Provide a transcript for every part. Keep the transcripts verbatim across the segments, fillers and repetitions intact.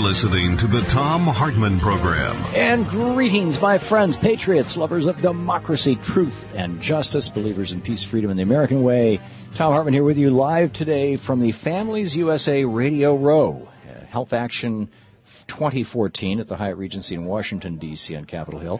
listening to the Thom Hartmann Program. And greetings, my friends, patriots, lovers of democracy, truth, and justice, believers in peace, freedom, and the American way. Thom Hartmann here with you live today from the Families U S A Radio Row, uh, Health Action twenty fourteen at the Hyatt Regency in Washington, D C on Capitol Hill.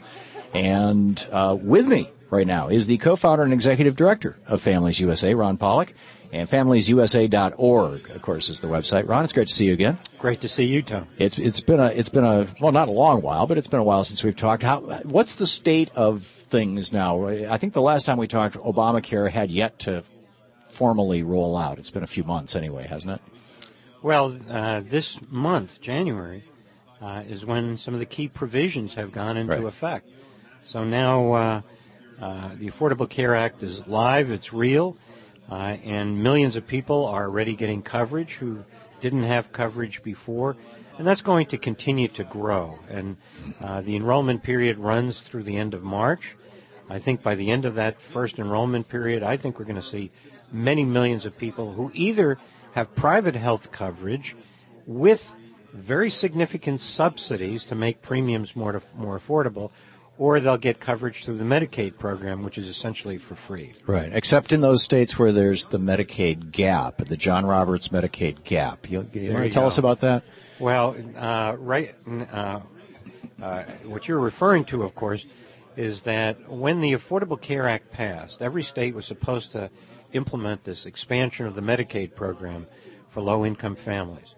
And uh, with me right now is the co-founder and executive director of Families U S A, Ron Pollock. And families U S A dot org, of course, is the website. Ron, it's great to see you again. Great to see you, Tom. It's it's been a it's been a well, not a long while, but it's been a while since we've talked. How what's the state of things now? I think the last time we talked, Obamacare had yet to formally roll out. It's been a few months anyway, hasn't it? Well, uh, this month, January, uh, is when some of the key provisions have gone into right. effect. So now uh, uh, the Affordable Care Act is live. It's real. Uh, and millions of people are already getting coverage who didn't have coverage before, and that's going to continue to grow. And uh, the enrollment period runs through the end of March. I think by the end of that first enrollment period, I think we're going to see many millions of people who either have private health coverage with very significant subsidies to make premiums more more affordable, or they'll get coverage through the Medicaid program, which is essentially for free. Right, except in those states where there's the Medicaid gap, the John Roberts Medicaid gap. You, you want to tell go. us about that? Well, uh, right. Uh, uh, what you're referring to, of course, is that when the Affordable Care Act passed, every state was supposed to implement this expansion of the Medicaid program for low-income families.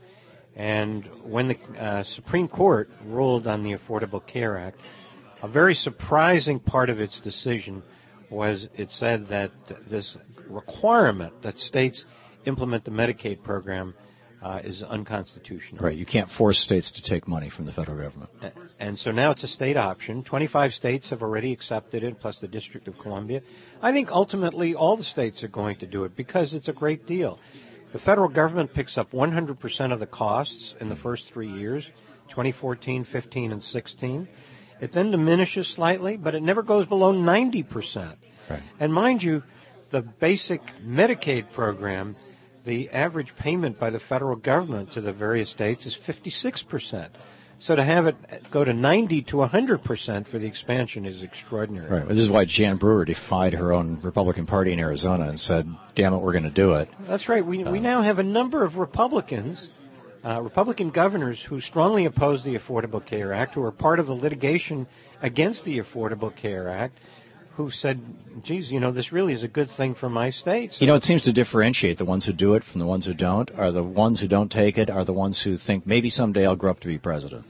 And when the uh, Supreme Court ruled on the Affordable Care Act, a very surprising part of its decision was it said that this requirement that states implement the Medicaid program uh, is unconstitutional. Right. You can't force states to take money from the federal government. And so now it's a state option. twenty-five states have already accepted it, plus the District of Columbia. I think ultimately all the states are going to do it because it's a great deal. The federal government picks up one hundred percent of the costs in the first three years, twenty fourteen, fifteen, and sixteen. It then diminishes slightly, but it never goes below ninety percent. Right. And mind you, the basic Medicaid program, the average payment by the federal government to the various states is fifty-six percent. So to have it go to ninety to one hundred percent for the expansion is extraordinary. Right. Well, this is why Jan Brewer defied her own Republican Party in Arizona and said, damn it, we're going to do it. That's right. We, uh, we now have a number of Republicans Uh, Republican governors who strongly oppose the Affordable Care Act, who are part of the litigation against the Affordable Care Act, who said, geez, you know, this really is a good thing for my state. So you know, it seems to differentiate the ones who do it from the ones who don't. Are the ones who don't take it are the ones who think maybe someday I'll grow up to be president.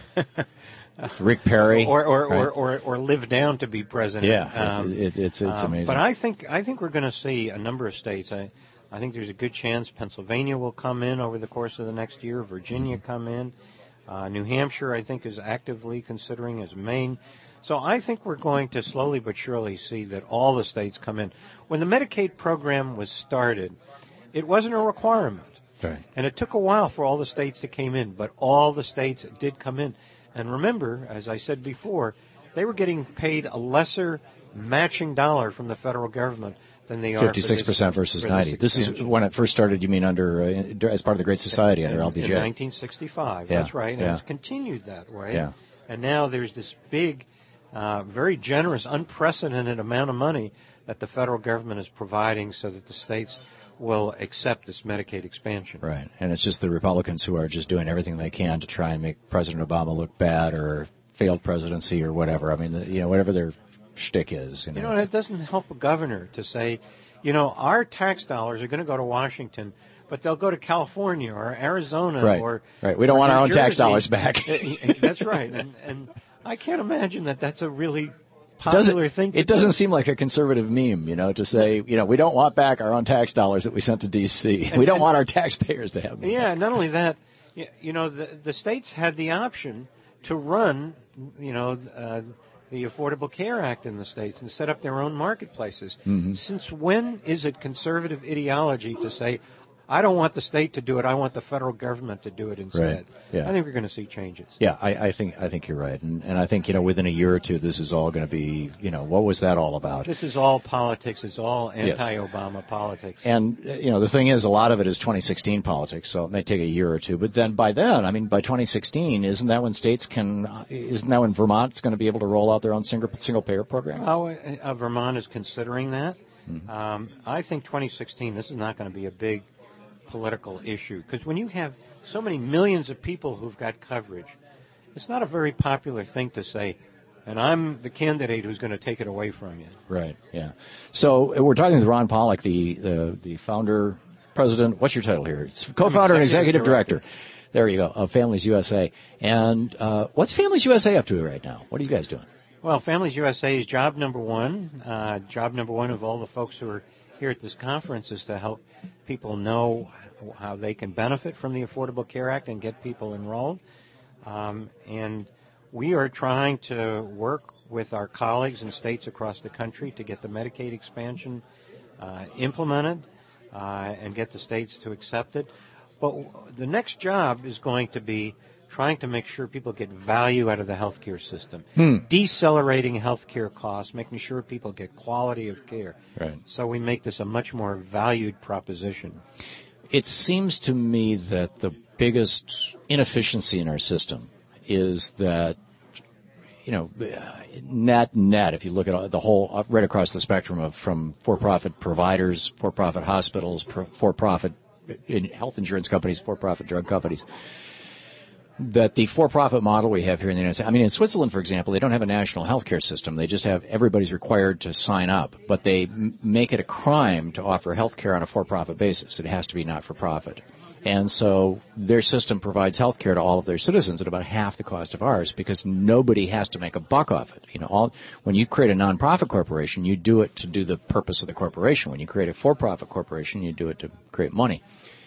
It's Rick Perry. Or or, right? or, or, or live down to be president. Yeah, um, it, it, it's, it's amazing. Um, but I think, I think we're going to see a number of states. I, I think there's a good chance Pennsylvania will come in over the course of the next year, Virginia come in. Uh, New Hampshire, I think, is actively considering as Maine. So I think we're going to slowly but surely see that all the states come in. When the Medicaid program was started, it wasn't a requirement. Right. And it took a while for all the states that came in, but all the states did come in. And remember, as I said before, they were getting paid a lesser matching dollar from the federal government than they are. fifty-six percent versus ninety. This is when it first started, you mean, under uh, as part of the Great Society under in, L B J? In nineteen sixty-five, yeah. That's right. And yeah. it's continued that way. Yeah. And now there's this big, uh, very generous, unprecedented amount of money that the federal government is providing so that the states will accept this Medicaid expansion. Right. And it's just the Republicans who are just doing everything they can to try and make President Obama look bad or failed presidency or whatever. I mean, the, you know, whatever their shtick is. You know, you know, and it doesn't help a governor to say, you know, our tax dollars are going to go to Washington, but they'll go to California or Arizona right, or right. We don't want New our own Jersey. tax dollars back. That's right, and and I can't imagine that that's a really popular doesn't, thing. To it doesn't do. seem like a conservative meme, you know, to say, you know, we don't want back our own tax dollars that we sent to D C. And, we don't and, want our taxpayers to have them. Yeah, back. not only that, you know, the the states had the option to run, you know. Uh, the Affordable Care Act in the states and set up their own marketplaces. Mm-hmm. Since when is it conservative ideology to say, I don't want the state to do it. I want the federal government to do it instead. Right. Yeah. I think we're going to see changes. Yeah, I, I think I think you're right, and and I think you know within a year or two, this is all going to be you know what was that all about? This is all politics. It's all anti-Obama yes. politics. And you know the thing is, a lot of it is twenty sixteen politics, so it may take a year or two. But then by then, I mean by twenty sixteen, isn't that when states can? Isn't that when Vermont's going to be able to roll out their own single single payer program? Oh, uh, Vermont is considering that. Mm-hmm. Um, I think twenty sixteen. This is not going to be a big political issue, because when you have so many millions of people who've got coverage, it's not a very popular thing to say, and I'm the candidate who's going to take it away from you. Right, yeah. So we're talking with Ron Pollock, the the, the founder, president, what's your title here? It's co-founder and executive director. director. There you go, of Families U S A. And uh, what's Families U S A up to right now? What are you guys doing? Well, Families U S A is job number one. Uh, job number one of all the folks who are here at this conference is to help people know how they can benefit from the Affordable Care Act and get people enrolled. Um, and we are trying to work with our colleagues in states across the country to get the Medicaid expansion uh, implemented uh, and get the states to accept it. But the next job is going to be trying to make sure people get value out of the healthcare system, hmm. decelerating healthcare costs, making sure people get quality of care. Right. So we make this a much more valued proposition. It seems to me that the biggest inefficiency in our system is that, you know, net, net, if you look at the whole, right across the spectrum of from for-profit providers, for-profit hospitals, for-profit health insurance companies, for-profit drug companies, that the for-profit model we have here in the United States, I mean, in Switzerland, for example, they don't have a national healthcare system. They just have everybody's required to sign up, but they m- make it a crime to offer healthcare on a for-profit basis. It has to be not-for-profit. And so their system provides healthcare to all of their citizens at about half the cost of ours because nobody has to make a buck off it. You know, all, when you create a nonprofit corporation, you do it to do the purpose of the corporation. When you create a for-profit corporation, you do it to create money.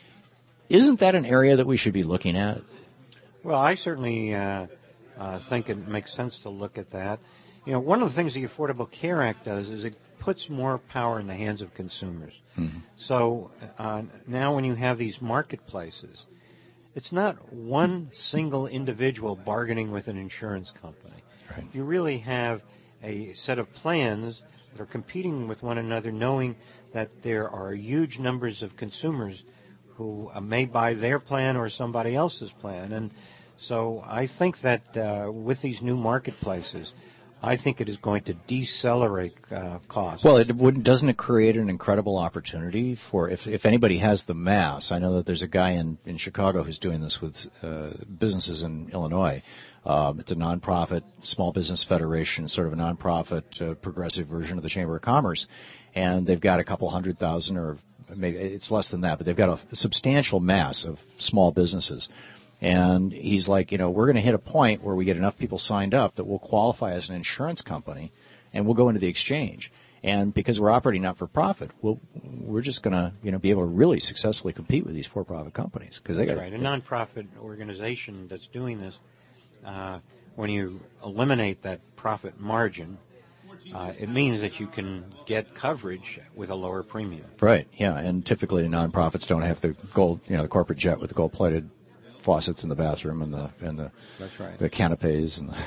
Isn't that an area that we should be looking at? Well, I certainly uh, uh, think it makes sense to look at that. You know, one of the things the Affordable Care Act does is it puts more power in the hands of consumers. Mm-hmm. So uh, now when you have these marketplaces, it's not one single individual bargaining with an insurance company. Right. You really have a set of plans that are competing with one another, knowing that there are huge numbers of consumers who uh, may buy their plan or somebody else's plan. And so I think that uh, with these new marketplaces, I think it is going to decelerate uh, costs. Well, it wouldn't, doesn't it create an incredible opportunity for, if if anybody has the mass, I know that there's a guy in, in Chicago who's doing this with uh, businesses in Illinois. Um, it's a nonprofit, small business federation, sort of a nonprofit uh, progressive version of the Chamber of Commerce. And they've got a couple hundred thousand, or maybe it's less than that, but they've got a, a substantial mass of small businesses. And he's like, you know, we're going to hit a point where we get enough people signed up that we'll qualify as an insurance company, and we'll go into the exchange. And because we're operating not for profit, we'll, we're just going to, you know, be able to really successfully compete with these for-profit companies because they got right. A nonprofit organization that's doing this, uh, when you eliminate that profit margin, Uh, it means that you can get coverage with a lower premium. Right. Yeah, and typically the nonprofits don't have the gold, you know, the corporate jet with the gold-plated faucets in the bathroom and the and the That's right. the canapes and the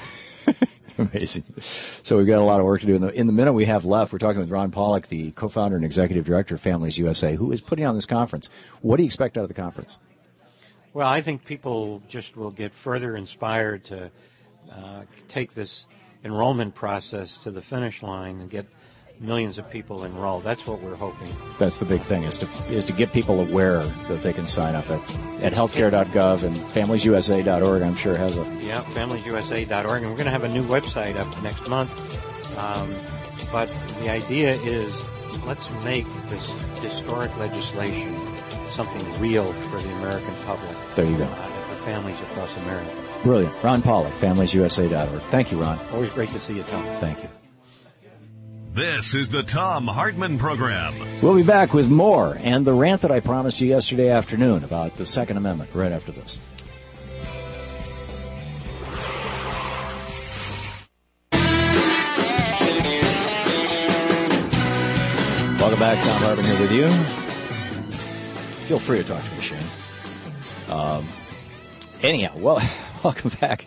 amazing. So we've got a lot of work to do. In the, in the minute we have left, we're talking with Ron Pollock, the co-founder and executive director of Families U S A, who is putting on this conference. What do you expect out of the conference? Well, I think people just will get further inspired to uh, take this enrollment process to the finish line and get millions of people enrolled. That's what we're hoping. That's the big thing, is to is to get people aware that they can sign up at, at healthcare dot gov and families u s a dot org, I'm sure has a... Yeah, families u s a dot org, and we're going to have a new website up next month. Um, but the idea is, let's make this historic legislation something real for the American public. There you go. Uh, and for families across America. Brilliant. Ron Pollock, families u s a dot org. Thank you, Ron. Always great to see you, Tom. Thank you. This is the Tom Hartman Program. We'll be back with more and the rant that I promised you yesterday afternoon about the Second Amendment right after this. Welcome back. Tom Hartman here with you. feel free to talk to me, Shane. Um, anyhow, well, welcome back.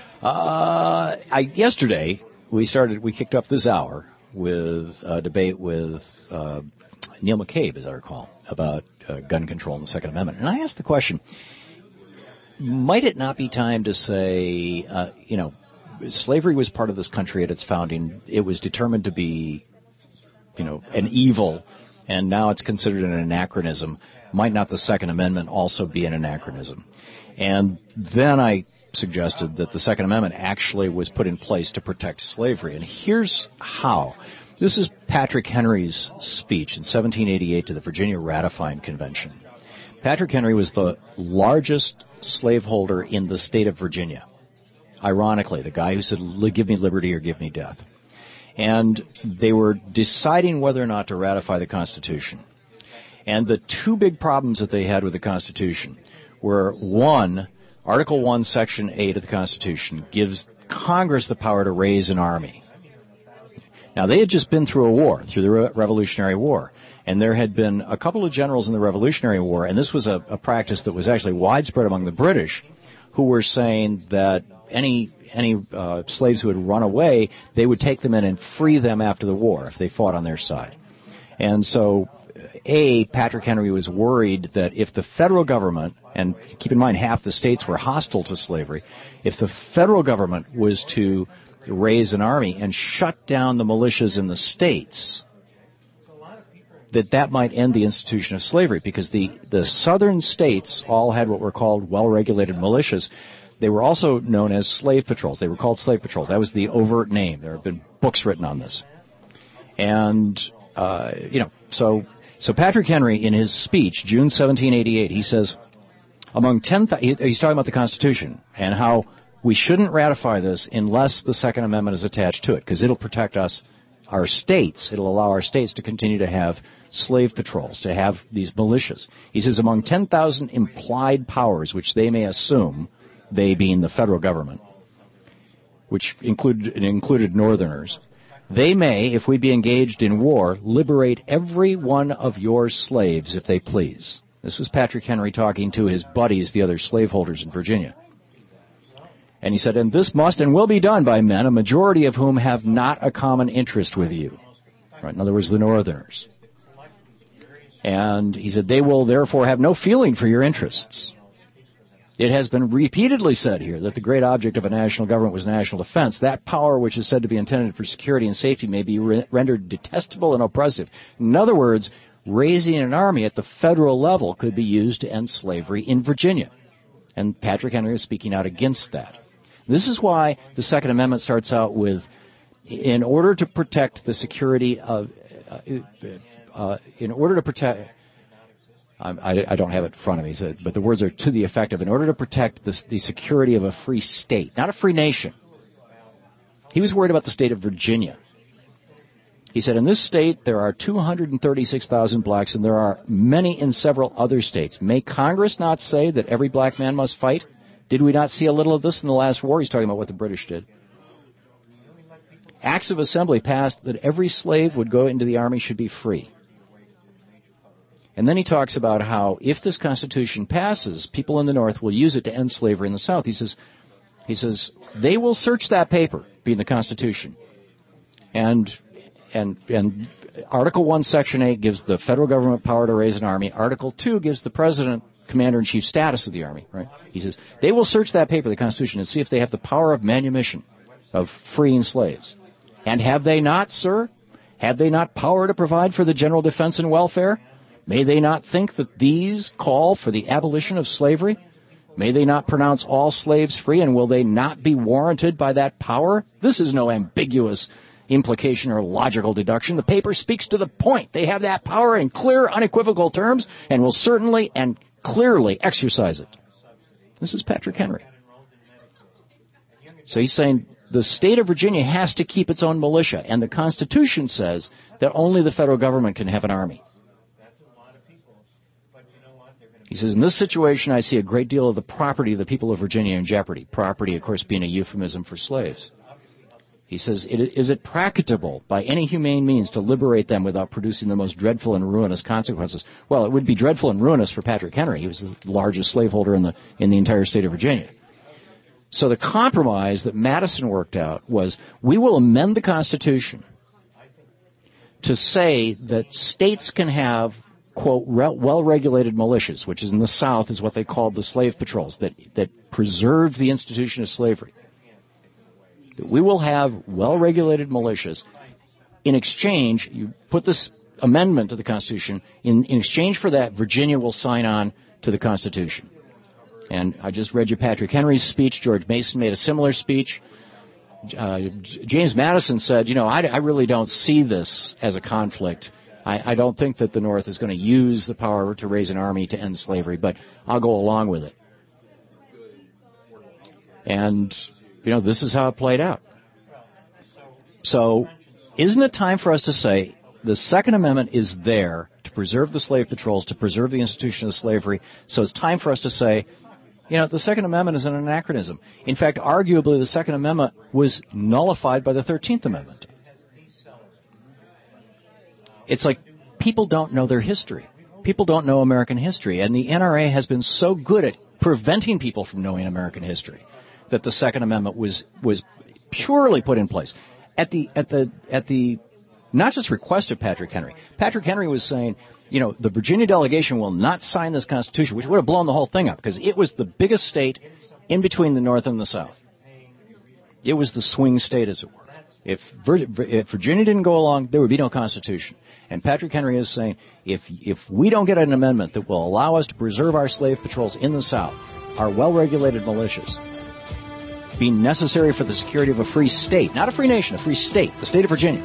Uh, I, yesterday, we started, we kicked up this hour with a debate with uh, Neil McCabe, as I recall, about uh, gun control and the Second Amendment. And I asked the question, might it not be time to say, uh, you know, slavery was part of this country at its founding. It was determined to be, you know, an evil, and now it's considered an anachronism. Might not the Second Amendment also be an anachronism? And then I suggested that the Second Amendment actually was put in place to protect slavery. And here's how. This is Patrick Henry's speech in seventeen eighty-eight to the Virginia Ratifying Convention. Patrick Henry was the largest slaveholder in the state of Virginia. Ironically, the guy who said, give me liberty or give me death. And they were deciding whether or not to ratify the Constitution. And the two big problems that they had with the Constitution were, one, Article one, Section eight of the Constitution gives Congress the power to raise an army. Now, they had just been through a war, through the Re- Revolutionary War. And there had been a couple of generals in the Revolutionary War, and this was a, a practice that was actually widespread among the British, who were saying that any any uh, slaves who had run away, they would take them in and free them after the war if they fought on their side. And so, A, Patrick Henry was worried that if the federal government, and keep in mind half the states were hostile to slavery, if the federal government was to raise an army and shut down the militias in the states, that that might end the institution of slavery, because the, the southern states all had what were called well-regulated militias. They were also known as slave patrols. They were called slave patrols. That was the overt name. There have been books written on this. And, uh, you know, so so Patrick Henry, in his speech, June seventeen eighty-eight, he says, among ten, th- he's talking about the Constitution and how we shouldn't ratify this unless the Second Amendment is attached to it, because it'll protect us, our states. It'll allow our states to continue to have slave patrols, to have these militias. He says among ten thousand implied powers which they may assume, they being the federal government, which included, included Northerners, they may, if we be engaged in war, liberate every one of your slaves if they please. This was Patrick Henry talking to his buddies, the other slaveholders in Virginia. And he said, and this must and will be done by men, a majority of whom have not a common interest with you. Right? In other words, the Northerners. And he said, they will therefore have no feeling for your interests. It has been repeatedly said here that the great object of a national government was national defense. That power which is said to be intended for security and safety may be re- rendered detestable and oppressive. In other words, raising an army at the federal level could be used to end slavery in Virginia. And Patrick Henry is speaking out against that. This is why the Second Amendment starts out with, in order to protect the security of, uh, uh, in order to protect, I, I don't have it in front of me, so, but the words are to the effect of, in order to protect the, the security of a free state, not a free nation. He was worried about the state of Virginia. He said, in this state, there are two hundred thirty-six thousand blacks, and there are many in several other states. May Congress not say that every black man must fight? Did we not see a little of this in the last war? He's talking about what the British did. Acts of Assembly passed that every slave would go into the army should be free. And then he talks about how if this Constitution passes, people in the North will use it to end slavery in the South. He says, he says they will search that paper, being the Constitution. And and and Article one, Section eight gives the federal government power to raise an army. Article two gives the President Commander-in-Chief status of the Army. Right? He says they will search that paper, the Constitution, and see if they have the power of manumission, of freeing slaves. And have they not, sir? Have they not power to provide for the general defense and welfare? May they not think that these call for the abolition of slavery? May they not pronounce all slaves free, and will they not be warranted by that power? This is no ambiguous implication or logical deduction. The paper speaks to the point. They have that power in clear, unequivocal terms, and will certainly and clearly exercise it. This is Patrick Henry. So he's saying the state of Virginia has to keep its own militia, and the Constitution says that only the federal government can have an army. He says, in this situation, I see a great deal of the property of the people of Virginia in jeopardy. Property, of course, being a euphemism for slaves. He says, is it practicable by any humane means to liberate them without producing the most dreadful and ruinous consequences? Well, it would be dreadful and ruinous for Patrick Henry. He was the largest slaveholder in the in the entire state of Virginia. So the compromise that Madison worked out was, we will amend the Constitution to say that states can have, quote, well-regulated militias, which is in the South is what they called the slave patrols, that, that preserved the institution of slavery. That we will have well-regulated militias. In exchange, you put this amendment to the Constitution, in, in exchange for that, Virginia will sign on to the Constitution. And I just read you Patrick Henry's speech. George Mason made a similar speech. Uh, James Madison said, you know, I, I really don't see this as a conflict. I, I don't think that the North is going to use the power to raise an army to end slavery, but I'll go along with it. And, you know, this is how it played out. So isn't it time for us to say the Second Amendment is there to preserve the slave patrols, to preserve the institution of slavery, so it's time for us to say, you know, the Second Amendment is an anachronism. In fact, arguably, the Second Amendment was nullified by the thirteenth Amendment. It's like people don't know their history. People don't know American history. And the N R A has been so good at preventing people from knowing American history that the Second Amendment was was purely put in place. At the, at the, at the, not just request of Patrick Henry. Patrick Henry was saying, you know, the Virginia delegation will not sign this Constitution, which would have blown the whole thing up, because it was the biggest state in between the North and the South. It was the swing state, as it were. If, Vir- if Virginia didn't go along, there would be no Constitution. And Patrick Henry is saying, if if we don't get an amendment that will allow us to preserve our slave patrols in the South, our well-regulated militias, being necessary for the security of a free state, not a free nation, a free state, the state of Virginia,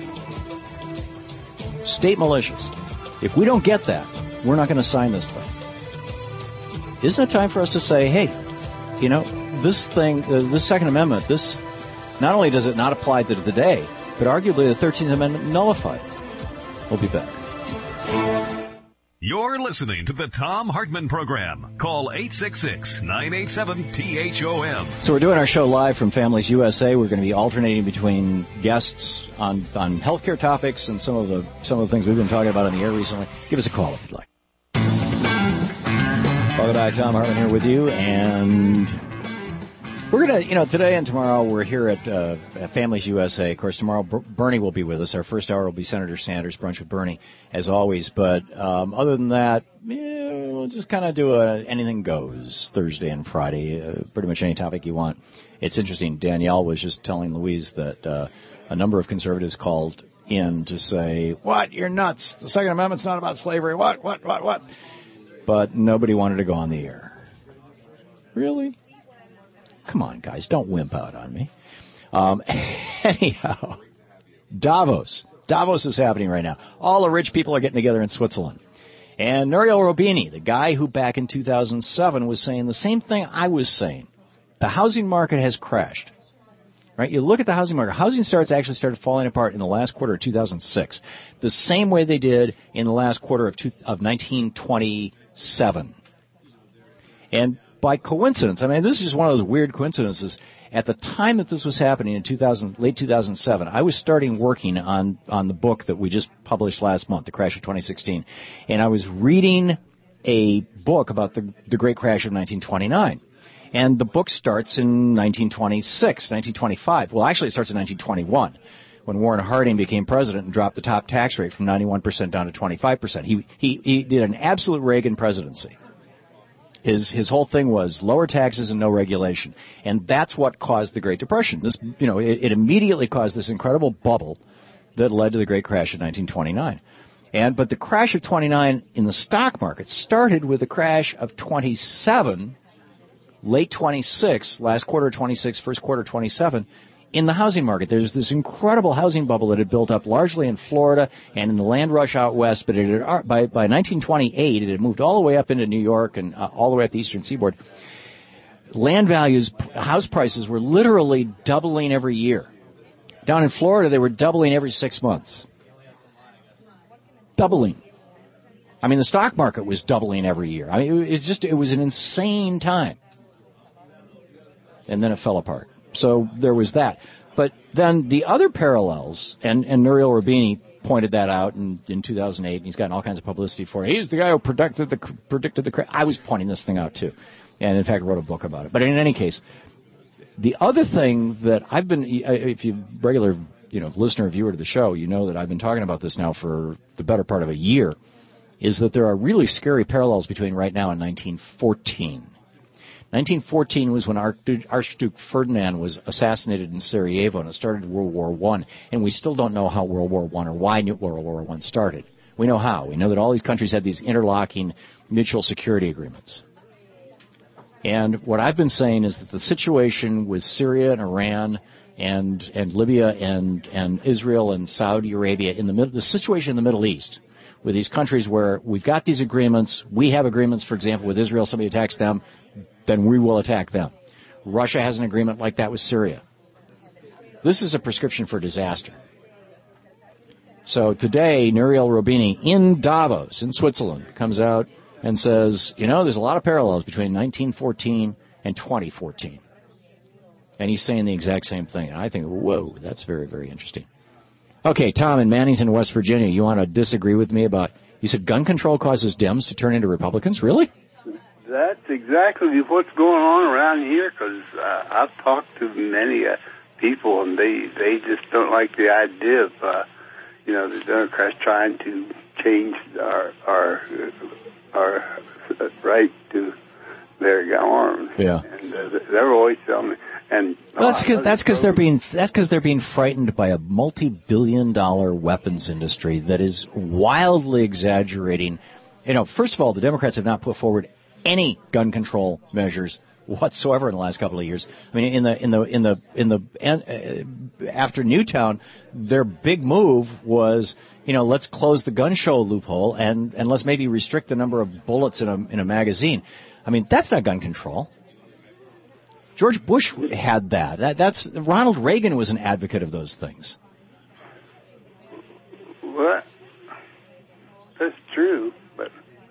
state militias, if we don't get that, we're not going to sign this thing. Isn't it time for us to say, hey, you know, this thing, uh, this Second Amendment, this, not only does it not apply to today, but arguably the thirteenth Amendment nullified. We'll be back. You're listening to the Thom Hartmann Program. Call eight six six, nine eight seven, T H O M. So we're doing our show live from Families U S A. We're going to be alternating between guests on, on healthcare topics and some of the some of the things we've been talking about on the air recently. Give us a call if you'd like. Welcome back. Thom Hartmann here with you, and we're going to, you know, today and tomorrow we're here at, uh, at Families U S A. Of course, tomorrow Ber- Bernie will be with us. Our first hour will be Senator Sanders, Brunch with Bernie, as always. But um, other than that, yeah, we'll just kind of do a anything goes Thursday and Friday, uh, pretty much any topic you want. It's interesting. Danielle was just telling Louise that uh, a number of conservatives called in to say, what, you're nuts. The Second Amendment's not about slavery. What, what, what, what? But nobody wanted to go on the air. Really? Come on, guys, don't wimp out on me. Um, anyhow, Davos. Davos is happening right now. All the rich people are getting together in Switzerland. And Nouriel Roubini, the guy who back in two thousand seven was saying the same thing I was saying. The housing market has crashed. Right? You look at the housing market. Housing starts actually started falling apart in the last quarter of two thousand six, the same way they did in the last quarter of, two, of nineteen twenty-seven. And by coincidence, I mean, this is just one of those weird coincidences. At the time that this was happening in two thousand, late two thousand seven, I was starting working on, on the book that we just published last month, The Crash of twenty sixteen. And I was reading a book about the, the Great Crash of nineteen twenty-nine. And the book starts in nineteen twenty-six, nineteen twenty-five. Well, actually, it starts in nineteen twenty-one, when Warren Harding became president and dropped the top tax rate from ninety-one percent down to twenty-five percent. He, he, he did an absolute Reagan presidency. His his whole thing was lower taxes and no regulation, and that's what caused the Great Depression. This, you know, it, it immediately caused this incredible bubble that led to the Great Crash of nineteen twenty-nine. And but the crash of twenty-nine in the stock market started with the crash of twenty-seven, late twenty-six, last quarter of twenty-six, first quarter of twenty-seven. In the housing market, there's this incredible housing bubble that had built up largely in Florida and in the land rush out west, but it had, by, by nineteen twenty-eight, it had moved all the way up into New York and uh, all the way up the eastern seaboard. Land values, house prices were literally doubling every year. Down in Florida, they were doubling every six months. Doubling. I mean, the stock market was doubling every year. I mean, it's just, it was an insane time. And then it fell apart. So there was that. But then the other parallels, and, and Nouriel Roubini pointed that out in, in two thousand eight, and he's gotten all kinds of publicity for it. He's the guy who predicted the predicted the crash. I was pointing this thing out too, and in fact wrote a book about it. But in any case, the other thing that I've been, if you regular, you know, listener, viewer to the show, you know that I've been talking about this now for the better part of a year, is that there are really scary parallels between right now and nineteen fourteen. nineteen fourteen was when Archduke Ferdinand was assassinated in Sarajevo, and it started World War One, and we still don't know how World War One or why World War One started. We know how. We know that all these countries had these interlocking mutual security agreements. And what I've been saying is that the situation with Syria and Iran and and Libya and and Israel and Saudi Arabia in the middle, the situation in the Middle East, with these countries where we've got these agreements, we have agreements, for example, with Israel, somebody attacks them, then we will attack them. Russia has an agreement like that with Syria. This is a prescription for disaster. So today, Nouriel Roubini in Davos, in Switzerland, comes out and says, you know, there's a lot of parallels between nineteen fourteen and twenty fourteen. And he's saying the exact same thing. And I think, whoa, that's very, very interesting. Okay, Tom in Mannington, West Virginia, you want to disagree with me about, you said gun control causes Dems to turn into Republicans? Really? That's exactly what's going on around here, because uh, I've talked to many uh, people, and they, they just don't like the idea of, uh, you know, the Democrats trying to change our our our right to bear arms. Yeah. And uh, they're always telling me. And well, that's because that's because they're being that's because they're being frightened by a multi-billion-dollar weapons industry that is wildly exaggerating. You know, first of all, the Democrats have not put forward any gun control measures whatsoever in the last couple of years. I mean, in the in the in the in the uh, after Newtown, their big move was, you know, let's close the gun show loophole and and let's maybe restrict the number of bullets in a in a magazine. I mean, that's not gun control. George Bush had that. that. That's Ronald Reagan was an advocate of those things. What? That's true, but.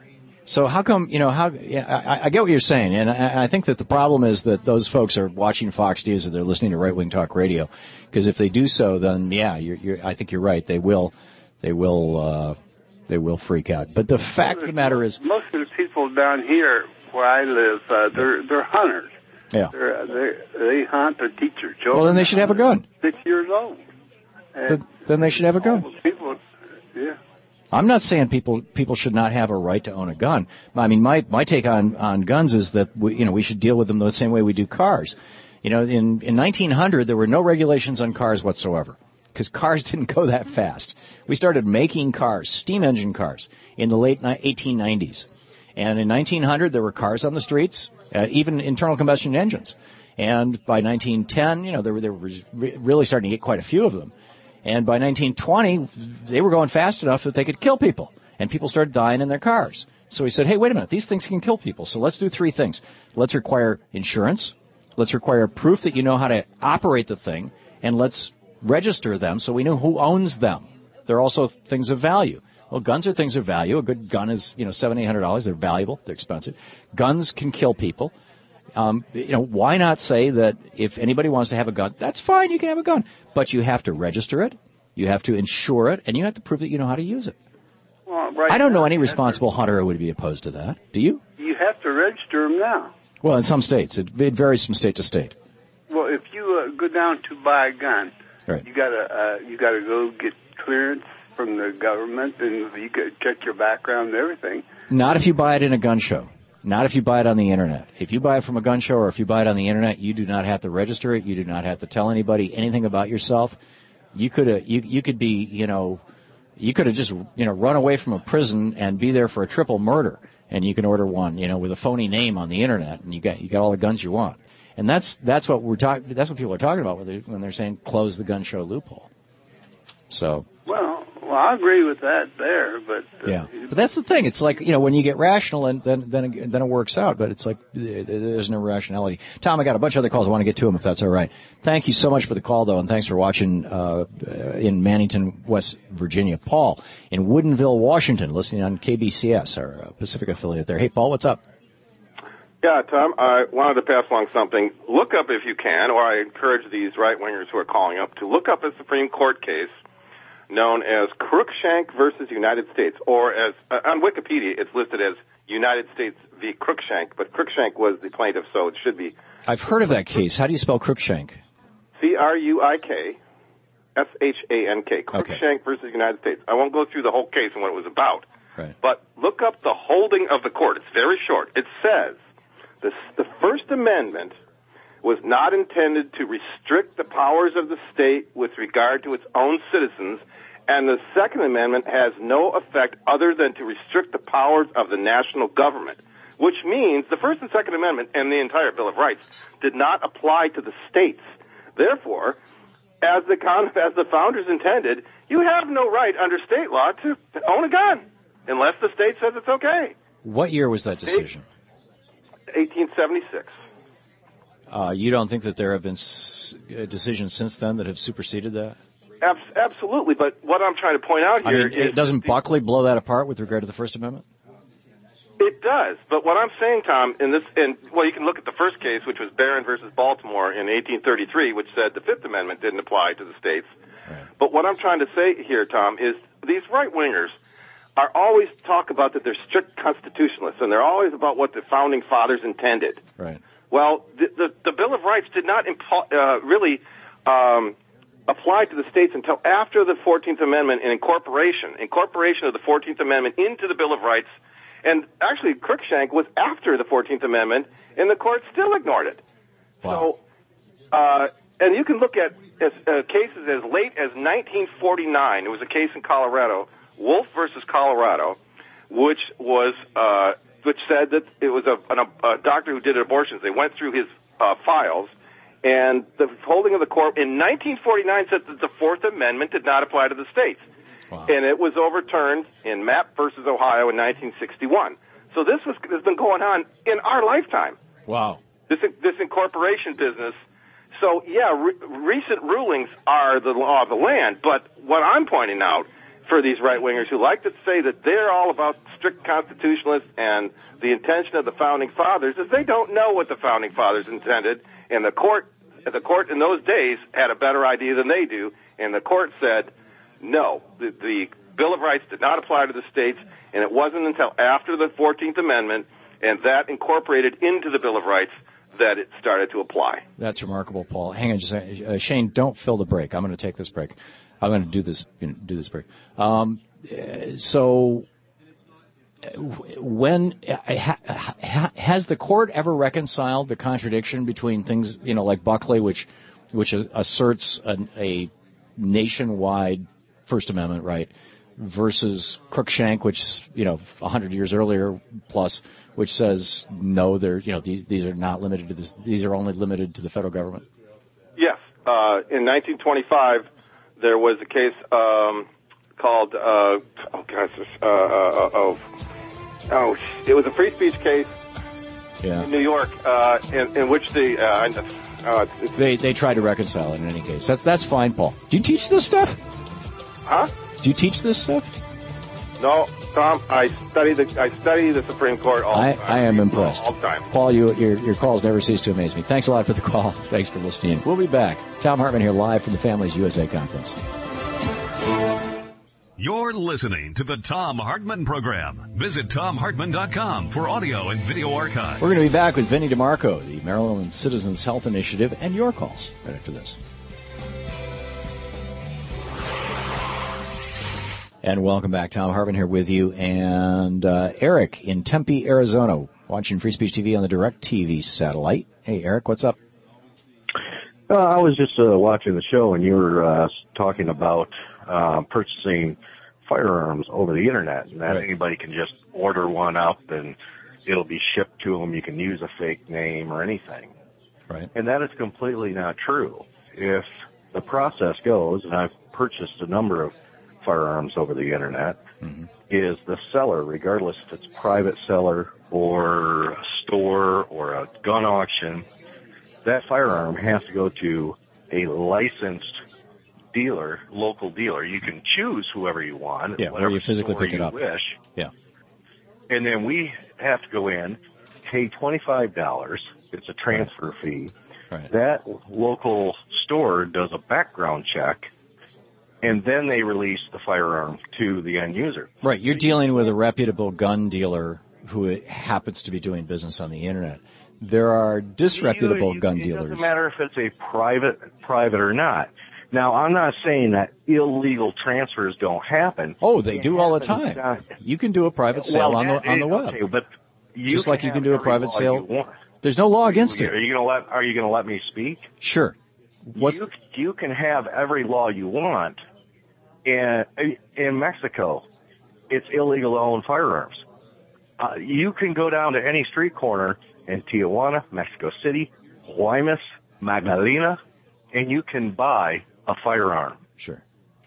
So how come, you know, how, yeah, I, I get what you're saying, and I, I think that the problem is that those folks are watching Fox News or they're listening to right-wing talk radio, because if they do so, then, yeah, you're, you're, I think you're right. They will, they will, uh, they will freak out. But the fact of the matter is... Most of the people down here where I live, uh, they're, they're hunters. Yeah. They're, they're, they hunt or teach their children. Well, then they should have a gun. Six years old. Then, then they should have a gun. People, yeah. I'm not saying people people should not have a right to own a gun. I mean, my my take on, on guns is that we, you know we should deal with them the same way we do cars. You know, in in nineteen hundred there were no regulations on cars whatsoever because cars didn't go that fast. We started making cars, steam engine cars, in the late eighteen nineties, and in nineteen hundred there were cars on the streets, uh, even internal combustion engines. And by nineteen ten, you know, there were there were really starting to get quite a few of them. And by nineteen twenty, they were going fast enough that they could kill people. And people started dying in their cars. So he said, hey, wait a minute, these things can kill people. So let's do three things. Let's require insurance. Let's require proof that you know how to operate the thing. And let's register them so we know who owns them. They're also things of value. Well, guns are things of value. A good gun is, you know, seven hundred, eight hundred dollars. They're valuable. They're expensive. Guns can kill people. Um, you know, why not say that if anybody wants to have a gun, that's fine, you can have a gun. But you have to register it, you have to insure it, and you have to prove that you know how to use it. Well, right I don't now, know any responsible hunter who would be opposed to that. Do you? You have to register them now. Well, in some states. It, it varies from state to state. Well, if you uh, go down to buy a gun, right. you gotta uh, you gotta go get clearance from the government, and you gotta check your background and everything. Not if you buy it in a gun show. Not if you buy it on the Internet. If you buy it from a gun show or if you buy it on the Internet, you do not have to register it. You do not have to tell anybody anything about yourself. You could uh, you you could be, you know, you could have just, you know, run away from a prison and be there for a triple murder, and you can order one, you know, with a phony name on the Internet, and you got you got all the guns you want. And that's that's what we're talking. That's what people are talking about when, they, when they're saying close the gun show loophole. So. Well, well, I agree with that there, but uh, yeah, but that's the thing. It's like, you know, when you get rational, and then then it, then it works out. But it's like there's no rationality. Tom, I got a bunch of other calls. I want to get to them if that's all right. Thank you so much for the call, though, and thanks for watching uh, in Mannington, West Virginia. Paul in Woodinville, Washington, listening on K B C S, our uh, Pacific affiliate there. Hey, Paul, what's up? Yeah, Tom, I wanted to pass along something. Look up, if you can, or I encourage these right-wingers who are calling up to look up a Supreme Court case known as Cruikshank versus United States, or as uh, on Wikipedia it's listed as United States v. Cruikshank, but Cruikshank was the plaintiff, so it should be. I've heard of that case. How do you spell Cruikshank? C R U I K S H A N K, Cruikshank okay. versus United States. I won't go through the whole case and what it was about, right. But look up the holding of the court. It's very short. It says, The, the First Amendment was not intended to restrict the powers of the state with regard to its own citizens, and the Second Amendment has no effect other than to restrict the powers of the national government, which means the First and Second Amendment and the entire Bill of Rights did not apply to the states. Therefore, as the, as the founders intended, you have no right under state law to own a gun unless the state says it's okay. What year was that decision? eighteen seventy-six. Uh, you don't think that there have been s- decisions since then that have superseded that? Abs- absolutely, but what I'm trying to point out here I mean, is... It doesn't Buckley blow that apart with regard to the First Amendment? It does, but what I'm saying, Tom, in this, and well, you can look at the first case, which was Barron versus Baltimore in eighteen thirty-three, which said the Fifth Amendment didn't apply to the states. Right. But what I'm trying to say here, Tom, is these right-wingers are always talk about that they're strict constitutionalists, and they're always about what the founding fathers intended. Right. Well, the, the, the Bill of Rights did not impo- uh, really um, apply to the states until after the fourteenth Amendment and incorporation, incorporation of the fourteenth Amendment into the Bill of Rights. And actually, Cruikshank was after the fourteenth Amendment, and the court still ignored it. Wow. So, uh, and you can look at as, uh, cases as late as nineteen forty-nine. There was a case in Colorado, Wolf versus Colorado, which was uh, which said that it was a, an, a doctor who did abortions. They went through his uh, files, and the holding of the court in nineteen forty-nine said that the Fourth Amendment did not apply to the states. Wow. And it was overturned in Mapp versus Ohio in nineteen sixty-one. So this was, has been going on in our lifetime. Wow. This this incorporation business. So, yeah, re- recent rulings are the law of the land. But what I'm pointing out for these right-wingers who like to say that they're all about strict constitutionalists and the intention of the founding fathers is they don't know what the founding fathers intended. And the court, the court in those days had a better idea than they do. And the court said, no, the, the Bill of Rights did not apply to the states, and it wasn't until after the fourteenth Amendment and that incorporated into the Bill of Rights that it started to apply. That's remarkable, Paul. Hang on just a second. Uh, Shane, don't fill the break. I'm going to take this break. I'm going to do this you know, do this break. Um, so when ha, ha, has the court ever reconciled the contradiction between things, you know, like Buckley, which which asserts an, a nationwide First Amendment right, versus Cruikshank, which, you know, a hundred years earlier plus, which says no, they're, you know, these these are not limited to this. These are only limited to the federal government. Yes, uh, in nineteen twenty-five, there was a case um, called uh, oh gosh, uh, uh, oh oh, it was a free speech case yeah. in New York, uh, in, in which the uh, uh, they they tried to reconcile it in any case. That's that's fine, Paul. Do you teach this stuff? Huh? Do you teach this stuff? No, Tom. I study the I study the Supreme Court all I, the time. I am impressed. All the time. Paul, you, your your calls never cease to amaze me. Thanks a lot for the call. Thanks for listening. We'll be back. Tom Hartman here live from the Families U S A Conference. You're listening to the Tom Hartman Program. Visit tom hartman dot com for audio and video archives. We're going to be back with Vinnie DeMarco, the Maryland Citizens Health Initiative, and your calls right after this. And welcome back. Tom Hartman here with you. And uh, Eric in Tempe, Arizona, watching Free Speech T V on the DirecTV satellite. Hey, Eric, what's up? Uh, I was just uh, watching the show, and you were uh, talking about uh, purchasing firearms over the Internet, and that right. anybody can just order one up, and it'll be shipped to them. You can use a fake name or anything. Right. And that is completely not true. If the process goes, and I've purchased a number of firearms over the Internet, mm-hmm. is the seller, regardless if it's a private seller or a store or a gun auction, that firearm has to go to a licensed dealer, local dealer. You can choose whoever you want, yeah, whatever or you physically store pick it you up. wish. Yeah. And then we have to go in pay twenty-five dollars. It's a transfer fee. Right. That local store does a background check, and then they release the firearm to the end user. Right. You're dealing with a reputable gun dealer who happens to be doing business on the Internet. There are disreputable you, you, gun it dealers. It doesn't matter if it's a private, private or not. Now, I'm not saying that illegal transfers don't happen. Oh, they it do all the happens, time. uh, You can do a private sale well, on the that, on the web. Okay, but you just like you can do a private law sale. you want. There's no law against Are it. you going to let Are you going to let me speak? Sure. What's you, you can have every law you want. In in Mexico, it's illegal to own firearms. Uh, you can go down to any street corner in Tijuana, Mexico City, Guaymas, Magdalena, and you can buy a firearm. Sure.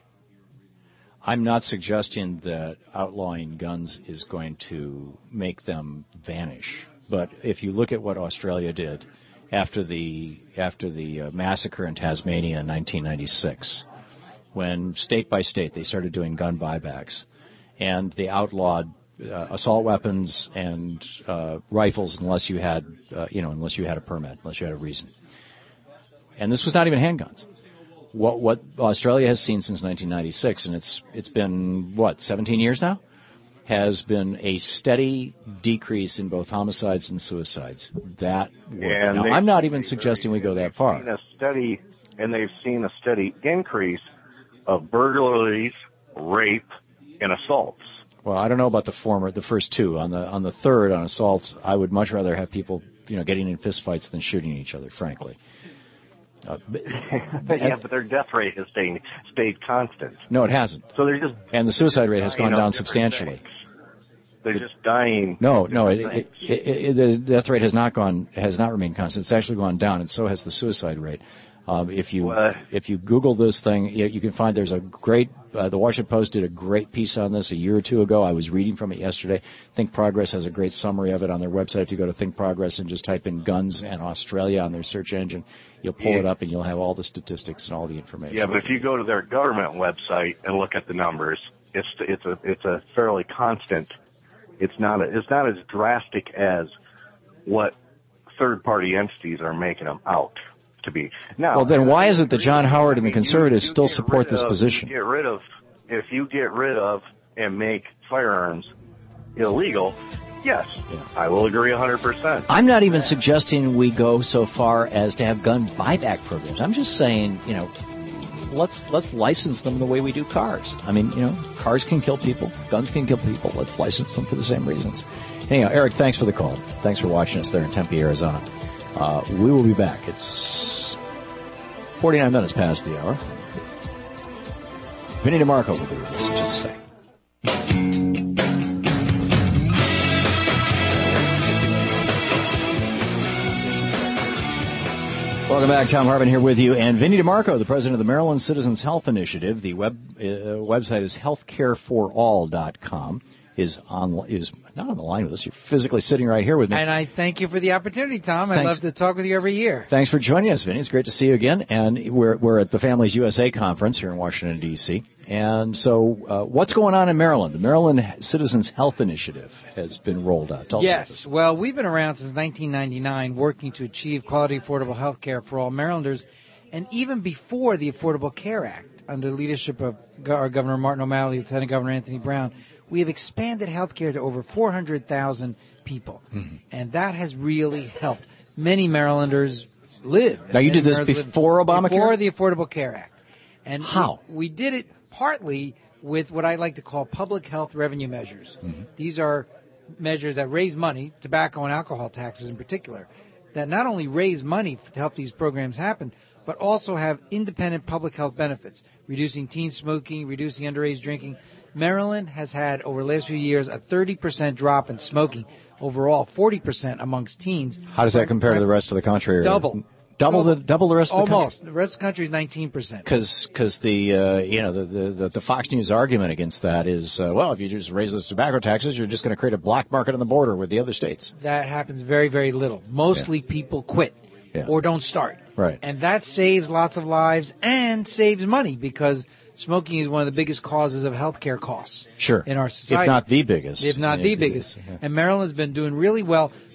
I'm not suggesting that outlawing guns is going to make them vanish. But if you look at what Australia did after the after the uh, massacre in Tasmania in nineteen ninety-six, when state by state they started doing gun buybacks, and they outlawed uh, assault weapons and uh, rifles unless you had uh, you know unless you had a permit, unless you had a reason. And this was not even handguns. What what Australia has seen since nineteen ninety-six, and it's it's been what seventeen years now, has been a steady decrease in both homicides and suicides. That works. Now, I'm not even suggesting we go that far. A steady, and they've seen a steady increase of burglaries, rape, and assaults. Well, I don't know about the former, the first two. On the on the third, on assaults, I would much rather have people, you know, getting in fistfights than shooting each other, frankly. Uh, but, yeah, but their death rate has stayed stayed constant. No, it hasn't. So they're just and the suicide rate has gone down substantially. Things. They're just dying. No, no, it, it, it, it, the death rate has not gone, has not remained constant. It's actually gone down, and so has the suicide rate. Um, if you what? if you Google this thing, you, you can find there's a great. Uh, the Washington Post did a great piece on this a year or two ago. I was reading from it yesterday. Think Progress has a great summary of it on their website. If you go to Think Progress and just type in guns and Australia on their search engine, you'll pull yeah. it up and you'll have all the statistics and all the information. Yeah, but if you go to their government website and look at the numbers, it's it's a it's a fairly constant. It's not a, it's not as drastic as what third party entities are making them out to be. Now, well, then why is it that John Howard and the conservatives you, you still support this of, position? You get rid of if you get rid of and make firearms illegal. Yes, yeah. I will agree one hundred percent. I'm not even suggesting we go so far as to have gun buyback programs. I'm just saying, you know, let's let's license them the way we do cars. I mean, you know, cars can kill people, guns can kill people. Let's license them for the same reasons. Anyhow, Eric, thanks for the call. Thanks for watching us there in Tempe, Arizona. Uh, we will be back. It's forty-nine minutes past the hour. Vinny DeMarco will be with us in just a second. Welcome back. Tom Hartman here with you. And Vinny DeMarco, the president of the Maryland Citizens Health Initiative. The web uh, website is health care for all dot com. Is on is not on the line with us. You're physically sitting right here with me. And I thank you for the opportunity, Tom. I Thanks. love to talk with you every year. Thanks for joining us, Vinny. It's great to see you again. And we're we're at the Families U S A conference here in Washington, D C And so, uh, what's going on in Maryland? The Maryland Citizens Health Initiative has been rolled out. Tell us about yes. this. Well, we've been around since nineteen ninety-nine, working to achieve quality, affordable health care for all Marylanders, and even before the Affordable Care Act, under the leadership of our Governor Martin O'Malley, Lieutenant Governor Anthony Brown, we have expanded health care to over four hundred thousand people, mm-hmm. and that has really helped. Many Marylanders live. Now, you did this before Obamacare? Before the Affordable Care Act. And how? We, we did it partly with what I like to call public health revenue measures. Mm-hmm. These are measures that raise money, tobacco and alcohol taxes in particular, that not only raise money to help these programs happen, but also have independent public health benefits, reducing teen smoking, reducing underage drinking. Maryland has had, over the last few years, a thirty percent drop in smoking. Overall, forty percent amongst teens. How does that compare to the rest of the country? Double. Double the double the rest of the country? Almost. The rest of the country is nineteen percent. Because the, uh, you know, the, the, the Fox News argument against that is, uh, well, if you just raise those tobacco taxes, you're just going to create a black market on the border with the other states. That happens very, very little. Mostly yeah. people quit yeah. or don't start. Right. And that saves lots of lives and saves money because smoking is one of the biggest causes of healthcare costs sure. in our society. If not the biggest. If not the biggest. Yeah. And Maryland's been doing really well,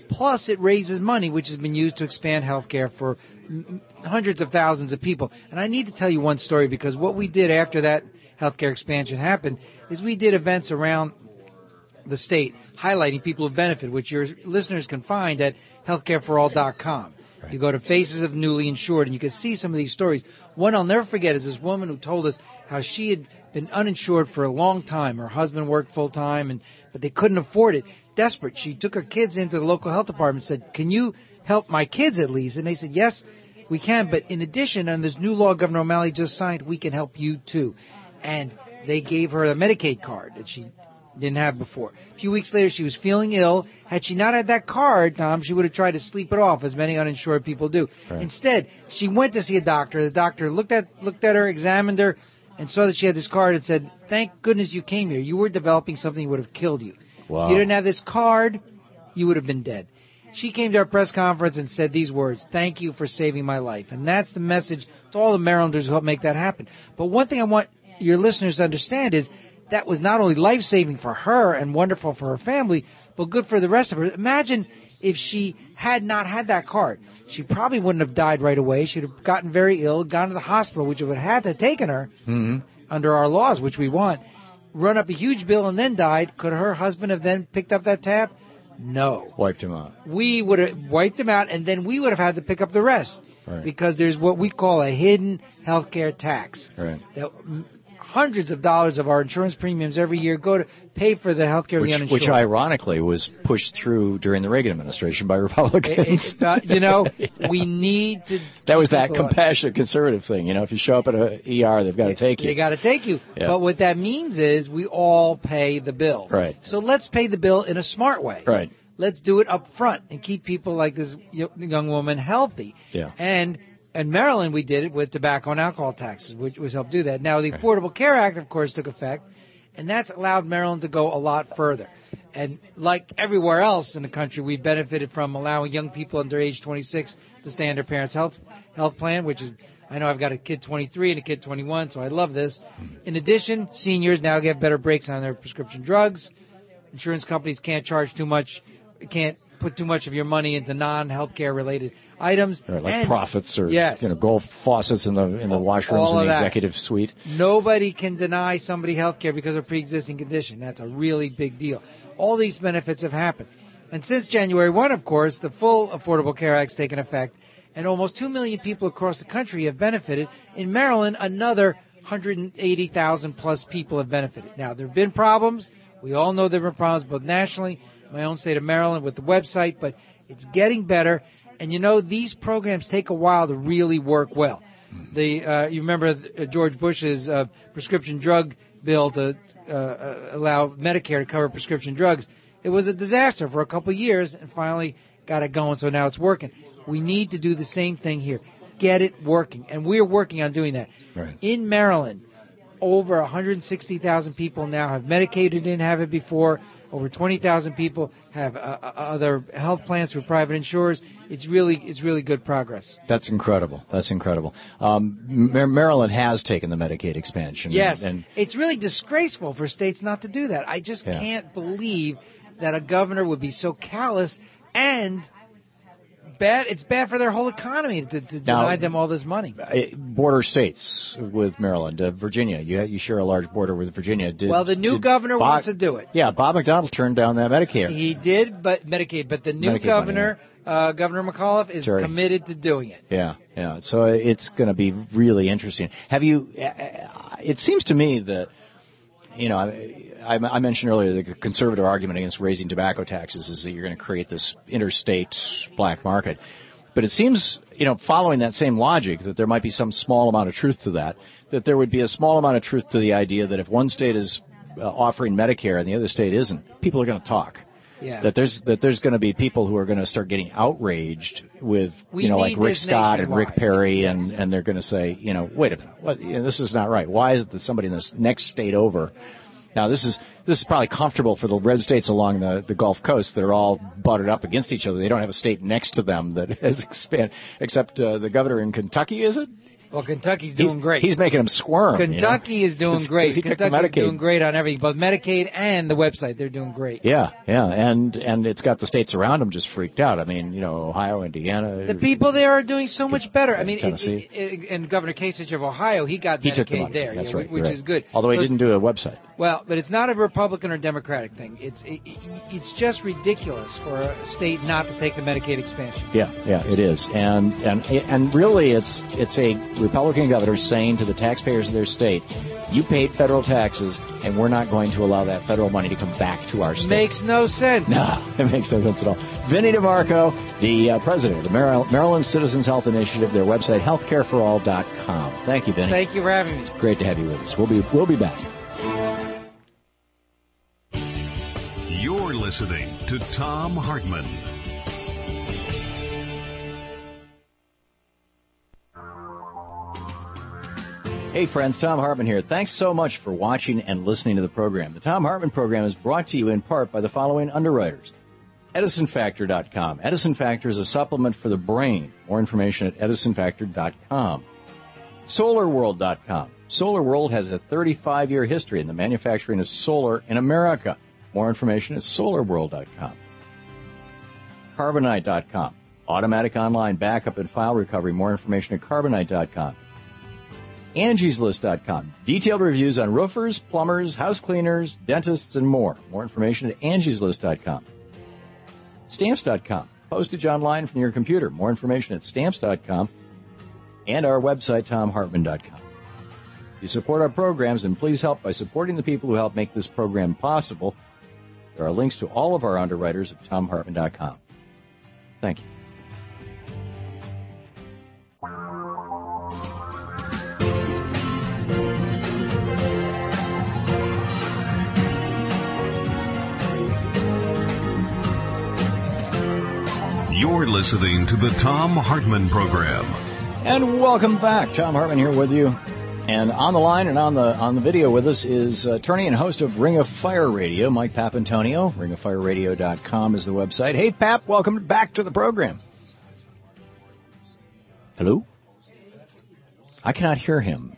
Plus, it raises money, which has been used to expand health care for m- hundreds of thousands of people. And I need to tell you one story, because what we did after that healthcare expansion happened is we did events around the state highlighting people who benefit, which your listeners can find at healthcare for all dot com. Right. You go to Faces of Newly Insured, and you can see some of these stories. One I'll never forget is this woman who told us how she had been uninsured for a long time. Her husband worked full-time, and but they couldn't afford it. Desperate, she took her kids into the local health department and said, can you help my kids at least? And they said, yes, we can, but in addition, on this new law Governor O'Malley just signed, we can help you too. And they gave her a Medicaid card that she didn't have before. A few weeks later, she was feeling ill. Had she not had that card, Tom, she would have tried to sleep it off, as many uninsured people do. Right. Instead, she went to see a doctor. The doctor looked at looked at her, examined her, and saw that she had this card and said, thank goodness you came here. You were developing something that would have killed you. Wow. If you didn't have this card, you would have been dead. She came to our press conference and said these words, thank you for saving my life. And that's the message to all the Marylanders who helped make that happen. But one thing I want your listeners to understand is that was not only life-saving for her and wonderful for her family, but good for the rest of her. Imagine if she had not had that card. She probably wouldn't have died right away. She would have gotten very ill, gone to the hospital, which would have had to have taken her mm-hmm. under our laws, which we want, run up a huge bill and then died. Could her husband have then picked up that tab? No. Wiped him out. We would have wiped him out, and then we would have had to pick up the rest. Right. Because there's what we call a hidden health care tax. Right. That hundreds of dollars of our insurance premiums every year go to pay for the health care of the uninsured. Which ironically was pushed through during the Reagan administration by Republicans. It, uh, you know, we need to... That was that compassionate conservative thing. You know, if you show up at a E R, they've got to take you. They got to take you. Yeah. But what that means is we all pay the bill. Right. So let's pay the bill in a smart way. Right. Let's do it up front and keep people like this young woman healthy. Yeah. And... In Maryland, we did it with tobacco and alcohol taxes, which was helped do that. Now, the Affordable Care Act, of course, took effect, and that's allowed Maryland to go a lot further. And like everywhere else in the country, we benefited from allowing young people under age twenty-six to stay on their parents' health health plan, which is, I know I've got a kid twenty-three and a kid twenty-one, so I love this. In addition, seniors now get better breaks on their prescription drugs. Insurance companies can't charge too much, can't put too much of your money into non-healthcare related items. Right, like and, profits or yes, you know, gold faucets in the in the washrooms in the executive suite. Nobody can deny somebody health care because of a pre-existing condition. That's a really big deal. All these benefits have happened. And since January first, of course, the full Affordable Care Act has taken effect, and almost two million people across the country have benefited. In Maryland, another one hundred eighty thousand plus people have benefited. Now, there have been problems. We all know there have been problems both nationally, my own state of Maryland with the website, but it's getting better. And, you know, these programs take a while to really work well. The uh, you remember uh, George Bush's uh, prescription drug bill to uh, uh, allow Medicare to cover prescription drugs. It was a disaster for a couple of years and finally got it going, so now it's working. We need to do the same thing here. Get it working. And we're working on doing that. Right. In Maryland, over one hundred sixty thousand people now have Medicaid who didn't have it before. Over twenty thousand people have uh, other health plans through private insurers. It's really, it's really good progress. That's incredible. That's incredible. Um, Maryland has taken the Medicaid expansion. Yes, and, and it's really disgraceful for states not to do that. I just yeah. can't believe that a governor would be so callous and bad. It's bad for their whole economy to, to now, deny them all this money. Border states with Maryland, uh, Virginia. You you share a large border with Virginia. Did, well, the new did governor Bob, wants to do it. Yeah, Bob McDonnell turned down that Medicare. He did, but Medicaid. But the new Medicaid governor, money, uh, Governor McAuliffe, is Terry. committed to doing it. Yeah, yeah. So it's going to be really interesting. Have you? Uh, it seems to me that. You know, I, I mentioned earlier the conservative argument against raising tobacco taxes is that you're going to create this interstate black market. But it seems, you know, following that same logic, that there might be some small amount of truth to that, that there would be a small amount of truth to the idea that if one state is uh, offering Medicare and the other state isn't, people are going to talk. Yeah. That there's that there's going to be people who are going to start getting outraged with, we you know, like Rick Scott and Rick Perry, yes. and, and they're going to say, you know, wait a minute, what, you know, this is not right. Why is it that somebody in this next state over? Now, this is this is probably comfortable for the red states along the, the Gulf Coast that are all butted up against each other. They don't have a state next to them that has expanded, except uh, the governor in Kentucky, is it? Well, Kentucky's doing he's, great. He's making them squirm. Kentucky you know? is doing Cause, great. Cause he Kentucky's took the Medicaid. doing great on everything, both Medicaid and the website. They're doing great. Yeah, yeah, and and it's got the states around them just freaked out. I mean, you know, Ohio, Indiana. The people there are doing so much better. I mean, Tennessee. It, it, it, and Governor Kasich of Ohio, he got he Medicaid took the money. there, That's yeah, right, which right. is good. Although so he didn't do a website. Well, but it's not a Republican or Democratic thing. It's it, it, it's just ridiculous for a state not to take the Medicaid expansion. Yeah, yeah, it is, and and and really, it's it's a Republican governor saying to the taxpayers of their state, "You paid federal taxes, and we're not going to allow that federal money to come back to our state." Makes no sense. No, it makes no sense at all. Vinny DeMarco, the uh, president of the Maryland, Maryland Citizens Health Initiative, their website healthcare for all dot com. Thank you, Vinny. Thank you for having me. It's great to have you with us. We'll be we'll be back. You're listening to Thom Hartmann. Hey friends, Thom Hartmann here. Thanks so much for watching and listening to the program. The Thom Hartmann program is brought to you in part by the following underwriters. Edison Factor dot com. Edison Factor is a supplement for the brain. More information at Edison Factor dot com. Solar World dot com. SolarWorld has a thirty-five year history in the manufacturing of solar in America. More information at Solar World dot com. Carbonite dot com. Automatic online backup and file recovery. More information at Carbonite dot com. Angie's List dot com. Detailed reviews on roofers, plumbers, house cleaners, dentists, and more. More information at Angie's List dot com. Stamps dot com. Postage online from your computer. More information at Stamps dot com. And our website, Thom Hartmann dot com. If you support our programs, and please help by supporting the people who help make this program possible. There are links to all of our underwriters at Thom Hartmann dot com. Thank you. You're listening to the Thom Hartmann Program. And welcome back. Thom Hartmann here with you. And on the line and on the on the video with us is attorney and host of Ring of Fire Radio, Mike Papantonio. ring of fire radio dot com is the website. Hey, Pap, welcome back to the program. Hello? I cannot hear him.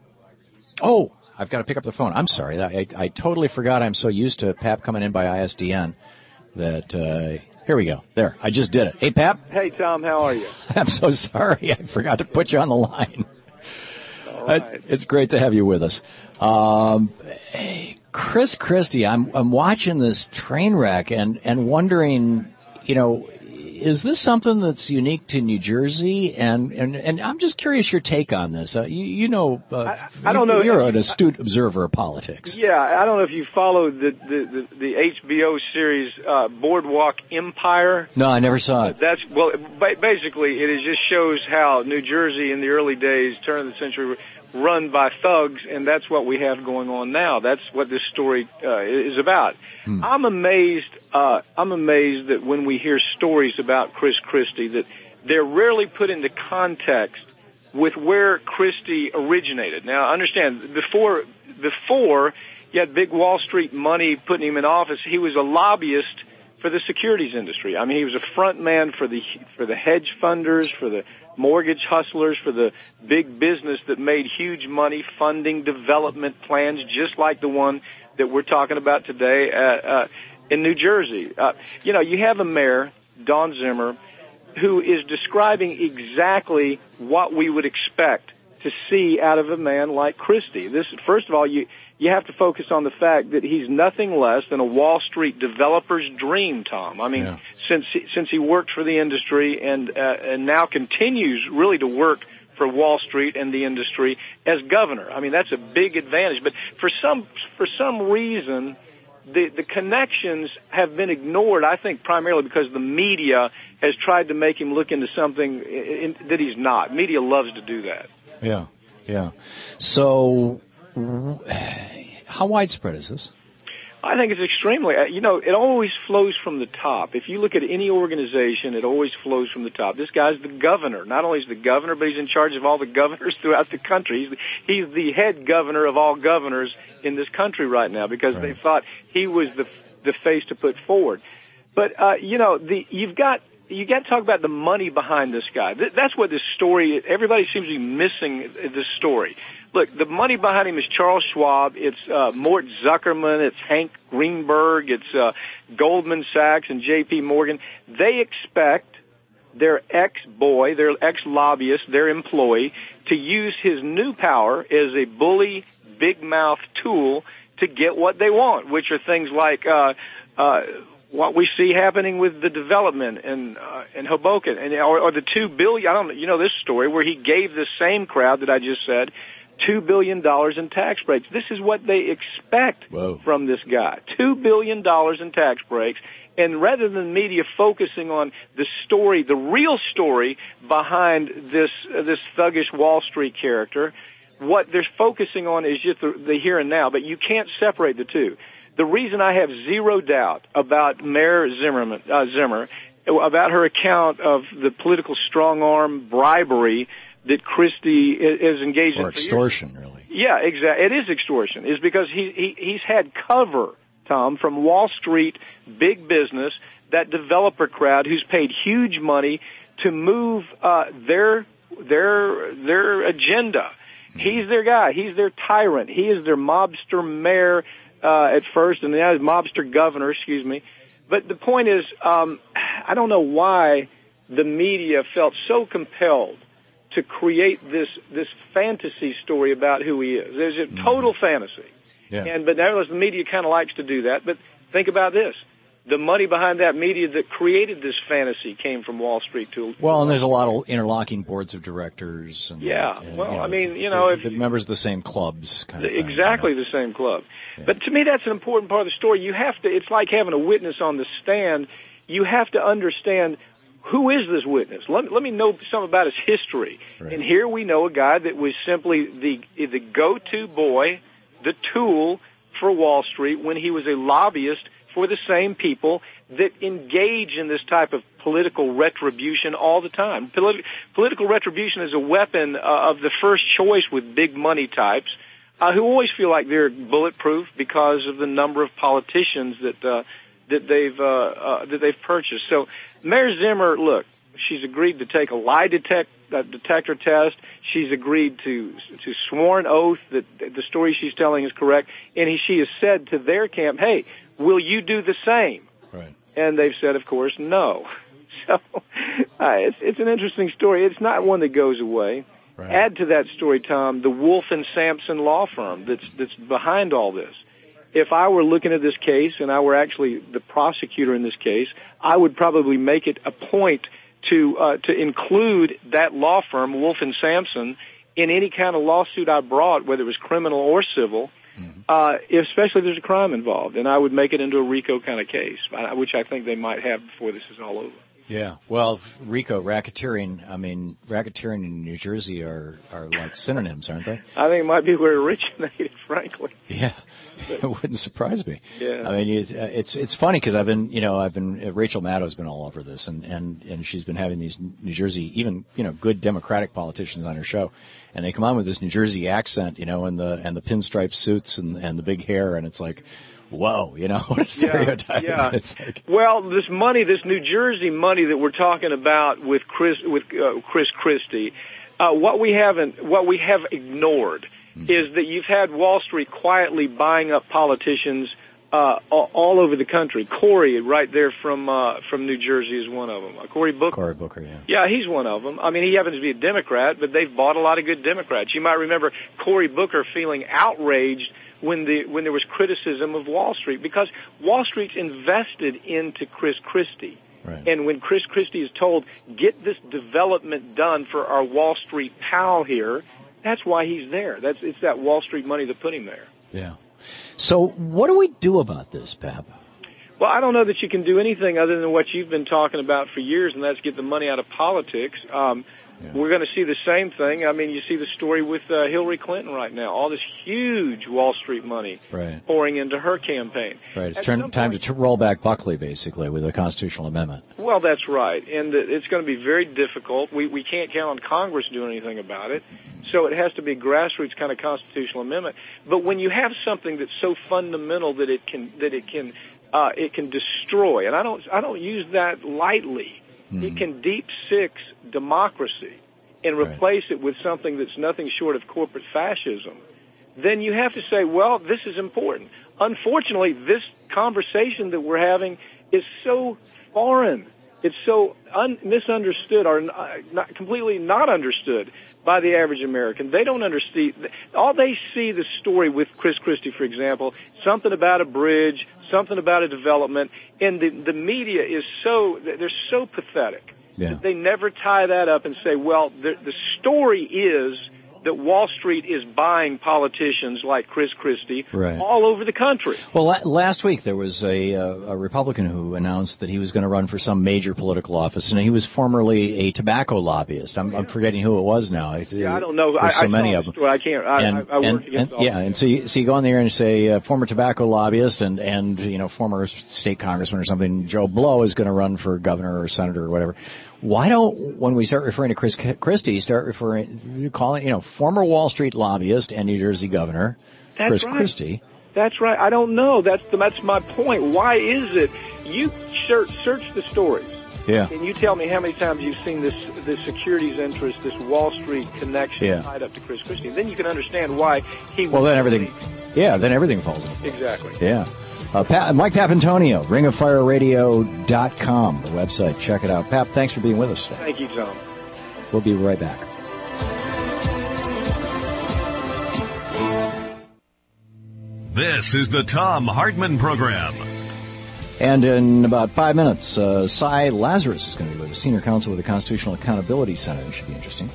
Oh, I've got to pick up the phone. I'm sorry. I, I totally forgot. I'm so used to Pap coming in by I S D N that... Uh, Here we go. There. I just did it. Hey, Pap. Hey, Tom. How are you? I'm so sorry. I forgot to put you on the line. All right. It's great to have you with us. Um, hey, Chris Christie, I'm I'm watching this train wreck and, and wondering, you know, is this something that's unique to New Jersey? And, and, and I'm just curious your take on this. Uh, you, you know, uh, I, I don't know. You're an astute observer of politics. Yeah, I don't know if you followed the the, the, the H B O series uh, Boardwalk Empire. No, I never saw it. That's well, ba- basically, it is just shows how New Jersey in the early days, turn of the century, run by thugs, and that's what we have going on now. That's what this story uh, is about. Hmm. I'm amazed. Uh, I'm amazed that when we hear stories about Chris Christie, that they're rarely put into context with where Christie originated. Now, understand, before before you had big Wall Street money putting him in office, he was a lobbyist for the securities industry. I mean, he was a front man for the for the hedge funders, for the mortgage hustlers, for the big business that made huge money funding development plans just like the one that we're talking about today uh, uh, in New Jersey. Uh, you know, you have a mayor, Don Zimmer, who is describing exactly what we would expect to see out of a man like Christie. This, first of all, you you have to focus on the fact that he's nothing less than a Wall Street developer's dream, Tom. I mean, yeah. since he, since he worked for the industry and uh, and now continues really to work for Wall Street and the industry as governor. I mean, that's a big advantage. But for some for some reason, the the connections have been ignored. I think primarily because the media has tried to make him look into something in, that he's not. Media loves to do that. Yeah, yeah. So, how widespread is this? I think it's extremely, you know, it always flows from the top. If you look at any organization, it always flows from the top. This guy's the governor. Not only is the governor, but he's in charge of all the governors throughout the country. He's, he's the head governor of all governors in this country right now because right. they thought he was the the face to put forward. But, uh, you know, the you've got you got to talk about the money behind this guy. Th- that's what this story, everybody seems to be missing this story. Look, the money behind him is Charles Schwab, it's uh, Mort Zuckerman, it's Hank Greenberg, it's uh, Goldman Sachs and J P Morgan. They expect their ex-boy, their ex-lobbyist, their employee, to use his new power as a bully, big-mouth tool to get what they want, which are things like uh, uh, what we see happening with the development in uh, in Hoboken, and or, or the two billion. I don't know, you know this story where he gave this same crowd that I just said two billion dollars in tax breaks. This is what they expect Whoa. from this guy: two billion dollars in tax breaks. And rather than media focusing on the story, the real story behind this uh, this thuggish Wall Street character, what they're focusing on is just the, the here and now. But you can't separate the two. The reason I have zero doubt about Mayor Zimmerman, uh, Zimmer, about her account of the political strong-arm bribery that Christie is engaged in. Or extortion, really. Yeah, exactly. It is extortion. Is because he, he he's had cover, Tom, from Wall Street, big business, that developer crowd who's paid huge money to move uh, their their their agenda. Mm-hmm. He's their guy. He's their tyrant. He is their mobster mayor. Uh, at first, and now he's mobster governor, excuse me. But the point is, um, I don't know why the media felt so compelled to create this this fantasy story about who he is. There's a total mm-hmm. fantasy. Yeah. And but nevertheless, the media kind of likes to do that. But think about this. The money behind that media that created this fantasy came from Wall Street, too. Well, and there's a lot of interlocking boards of directors. And, yeah, and, well, you know, I mean, you know... The, if, the members of the same clubs kind of thing. Exactly you know? the same club. Yeah. But to me, that's an important part of the story. You have to... It's like having a witness on the stand. You have to understand, who is this witness? Let, let me know something about his history. Right. And here we know a guy that was simply the the go-to boy, the tool for Wall Street when he was a lobbyist for the same people that engage in this type of political retribution all the time. Polit- political retribution is a weapon uh, of the first choice with big money types uh, who always feel like they're bulletproof because of the number of politicians that uh, that they've uh, uh, that they've purchased. So Mayor Zimmer, look, she's agreed to take a lie detect, uh, detector test. She's agreed to to sworn oath that the story she's telling is correct, and he, she has said to their camp, "Hey, will you do the same?" Right. And they've said, of course, no. So uh, it's, it's an interesting story. It's not one that goes away. Right. Add to that story, Tom, the Wolf and Sampson law firm that's that's behind all this. If I were looking at this case and I were actually the prosecutor in this case, I would probably make it a point to uh, to include that law firm, Wolf and Sampson, in any kind of lawsuit I brought, whether it was criminal or civil. Mm-hmm. Uh, especially if there's a crime involved, and I would make it into a RICO kind of case, which I think they might have before this is all over. Yeah, well, RICO, racketeering, I mean, racketeering and New Jersey are, are like synonyms, aren't they? I think it might be where it originated, frankly. Yeah, it wouldn't surprise me. Yeah. I mean, it's it's, it's funny because I've been, you know, I've been, Rachel Maddow's been all over this, and, and, and she's been having these New Jersey, even, you know, good Democratic politicians on her show. And they come on with this New Jersey accent, you know, and the and the pinstripe suits and and the big hair, and it's like, whoa, you know, what a stereotype. Yeah. yeah. It's like, well, this money, this New Jersey money that we're talking about with Chris with uh, Chris Christie, uh, what we haven't, what we have ignored, mm-hmm. is that you've had Wall Street quietly buying up politicians uh, all over the country. Cory, right there from uh, from New Jersey, is one of them. Uh, Cory Booker. Cory Booker, yeah. Yeah, he's one of them. I mean, he happens to be a Democrat, but they've bought a lot of good Democrats. You might remember Cory Booker feeling outraged when the when there was criticism of Wall Street, because Wall Street's invested into Chris Christie. Right. And when Chris Christie is told, get this development done for our Wall Street pal here, that's why he's there. That's it's that Wall Street money that put him there. Yeah. So what do we do about this, Pap? Well, I don't know that you can do anything other than what you've been talking about for years, and that's get the money out of politics. Um, yeah. We're going to see the same thing. I mean, you see the story with uh, Hillary Clinton right now. All this huge Wall Street money right. pouring into her campaign. Right. It's turn, time point, to t- roll back Buckley, basically, with a constitutional amendment. Well, that's right. And it's going to be very difficult. We we can't count on Congress doing anything about it. So it has to be a grassroots kind of constitutional amendment. But when you have something that's so fundamental that it can that it can uh, it can destroy, and I don't I don't use that lightly. mm-hmm. it can deep six democracy and replace right. it with something that's nothing short of corporate fascism, then you have to say, well, this is important. Unfortunately, this conversation that we're having is so foreign. It's so un- misunderstood or not, completely not understood by the average American. They don't understand. All they see the story with Chris Christie, for example, something about a bridge, something about a development, and the, the media is so, they're so pathetic. Yeah. They never tie that up and say, well, the, the story is that Wall Street is buying politicians like Chris Christie right. all over the country. Well, la- last week there was a, uh, a Republican who announced that he was going to run for some major political office, and he was formerly a tobacco lobbyist. I'm, I'm forgetting who it was now. Yeah, I don't know. There's I, so I many of them. I can't. I, and, I, I work and, against and, all Yeah, and so you, so you go on there and say uh, former tobacco lobbyist and, and you know former state congressman or something. Joe Blow is going to run for governor or senator or whatever. Why don't, when we start referring to Chris Christie, start referring, calling, you know, former Wall Street lobbyist and New Jersey governor, That's Chris right. Christie? That's right. I don't know. That's the, that's my point. Why is it? You search, search the stories. Yeah. And you tell me how many times you've seen this, this securities interest, this Wall Street connection yeah. tied up to Chris Christie. And then you can understand why he. Well, then everything. Yeah, then everything falls into place. Exactly. Yeah. Uh, Pat, Mike Papantonio, ring of fire radio dot com, the website. Check it out. Pap, thanks for being with us today. Thank you, Tom. We'll be right back. This is the Tom Hartman Program. And in about five minutes, uh, Cy Lazarus is going to be with us, Senior Counsel with the Constitutional Accountability Center. It should be interesting.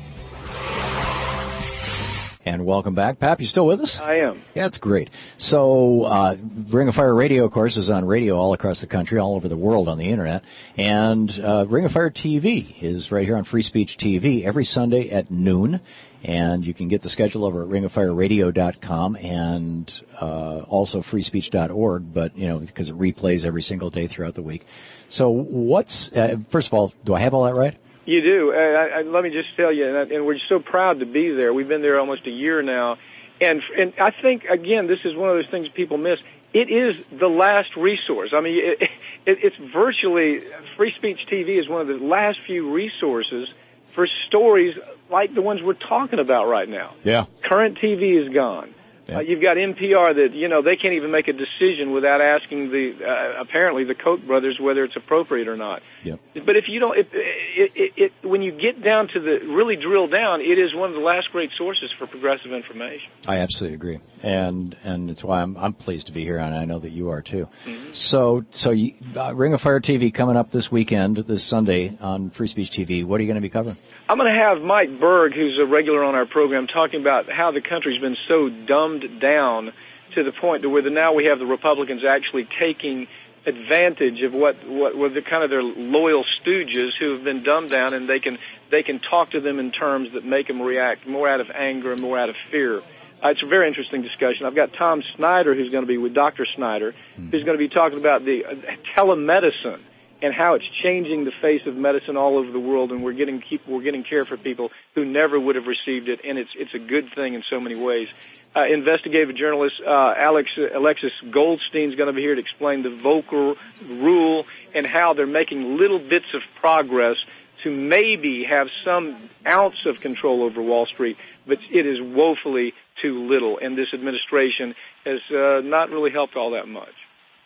And welcome back. Pap, you still with us? I am. Yeah, that's great. So, uh, Ring of Fire Radio, of course, is on radio all across the country, all over the world on the Internet. And uh, Ring of Fire T V is right here on Free Speech T V every Sunday at noon. And you can get the schedule over at ring of fire radio dot com and uh, also free speech dot org, but, you know, because it replays every single day throughout the week. So what's, uh, first of all, do I have all that right? You do. Uh, I, I, let me just tell you, and, I, and we're so proud to be there. We've been there almost a year now. And, and I think, again, this is one of those things people miss. It is the last resource. I mean, it, it, it's virtually, Free Speech T V is one of the last few resources for stories like the ones we're talking about right now. Yeah. Current T V is gone. Yeah. Uh, you've got N P R that, you know, they can't even make a decision without asking the, uh, apparently the Koch brothers whether it's appropriate or not. Yep. But if you don't, it, it, it, it, when you get down to the, really drill down, it is one of the last great sources for progressive information. I absolutely agree. And, and it's why I'm, I'm pleased to be here, and I know that you are too. Mm-hmm. So, so you, uh, Ring of Fire T V coming up this weekend, this Sunday on Free Speech T V. What are you going to be covering? I'm going to have Mike Berg, who's a regular on our program, talking about how the country's been so dumbed down to the point to where the, now we have the Republicans actually taking advantage of what what were the kind of their loyal stooges who have been dumbed down, and they can they can talk to them in terms that make them react more out of anger and more out of fear. Uh, it's a very interesting discussion. I've got Tom Snyder, who's going to be with Doctor Snyder, mm-hmm. who's going to be talking about the uh, telemedicine and how it's changing the face of medicine all over the world, and we're getting keep, we're getting care for people who never would have received it, and it's it's a good thing in so many ways. Uh, investigative journalist uh, Alex Alexis Goldstein is going to be here to explain the Volcker rule and how they're making little bits of progress to maybe have some ounce of control over Wall Street, but it is woefully too little, and this administration has uh, not really helped all that much.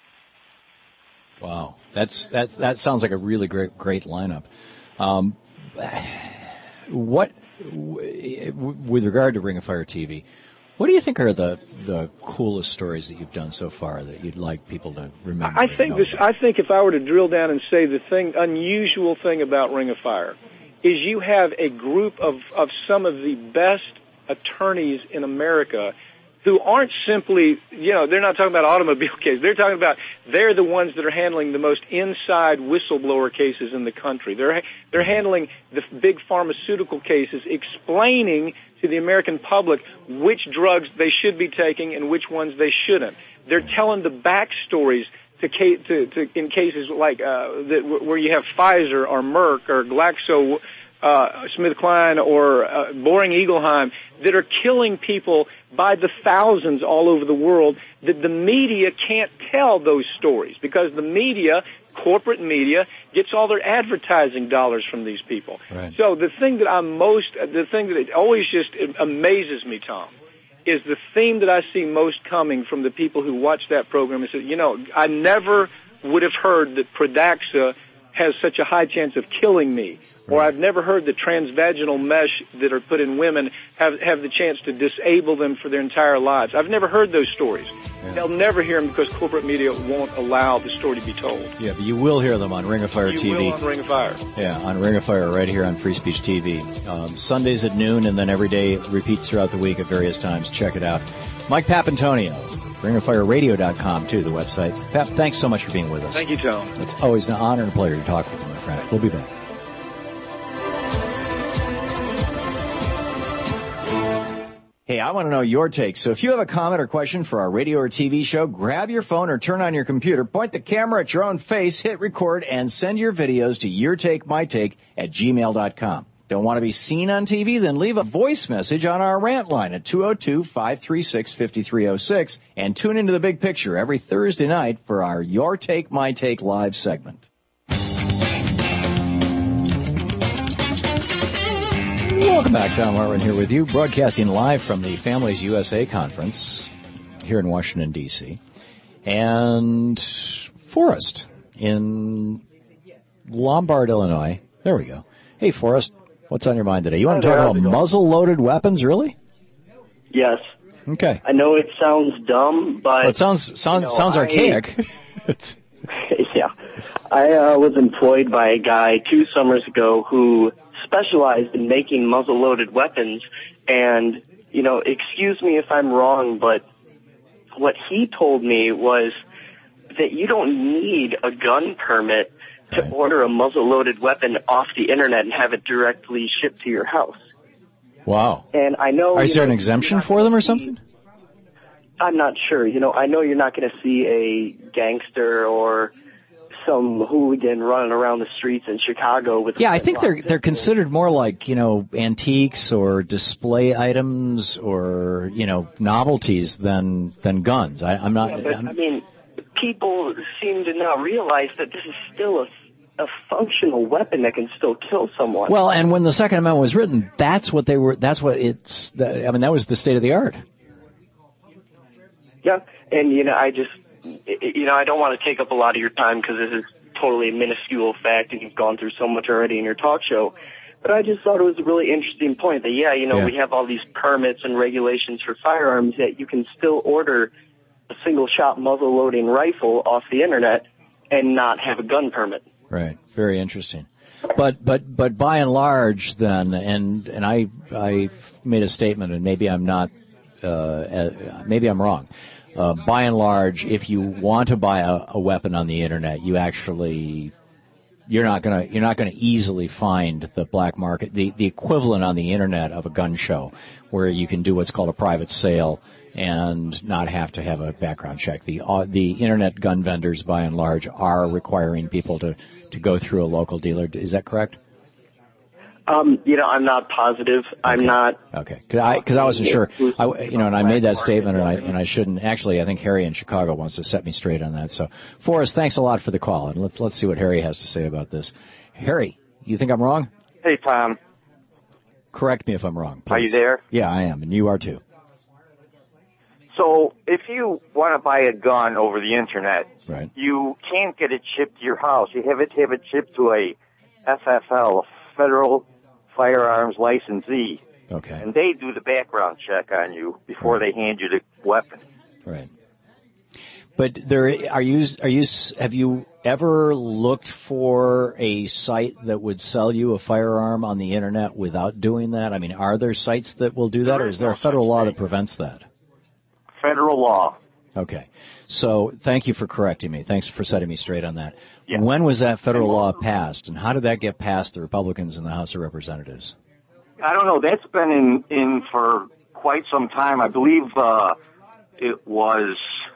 Wow, that's that. That sounds like a really great, great lineup. Um, what, with regard to Ring of Fire T V, what do you think are the the coolest stories that you've done so far that you'd like people to remember? I think this. I think if I were to drill down and say the thing, unusual thing about Ring of Fire, is you have a group of of some of the best attorneys in America who aren't simply, you know, they're not talking about automobile cases. They're talking about, they're the ones that are handling the most inside whistleblower cases in the country. They're, they're handling the big pharmaceutical cases, explaining to the American public which drugs they should be taking and which ones they shouldn't. They're telling the backstories to, to, to in cases like, uh, that, where you have Pfizer or Merck or Glaxo, Uh, SmithKline or uh, Boehringer Ingelheim that are killing people by the thousands all over the world, that the media can't tell those stories because the media corporate media gets all their advertising dollars from these people. Right. So the thing that I'm most, the thing that it always just amazes me, Tom, is the theme that I see most coming from the people who watch that program is that, you know, I never would have heard that Pradaxa has such a high chance of killing me. Or I've never heard that transvaginal mesh that are put in women have, have the chance to disable them for their entire lives. I've never heard those stories. Yeah. They'll never hear them because corporate media won't allow the story to be told. Yeah, but you will hear them on Ring of Fire you T V. You will on Ring of Fire. Yeah, on Ring of Fire right here on Free Speech T V. Um, Sundays at noon, and then every day it repeats throughout the week at various times. Check it out. Mike Papantonio, ring of fire radio dot com, too, the website. Pap, thanks so much for being with us. Thank you, Tom. It's always an honor and a pleasure to talk with you, my friend. We'll be back. Hey, I want to know your take. So if you have a comment or question for our radio or T V show, grab your phone or turn on your computer, point the camera at your own face, hit record, and send your videos to yourtakemytake at gmail dot com. Don't want to be seen on T V? Then leave a voice message on our rant line at two oh two, five three six, five three oh six and tune into The Big Picture every Thursday night for our Your Take, My Take live segment. Welcome back. Tom Hartman here with you, broadcasting live from the Families U S A Conference here in Washington, D C And Forrest in Lombard, Illinois. There we go. Hey, Forrest, what's on your mind today? You want to talk about muzzle-loaded weapons, really? Yes. Okay. I know it sounds dumb, but... Well, it sounds, sound, you know, sounds archaic. I, yeah. I uh, was employed by a guy two summers ago who specialized in making muzzle-loaded weapons, and, you know, excuse me if I'm wrong, but what he told me was that you don't need a gun permit to right. order a muzzle-loaded weapon off the internet and have it directly shipped to your house. Wow. And I know... Is there know, an exemption for them or something? See, I'm not sure. You know, I know you're not going to see a gangster or some hooligan running around the streets in Chicago with... Yeah, I think they're they're considered more like, you know, antiques or display items or, you know, novelties than than guns. I, I'm not... Yeah, but, I'm, I mean, people seem to not realize that this is still a, a functional weapon that can still kill someone. Well, and when the Second Amendment was written, that's what they were... That's what it's... I mean, that was the state of the art. Yeah, and, you know, I just... You know, I don't want to take up a lot of your time because this is totally a minuscule fact and you've gone through so much already in your talk show. But I just thought it was a really interesting point that, yeah, you know, yeah. we have all these permits and regulations for firearms, yet you can still order a single-shot muzzle-loading rifle off the Internet and not have a gun permit. Right. Very interesting. But but but by and large, then, and and I I made a statement, and maybe I'm not, uh, maybe I'm wrong. Uh, by and large, if you want to buy a, a weapon on the internet, you actually you're not gonna you're not gonna easily find the black market, the the equivalent on the internet of a gun show, where you can do what's called a private sale and not have to have a background check. The uh, the internet gun vendors, by and large, are requiring people to to go through a local dealer. Is that correct? Um, you know, I'm not positive. Okay. I'm not. Okay, because I, cause I wasn't sure. I, you know, and I made that statement, and I and I shouldn't. Actually, I think Harry in Chicago wants to set me straight on that. So, Forrest, thanks a lot for the call, and let's let's see what Harry has to say about this. Harry, you think I'm wrong? Hey, Tom. Correct me if I'm wrong, please. Are you there? Yeah, I am, and you are too. So, if you want to buy a gun over the internet, right. you can't get it shipped to your house. You have it have it shipped to a F F L, a Federal Firearms Licensee. Okay. And they do the background check on you before right. they hand you the weapon. Right. But there, are you, are you, have you ever looked for a site that would sell you a firearm on the internet without doing that? I mean, are there sites that will do that, or is there a federal law that prevents that? Federal law. Okay. So thank you for correcting me. Thanks for setting me straight on that. Yeah. When was that federal law passed, and how did that get past the Republicans in the House of Representatives? I don't know. That's been in, in for quite some time. I believe uh, it was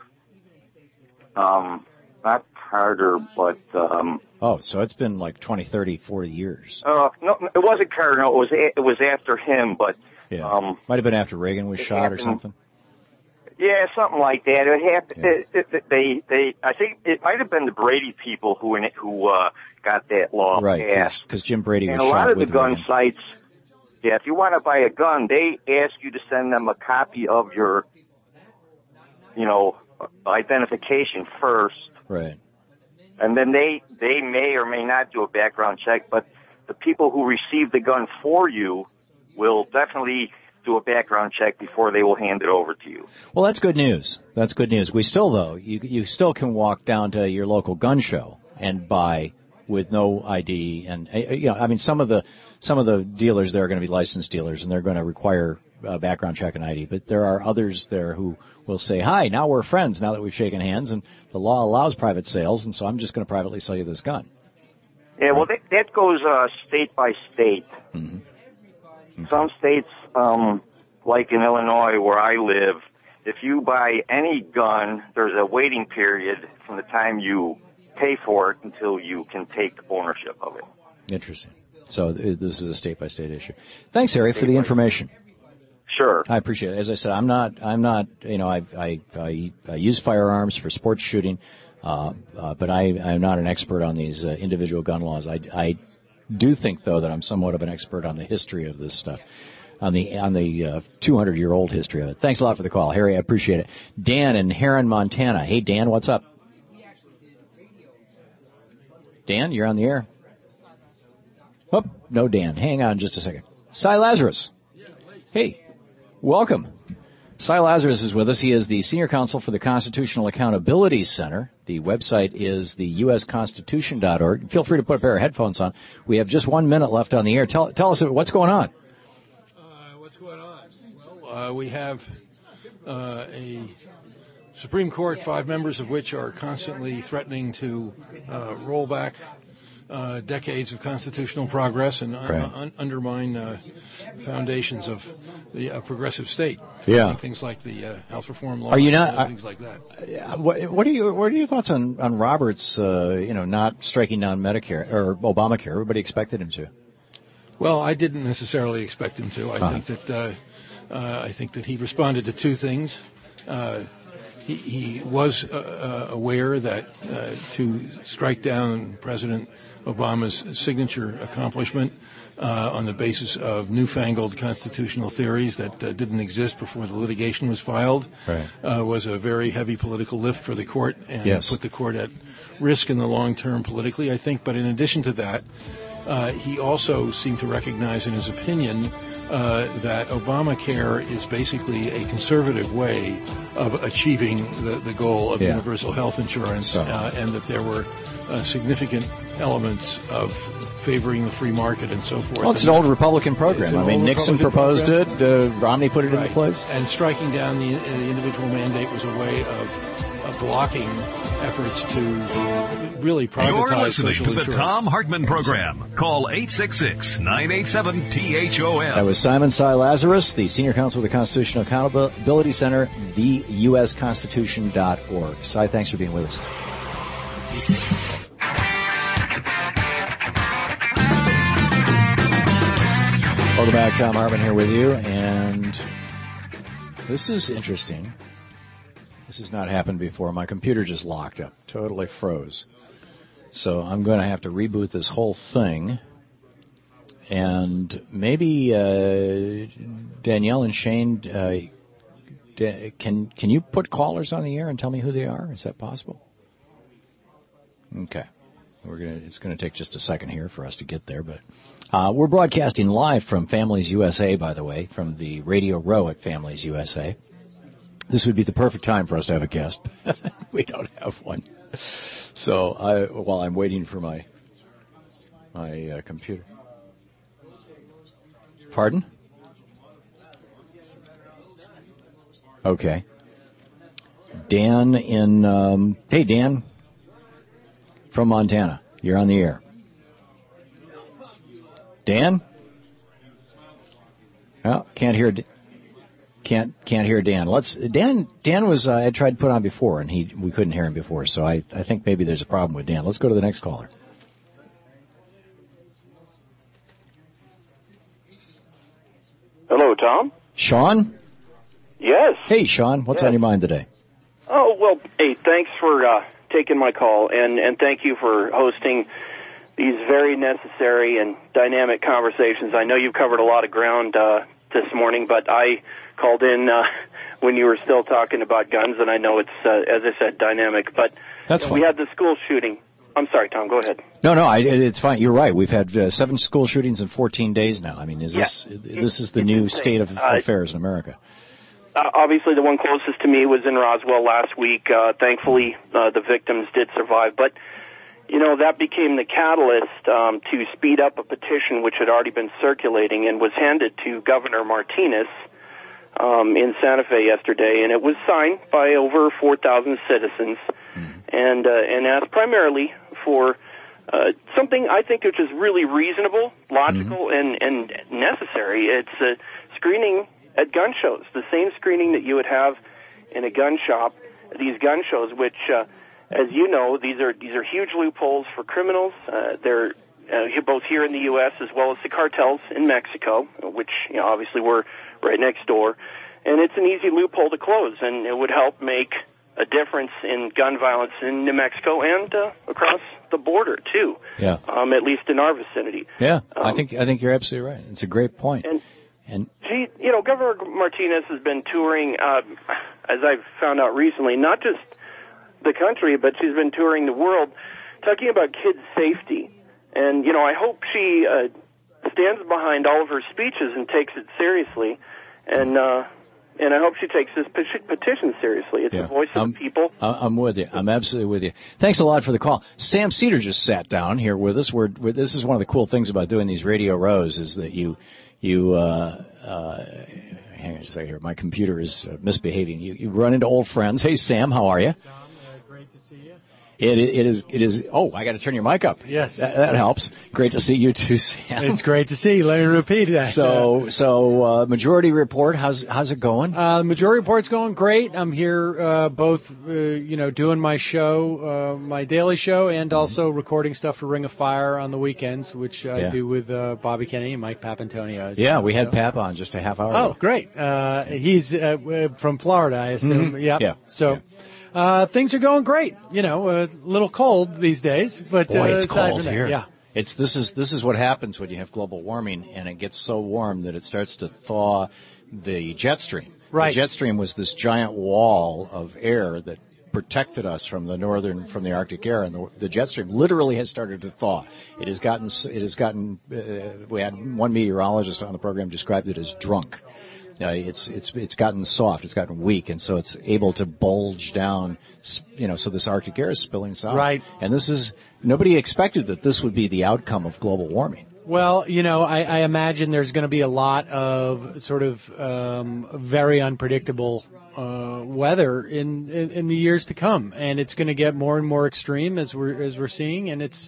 um, not Carter, but... Um, oh, so it's been like twenty, thirty, forty years. Uh, no, it wasn't Carter. No, it was, it was after him, but... Yeah. Um, Might have been after Reagan was shot happened, or something. Yeah, something like that. It happened. Yeah. It, it, they, they. I think it might have been the Brady people who in it, who uh, got that law Right, passed. because Jim Brady and was a lot shot of the with gun Reagan. sites. Yeah, if you want to buy a gun, they ask you to send them a copy of your, you know, identification first. Right. And then they they may or may not do a background check, but the people who receive the gun for you will definitely do a background check before they will hand it over to you. Well, that's good news. That's good news. We still, though, you you still can walk down to your local gun show and buy with no I D, and uh, you know, I mean, some of the some of the dealers there are going to be licensed dealers, and they're going to require a background check and I D. But there are others there who will say, "Hi, now we're friends. Now that we've shaken hands, and the law allows private sales, and so I'm just going to privately sell you this gun." Yeah, well, that, that goes uh, state by state. Mm-hmm. Okay. Some states, um, like in Illinois where I live, if you buy any gun, there's a waiting period from the time you pay for it until you can take ownership of it. Interesting. So th- this is a state-by-state issue. Thanks, Harry, for the information. Sure. I appreciate it. As I said, I'm not, I'm not, you know, I, I, I, I use firearms for sports shooting, uh, uh, but I, I'm not an expert on these uh, individual gun laws. I, I do think, though, that I'm somewhat of an expert on the history of this stuff, on the on the uh, two hundred year old history of it. Thanks a lot for the call, Harry. I appreciate it. Dan in Heron, Montana. Hey, Dan, what's up? Dan, you're on the air. Oh, no, Dan. Hang on just a second. Cy Lazarus. Hey, welcome. Cy Lazarus is with us. He is the Senior Counsel for the Constitutional Accountability Center. The website is the U S constitution dot org. Feel free to put a pair of headphones on. We have just one minute left on the air. Tell, tell us what's going on. Uh, what's going on? Well, uh, we have uh, a Supreme Court, five members of which are constantly threatening to uh, roll back uh, decades of constitutional progress and un- right. un- undermine uh, foundations of the uh, progressive state. Yeah. Things like the uh, health reform law. Are you not? And things like that. Uh, what, what are you? What are your thoughts on on Roberts? Uh, you know, not striking down Medicare or Obamacare. Everybody expected him to. Well, I didn't necessarily expect him to. I uh-huh. think that uh, uh, I think that he responded to two things. Uh, He, he was uh, uh, aware that uh, to strike down President Obama's signature accomplishment uh, on the basis of newfangled constitutional theories that uh, didn't exist before the litigation was filed right. uh, was a very heavy political lift for the court and yes. put the court at risk in the long term politically, I think. But in addition to that, uh, he also seemed to recognize in his opinion Uh, that Obamacare is basically a conservative way of achieving the, the goal of yeah. universal health insurance, so. uh, and that there were uh, significant elements of favoring the free market and so forth. Well, it's an old Republican program. I mean, Nixon proposed program. it, uh, Romney put it right. into place. And striking down the, uh, the individual mandate was a way of uh, blocking efforts to really privatize You're listening social to the insurance. Tom Hartman Program. Call eight six six, nine eight seven, T H O M. That was Simon Cy Lazarus, the Senior Counsel of the Constitutional Accountability Center, the U S constitution dot org. Cy, thanks for being with us. Welcome back. Tom Hartman here with you, and this is interesting. This has not happened before. My computer just locked up, totally froze. So I'm going to have to reboot this whole thing. And maybe uh, Danielle and Shane, uh, da- can can you put callers on the air and tell me who they are? Is that possible? Okay. We're gonna. It's going to take just a second here for us to get there, but uh, we're broadcasting live from Families U S A, by the way, from the Radio Row at Families U S A. This would be the perfect time for us to have a guest. We don't have one. So I, while I'm waiting for my my uh, computer. Pardon? Okay. Dan in, um, hey, Dan from Montana. You're on the air. Dan? Oh, can't hear, can't, can't hear Dan. Let's, Dan, Dan was, uh, I tried to put on before and he, we couldn't hear him before. So I, I think maybe there's a problem with Dan. Let's go to the next caller. Hello, Tom. Sean? Yes. Hey, Sean, what's yes. on your mind today? Oh, well, hey, thanks for uh, taking my call, and, and thank you for hosting these very necessary and dynamic conversations. I know you've covered a lot of ground uh, this morning, but I called in uh, when you were still talking about guns, and I know it's, uh, as I said, dynamic. But That's we fine. had the school shooting. I'm sorry, Tom, go ahead. No, no, I, it's fine. You're right. We've had uh, seven school shootings in fourteen days now. I mean, is Yeah. this this is the new insane. state of Uh, affairs in America? Uh, obviously, the one closest to me was in Roswell last week. Uh, thankfully, uh, the victims did survive. But, you know, that became the catalyst um, to speed up a petition which had already been circulating and was handed to Governor Martinez um, in Santa Fe yesterday. And it was signed by over four thousand citizens and, uh, and asked primarily for uh, something I think which is really reasonable, logical, and, and necessary. It's uh, screening at gun shows, the same screening that you would have in a gun shop. These gun shows, which, uh, as you know, these are these are huge loopholes for criminals. Uh, they're uh, both here in the U S as well as the cartels in Mexico, which, you know, obviously we're right next door. And it's an easy loophole to close, and it would help make a difference in gun violence in New Mexico and uh, across the border too. Yeah. Um, at least in our vicinity. Yeah, Um, I think I think you're absolutely right. It's a great point. And, and Gee, you know, Governor Martinez has been touring, uh, as I've found out recently, not just the country, but she's been touring the world, talking about kids' safety. And, you know, I hope she uh, stands behind all of her speeches and takes it seriously. And uh, and I hope she takes this petition seriously. It's Yeah. the voice of I'm, the people. I'm with you. I'm absolutely with you. Thanks a lot for the call. Sam Cedar just sat down here with us. We're, we're, this is one of the cool things about doing these radio rows is that you, you, uh, uh, hang on just a second here. My computer is uh, misbehaving. You, you run into old friends. Hey, Sam, how are you? Tom, uh, great to see you. It, it is, it is, oh, I got to turn your mic up. Yes. That, that helps. Great to see you too, Sam. It's great to see you. Let me repeat that. So, so, uh, Majority Report, how's, how's it going? Uh, the Majority Report's going great. I'm here, uh, both, uh, you know, doing my show, uh, my daily show, and also recording stuff for Ring of Fire on the weekends, which I Yeah. do with, uh, Bobby Kennedy and Mike Papantonio. Yeah, we had So- Pap on just a half hour Oh, ago. great. Uh, he's, uh, uh, from Florida, I assume. Mhm. Yep. Yeah. So, uh, things are going great. You know, a little cold these days, but, Boy, uh, it's aside cold from that, here. yeah. It's this is this is what happens when you have global warming and it gets so warm that it starts to thaw the jet stream. Right. The jet stream was this giant wall of air that protected us from the northern from the Arctic air, and the, the jet stream literally has started to thaw. It has gotten it has gotten. Uh, we had one meteorologist on the program described it as drunk. Uh, it's it's it's gotten soft, it's gotten weak, and so it's able to bulge down. You know, so this Arctic air is spilling south. Right. And this is nobody expected that this would be the outcome of global warming. Well, you know, I, I imagine there's going to be a lot of sort of um, very unpredictable uh, weather in, in in the years to come, and it's going to get more and more extreme as we're as we're seeing, and it's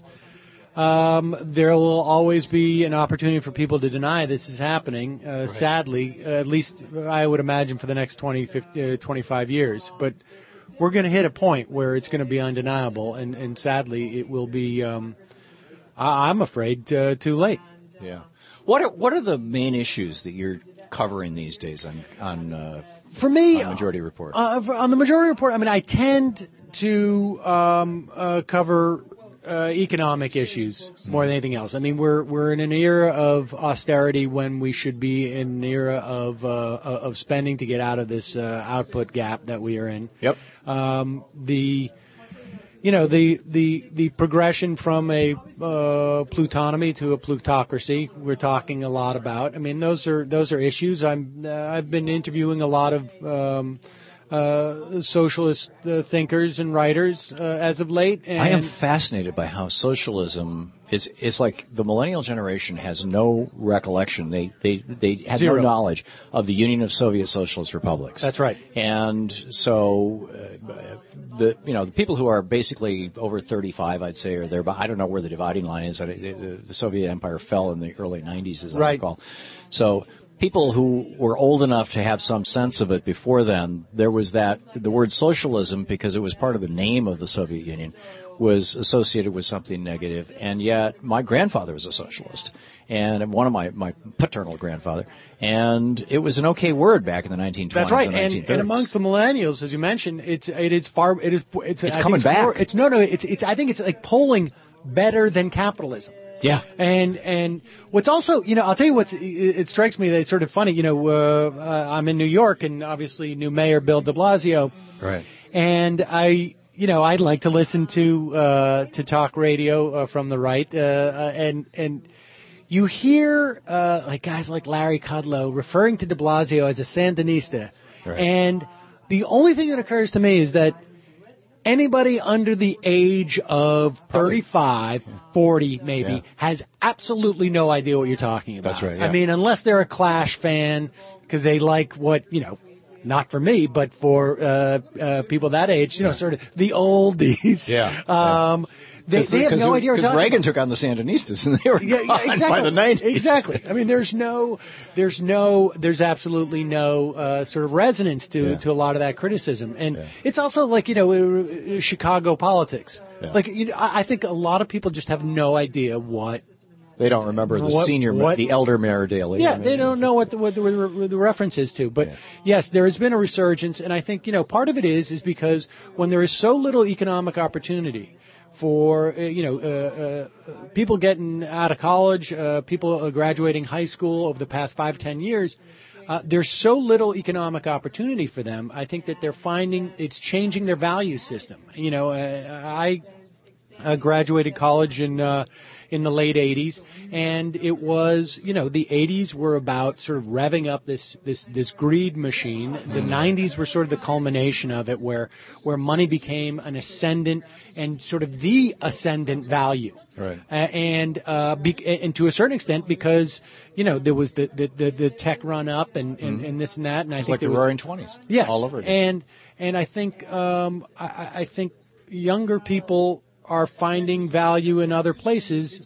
um, there will always be an opportunity for people to deny this is happening. Uh, Right. Sadly, uh, at least I would imagine for the next twenty, fifty, uh, twenty-five years, but we're going to hit a point where it's going to be undeniable, and, and sadly, it will be. Um, I- I'm afraid uh, too late. Yeah. What are, what are the main issues that you're covering these days on on uh, For me, on Majority Report? Uh, for- on the Majority Report, I mean, I tend to um, uh, cover uh, economic issues more than anything else. I mean, we're we're in an era of austerity when we should be in an era of uh, of spending to get out of this uh, output gap that we are in. Yep. Um, the you know the the the progression from a uh, plutonomy to a plutocracy we're talking a lot about. I mean, those are those are issues. I'm uh, I've been interviewing a lot of um, uh, socialist uh, thinkers and writers uh, as of late. And I am fascinated by how socialism is. It's like the millennial generation has no recollection. They they they had Zero. no knowledge of the Union of Soviet Socialist Republics. That's right. And so, uh, the you know the people who are basically over thirty-five, I'd say, or there. But I don't know where the dividing line is. The the Soviet Empire fell in the early nineties, as I Right. recall. So. People who were old enough to have some sense of it before then, there was that, the word socialism, because it was part of the name of the Soviet Union, was associated with something negative, and yet my grandfather was a socialist, and one of my, my paternal grandfather, and it was an okay word back in the nineteen twenties. That's right, and, and, and amongst the millennials, as you mentioned, it's it is far it is it's, it's I coming it's back. More, it's no no it's it's I think it's like polling better than capitalism. Yeah, and and what's also, you know, I'll tell you what's it, it strikes me that it's sort of funny. You know, uh, uh, I'm in New York, and obviously new mayor Bill de Blasio, right, and I. You know, I'd like to listen to uh, to talk radio uh, from the right, uh, uh, and and you hear uh, like guys like Larry Kudlow referring to de Blasio as a Sandinista, right. And the only thing that occurs to me is that anybody under the age of thirty-five, forty maybe, yeah. has absolutely no idea what you're talking about. That's right. Yeah. I mean, unless they're a Clash fan because they like what, you know, not for me, but for uh, uh, people that age, you know, sort of the oldies. Yeah. Um, they, they have no idea what Because Reagan about. took on the Sandinistas, and they were yeah, yeah, exactly. by the nineties. Exactly. I mean, there's no, there's no, there's absolutely no uh, sort of resonance to, yeah. to a lot of that criticism, and yeah. it's also like, you know, uh, Chicago politics. Yeah. Like, you know, I, I think a lot of people just have no idea what. They don't remember the what, senior, what, the elder Mayor Daley. Yeah, I mean, they don't know what the, what the, what the reference is to. But, yeah. yes, there has been a resurgence, and I think, you know, part of it is is because when there is so little economic opportunity for, uh, you know, uh, uh, people getting out of college, uh, people uh, graduating high school over the past five, ten years, uh, there's so little economic opportunity for them. I think that they're finding it's changing their value system. You know, uh, I uh, graduated college in uh, in the late eighties, and it was, you know, the eighties were about sort of revving up this this this greed machine. The nineties were sort of the culmination of it, where where money became an ascendant and sort of the ascendant value. Right. Uh, and uh, be, and to a certain extent, because, you know, there was the the, the, the tech run up and, and, mm-hmm. and this and that, and I it's think like the was, Roaring Twenties. Yes, all over again. and and I think um, I, I think younger people are finding value in other places,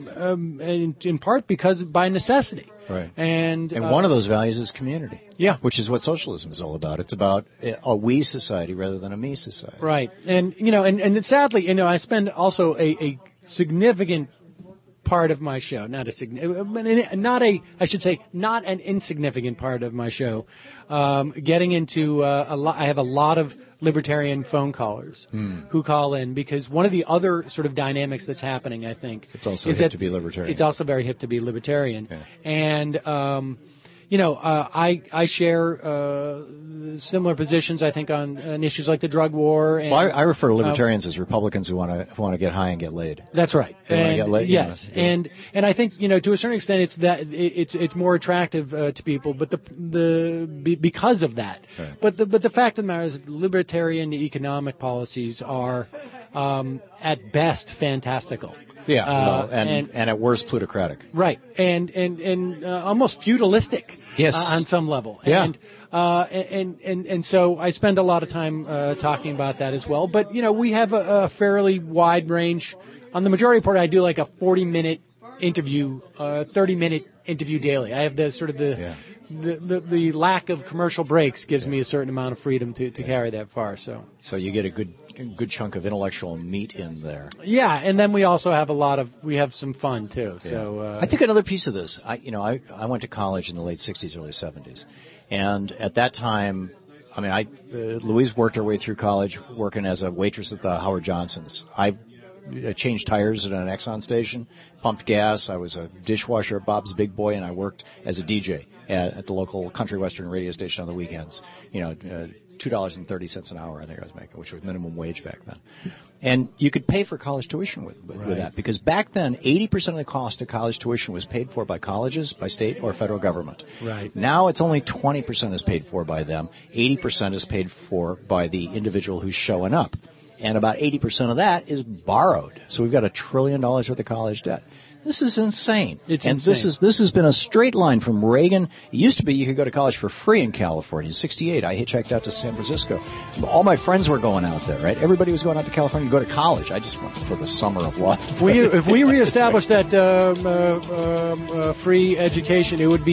um, in, in part because by necessity. Right. And and uh, one of those values is community. Yeah. Which is what socialism is all about. It's about a we society rather than a me society. Right. And, you know, and, and sadly, you know, I spend also a, a significant part of my show, not a significant, not a, I should say, not an insignificant part of my show, um, getting into uh, a lot. I have a lot of libertarian phone callers hmm. who call in, because one of the other sort of dynamics that's happening, I think, it's also is hip that to be libertarian. It's also very hip to be libertarian, yeah. and. Um, You know, uh, I I share uh, similar positions, I think, on, on issues like the drug war. And, well, I, I refer to libertarians um, as Republicans who want to want to get high and get laid. That's right. They want to And, get laid. yes, You know, yeah. and and I think, you know, to a certain extent, it's that it's it's more attractive uh, to people, but the the be, because of that. Right. But the but the fact of the matter is, that libertarian economic policies are um, at best fantastical. Yeah, uh, well, and, and and at worst plutocratic. Right, and and and uh, almost feudalistic. Yes. Uh, on some level. Yeah. And, uh, and and and so I spend a lot of time uh, talking about that as well. But you know, we have a, a fairly wide range. On the majority report, I do like a forty minute interview, uh, thirty minute interview daily. I have the sort of the. Yeah. The, the the lack of commercial breaks gives yeah. me a certain amount of freedom to, to yeah. carry that far. So so you get a good a good chunk of intellectual meat in there. Yeah, and then we also have a lot of we have some fun too. Yeah. So uh, I think another piece of this, I you know I I went to college in the late sixties, early seventies, and at that time, I mean I uh, Louise worked her way through college working as a waitress at the Howard Johnson's. I changed tires at an Exxon station, pumped gas. I was a dishwasher at Bob's Big Boy, and I worked as a D J at, at the local country western radio station on the weekends. You know, uh, two dollars and thirty cents an hour, I think I was making, which was minimum wage back then. And you could pay for college tuition with, with, right. with that, because back then, eighty percent of the cost of college tuition was paid for by colleges, by state or federal government. Right. Now it's only twenty percent is paid for by them. eighty percent is paid for by the individual who's showing up. And about eighty percent of that is borrowed. So we've got a trillion dollars worth of college debt. This is insane. It's and insane. this is this has been a straight line from Reagan. It used to be you could go to college for free in California. In sixty-eight, I hitchhiked out to San Francisco. All my friends were going out there, right? Everybody was going out to California to go to college. I just went for the summer of life. we, if we reestablish that um, uh, um, uh, free education, it would be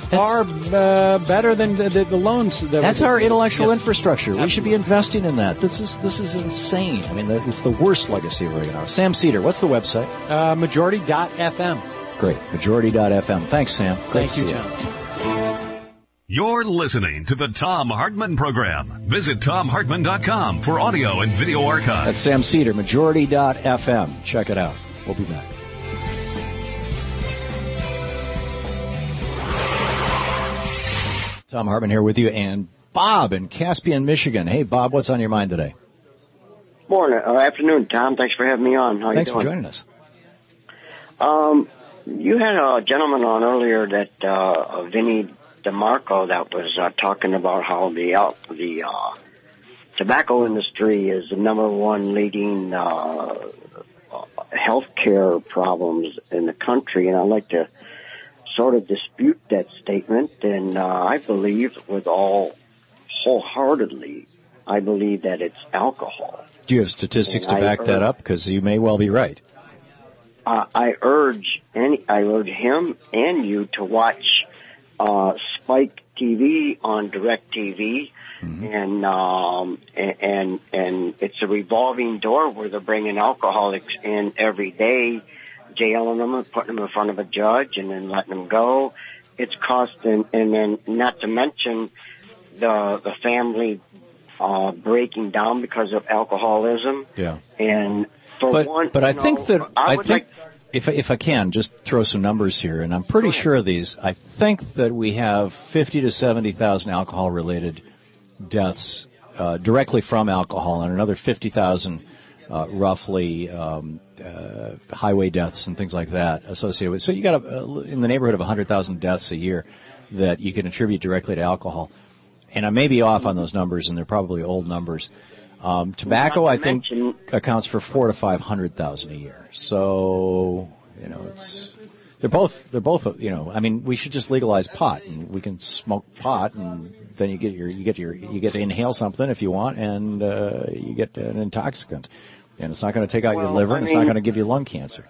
far uh, better than the, the, the loans. That That's our intellectual yeah. infrastructure. Absolutely. We should be investing in that. This is this is insane. I mean, it's the worst legacy of Reaganomics. Sam Cedar, what's the website? Uh, majority dot f m. Great. Majority dot f m. Thanks, Sam. Great Thank you, you, John. You're listening to the Tom Hartman Program. Visit tom hartman dot com for audio and video archives. That's Sam Cedar, majority dot f m. Check it out. We'll be back. Tom Hartman here with you, and Bob in Caspian, Michigan. Hey, Bob, what's on your mind today? Morning, uh, afternoon, Tom. Thanks for having me on. How Thanks you doing? for joining us. Um, you had a gentleman on earlier, that uh, Vinny DeMarco, that was uh, talking about how the uh, the uh, tobacco industry is the number one leading uh, health care problems in the country, and I'd like to sort of dispute that statement, and uh, I believe with all wholeheartedly, I believe that it's alcohol. Do you have statistics And to back I that urge, up? Because you may well be right. Uh, I urge any, I urge him and you to watch uh, Spike T V on DirecTV, mm-hmm. and um, and, and and it's a revolving door where they're bringing alcoholics in every day, jailing them and putting them in front of a judge and then letting them go. It's costing, and then not to mention the the family uh, breaking down because of alcoholism. Yeah. And for but, one, but I you know, think that I, I would think like, if if I can just throw some numbers here, and I'm pretty sure of these. I think that we have fifty to seventy thousand alcohol-related deaths uh, directly from alcohol, and another fifty thousand uh, roughly um, uh, highway deaths and things like that associated with. So you got a, in the neighborhood of one hundred thousand deaths a year that you can attribute directly to alcohol. And I may be off on those numbers, and they're probably old numbers. Um, tobacco, I think, accounts for four to five hundred thousand a year. So, you know, it's they're both they're both you know. I mean, we should just legalize pot, and we can smoke pot, and then you get your you get your you get to inhale something if you want, and uh, you get an intoxicant, and it's not going to take out well, your liver, I and it's mean, not going to give you lung cancer.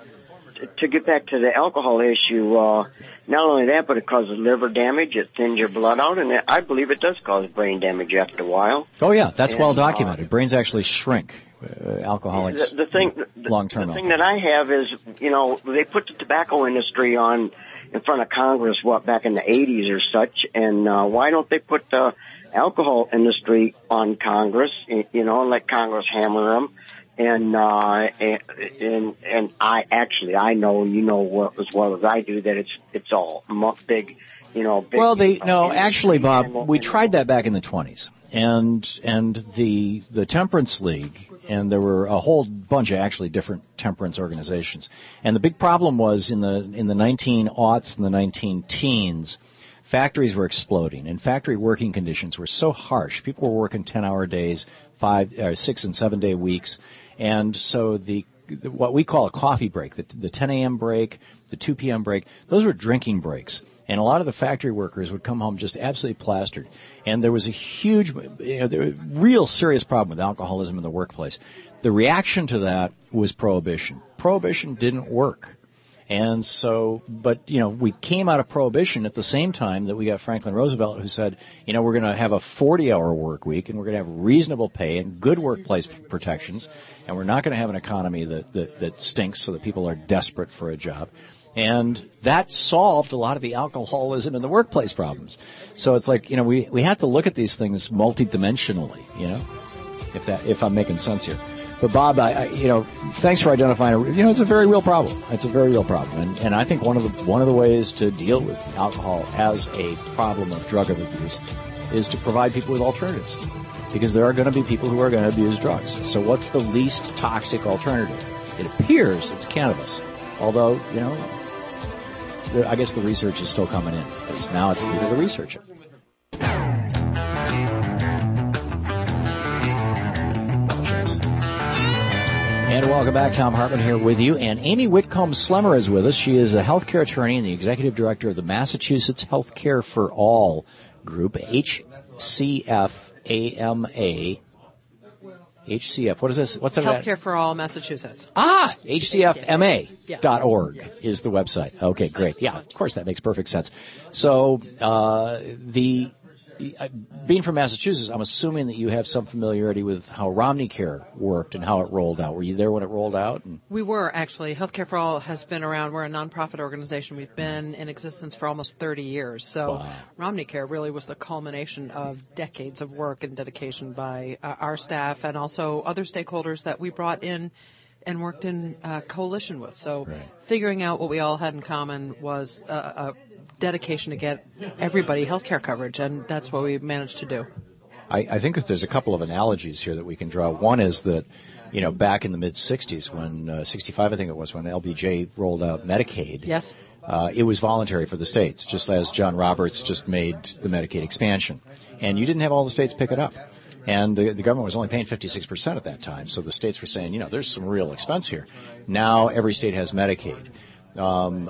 To get back to the alcohol issue, uh, not only that, but it causes liver damage. It thins your blood out, and it, I believe it does cause brain damage after a while. Oh yeah, that's and, well documented. Uh, Brains actually shrink. Uh, alcoholics. The, the thing, the, long-term the thing that I have is, you know, they put the tobacco industry on in front of Congress, what, back in the eighties or such, and uh, why don't they put the alcohol industry on Congress, you know, and let Congress hammer them? And, uh, and, and, and I actually, I know, you know as well as I do that it's, it's all big, you know, big. Well, they, no, actually, Bob, we tried that back in the twenties. And, and the, the Temperance League, and there were a whole bunch of actually different temperance organizations. And the big problem was in the, in the nineteen aughts and the nineteen teens, factories were exploding, and factory working conditions were so harsh. People were working ten-hour days, five, uh, six and seven-day weeks. And so the, the what we call a coffee break, the, the ten a.m. break, the two p.m. break, those were drinking breaks. And a lot of the factory workers would come home just absolutely plastered. And there was a huge, you know, there was a real serious problem with alcoholism in the workplace. The reaction to that was prohibition. Prohibition didn't work. And so, but, you know, we came out of Prohibition at the same time that we got Franklin Roosevelt, who said, you know, we're going to have a forty-hour work week, and we're going to have reasonable pay and good workplace protections, and we're not going to have an economy that, that, that stinks so that people are desperate for a job. And that solved a lot of the alcoholism in the workplace problems. So it's like, you know, we, we have to look at these things multidimensionally, you know, if that if I'm making sense here. But Bob, I, I, you know, thanks for identifying. You know, it's a very real problem. It's a very real problem, and, and I think one of the one of the ways to deal with alcohol as a problem of drug abuse is to provide people with alternatives, because there are going to be people who are going to abuse drugs. So, what's the least toxic alternative? It appears it's cannabis, although you know, the, I guess the research is still coming in, because now it's legal to research it. And welcome back. Tom Hartman here with you. And Amy Whitcomb Slemmer is with us. She is a healthcare attorney and the executive director of the Massachusetts Healthcare for All group, H C F A M A H C F. What is this? What's that? Healthcare for All, Massachusetts. Ah, H C F M A Yeah. dot org is the website. Okay, great. Yeah, of course, that makes perfect sense. So uh, the uh, being from Massachusetts, I'm assuming that you have some familiarity with how Romneycare worked and how it rolled out. Were you there when it rolled out? And We were, actually. Healthcare for All has been around. We're a nonprofit organization. We've been in existence for almost thirty years. So Wow. Romneycare really was the culmination of decades of work and dedication by uh, our staff and also other stakeholders that we brought in and worked in uh, coalition with. So figuring out what we all had in common was a, a dedication to get everybody health care coverage, and that's what we managed to do. I, I think that there's a couple of analogies here that we can draw. One is that, you know, back in the mid-sixties, when uh, sixty-five, I think it was, when L B J rolled out Medicaid, Yes. uh, it was voluntary for the states, just as John Roberts just made the Medicaid expansion. And you didn't have all the states pick it up. And the, the government was only paying fifty-six percent at that time, so the states were saying, you know, there's some real expense here. Now every state has Medicaid. Um,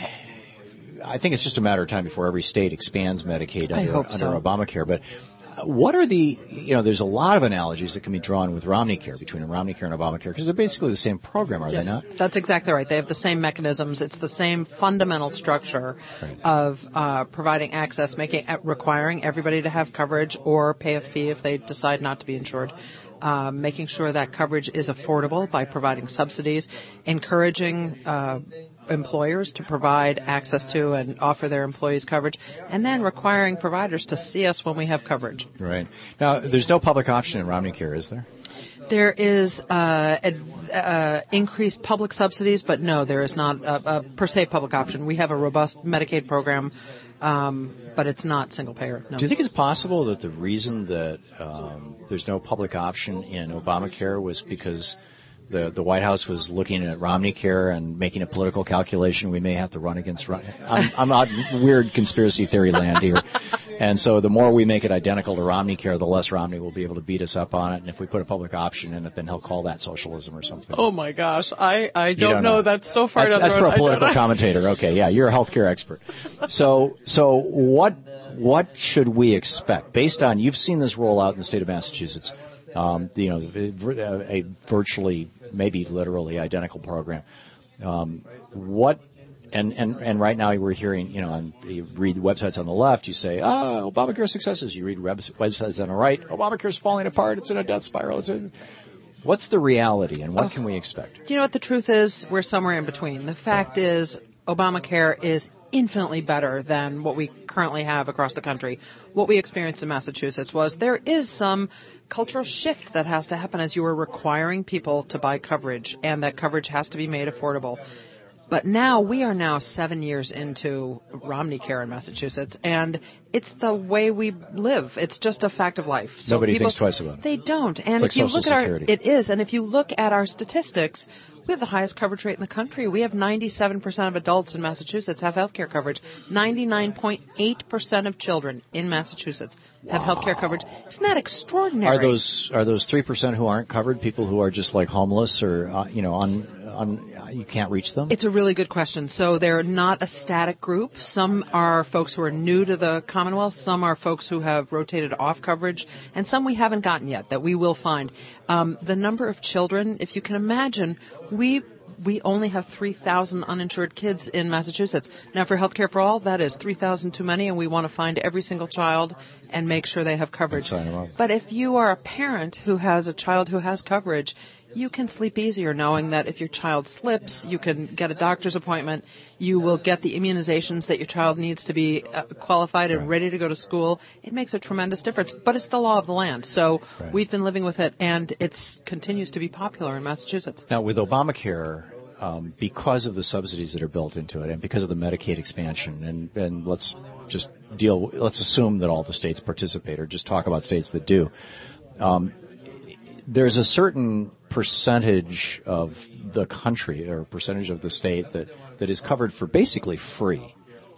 I think it's just a matter of time before every state expands Medicaid I under, hope under so. Obamacare. But what are the, you know, there's a lot of analogies that can be drawn with Romneycare, between Romneycare and Obamacare, because they're basically the same program, are Yes, they not? That's exactly right. They have the same mechanisms. It's the same fundamental structure of uh, providing access, making uh, requiring everybody to have coverage or pay a fee if they decide not to be insured. Uh, making sure that coverage is affordable by providing subsidies, encouraging uh, employers to provide access to and offer their employees coverage, and then requiring providers to see us when we have coverage. Right. Now, there's no public option in Romneycare, is there? There is uh, ad, uh, increased public subsidies, but no, there is not a, a per se public option. We have a robust Medicaid program, um, but it's not single payer. No. Do you think it's possible that the reason that um, there's no public option in Obamacare was because the the White House was looking at Romneycare and making a political calculation? We may have to run against. I'm, I'm out in weird conspiracy theory land here, and so the more we make it identical to Romneycare, the less Romney will be able to beat us up on it. And if we put a public option in it, then he'll call that socialism or something. Oh my gosh, I, I don't, don't know. know. That's so far That, down the that's road. for a political commentator. Okay, yeah, you're a healthcare expert. So, so what what should we expect based on you've seen this roll out in the state of Massachusetts? Um, you know, a virtually, maybe literally identical program. Um, what and, and and right now we're hearing, you know, and you read websites on the left, you say, ah, oh, Obamacare successes. You read web, websites on the right, Obamacare's falling apart. It's in a death spiral. It's in, what's the reality, and what Oh. can we expect? Do you know what the truth is? We're somewhere in between. The fact is, Obamacare is infinitely better than what we currently have across the country. What we experienced in Massachusetts was there is some cultural shift that has to happen as you are requiring people to buy coverage, and that coverage has to be made affordable. But now, we are now seven years into Romneycare in Massachusetts, and it's the way we live. It's just a fact of life. So Nobody people, thinks twice about it. They don't. It's And like if you Social look at our, Security. it is. And if you look at our statistics, we have the highest coverage rate in the country. We have ninety-seven percent of adults in Massachusetts have health care coverage. ninety-nine point eight percent of children in Massachusetts have health care coverage. Isn't that extraordinary? Are those are those three percent who aren't covered people who are just like homeless or uh, you know on on you can't reach them? It's a really good question. So they're not a static group. Some are folks who are new to the Commonwealth. Some are folks who have rotated off coverage, and some we haven't gotten yet that we will find. Um, the number of children, if you can imagine, we we only have three thousand uninsured kids in Massachusetts. Now, for Healthcare for All, that is three thousand too many, and we want to find every single child and make sure they have coverage. Sign them up. But if you are a parent who has a child who has coverage, you can sleep easier knowing that if your child slips, you can get a doctor's appointment. You will get the immunizations that your child needs to be uh, qualified and ready to go to school. It makes a tremendous difference. But it's the law of the land. So Right. we've been living with it, and it continues to be popular in Massachusetts. Now, with Obamacare, um, because of the subsidies that are built into it and because of the Medicaid expansion, and, and let's just deal, let's assume that all the states participate or just talk about states that do. Um, there's a certain percentage of the country or percentage of the state that, that is covered for basically free.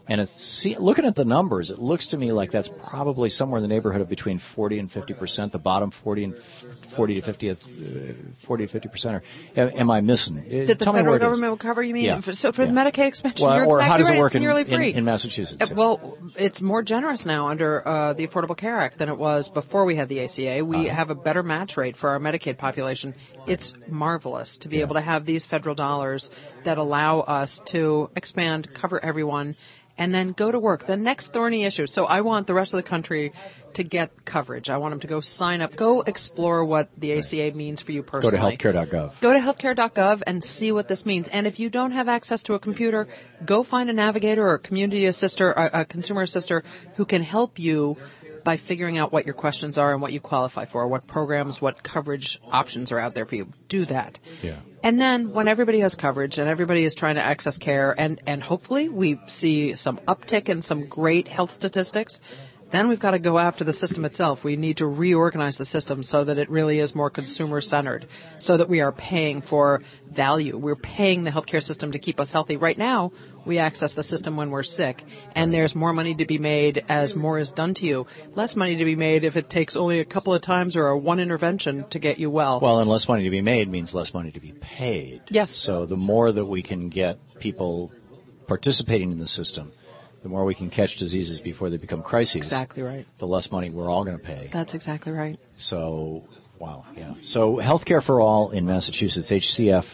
And it's, see, looking at the numbers, it looks to me like that's probably somewhere in the neighborhood of between forty and fifty percent. The bottom forty and forty to fifty, uh, forty to fifty percent. Am I missing? That the Tell federal me government will cover? You mean? Yeah. So for yeah. the Medicaid expansion, well, you're or exactly how does right. it work it's nearly in, free. in, in Massachusetts? Uh, well, it's more generous now under uh, the Affordable Care Act than it was before we had the A C A. We uh-huh. have a better match rate for our Medicaid population. It's marvelous to be yeah. able to have these federal dollars that allow us to expand, cover everyone, and then go to work. The next thorny issue. So I want the rest of the country to get coverage. I want them to go sign up. Go explore what the A C A means for you personally. Go to healthcare dot gov. Go to healthcare dot gov and see what this means. And if you don't have access to a computer, go find a navigator or a community assister, a, a consumer assister who can help you by figuring out what your questions are and what you qualify for, what programs, what coverage options are out there for you. Do that. Yeah. And then when everybody has coverage and everybody is trying to access care and, and hopefully we see some uptick in some great health statistics, then we've got to go after the system itself. We need to reorganize the system so that it really is more consumer-centered, so that we are paying for value. We're paying the healthcare system to keep us healthy. Right now, we access the system when we're sick, and there's more money to be made as more is done to you. Less money to be made if it takes only a couple of times or a one intervention to get you well. Well, and less money to be made means less money to be paid. Yes. So the more that we can get people participating in the system, the more we can catch diseases before they become crises. Exactly right. The less money we're all going to pay. That's exactly right. So, wow, yeah. So Healthcare for All in Massachusetts, H C F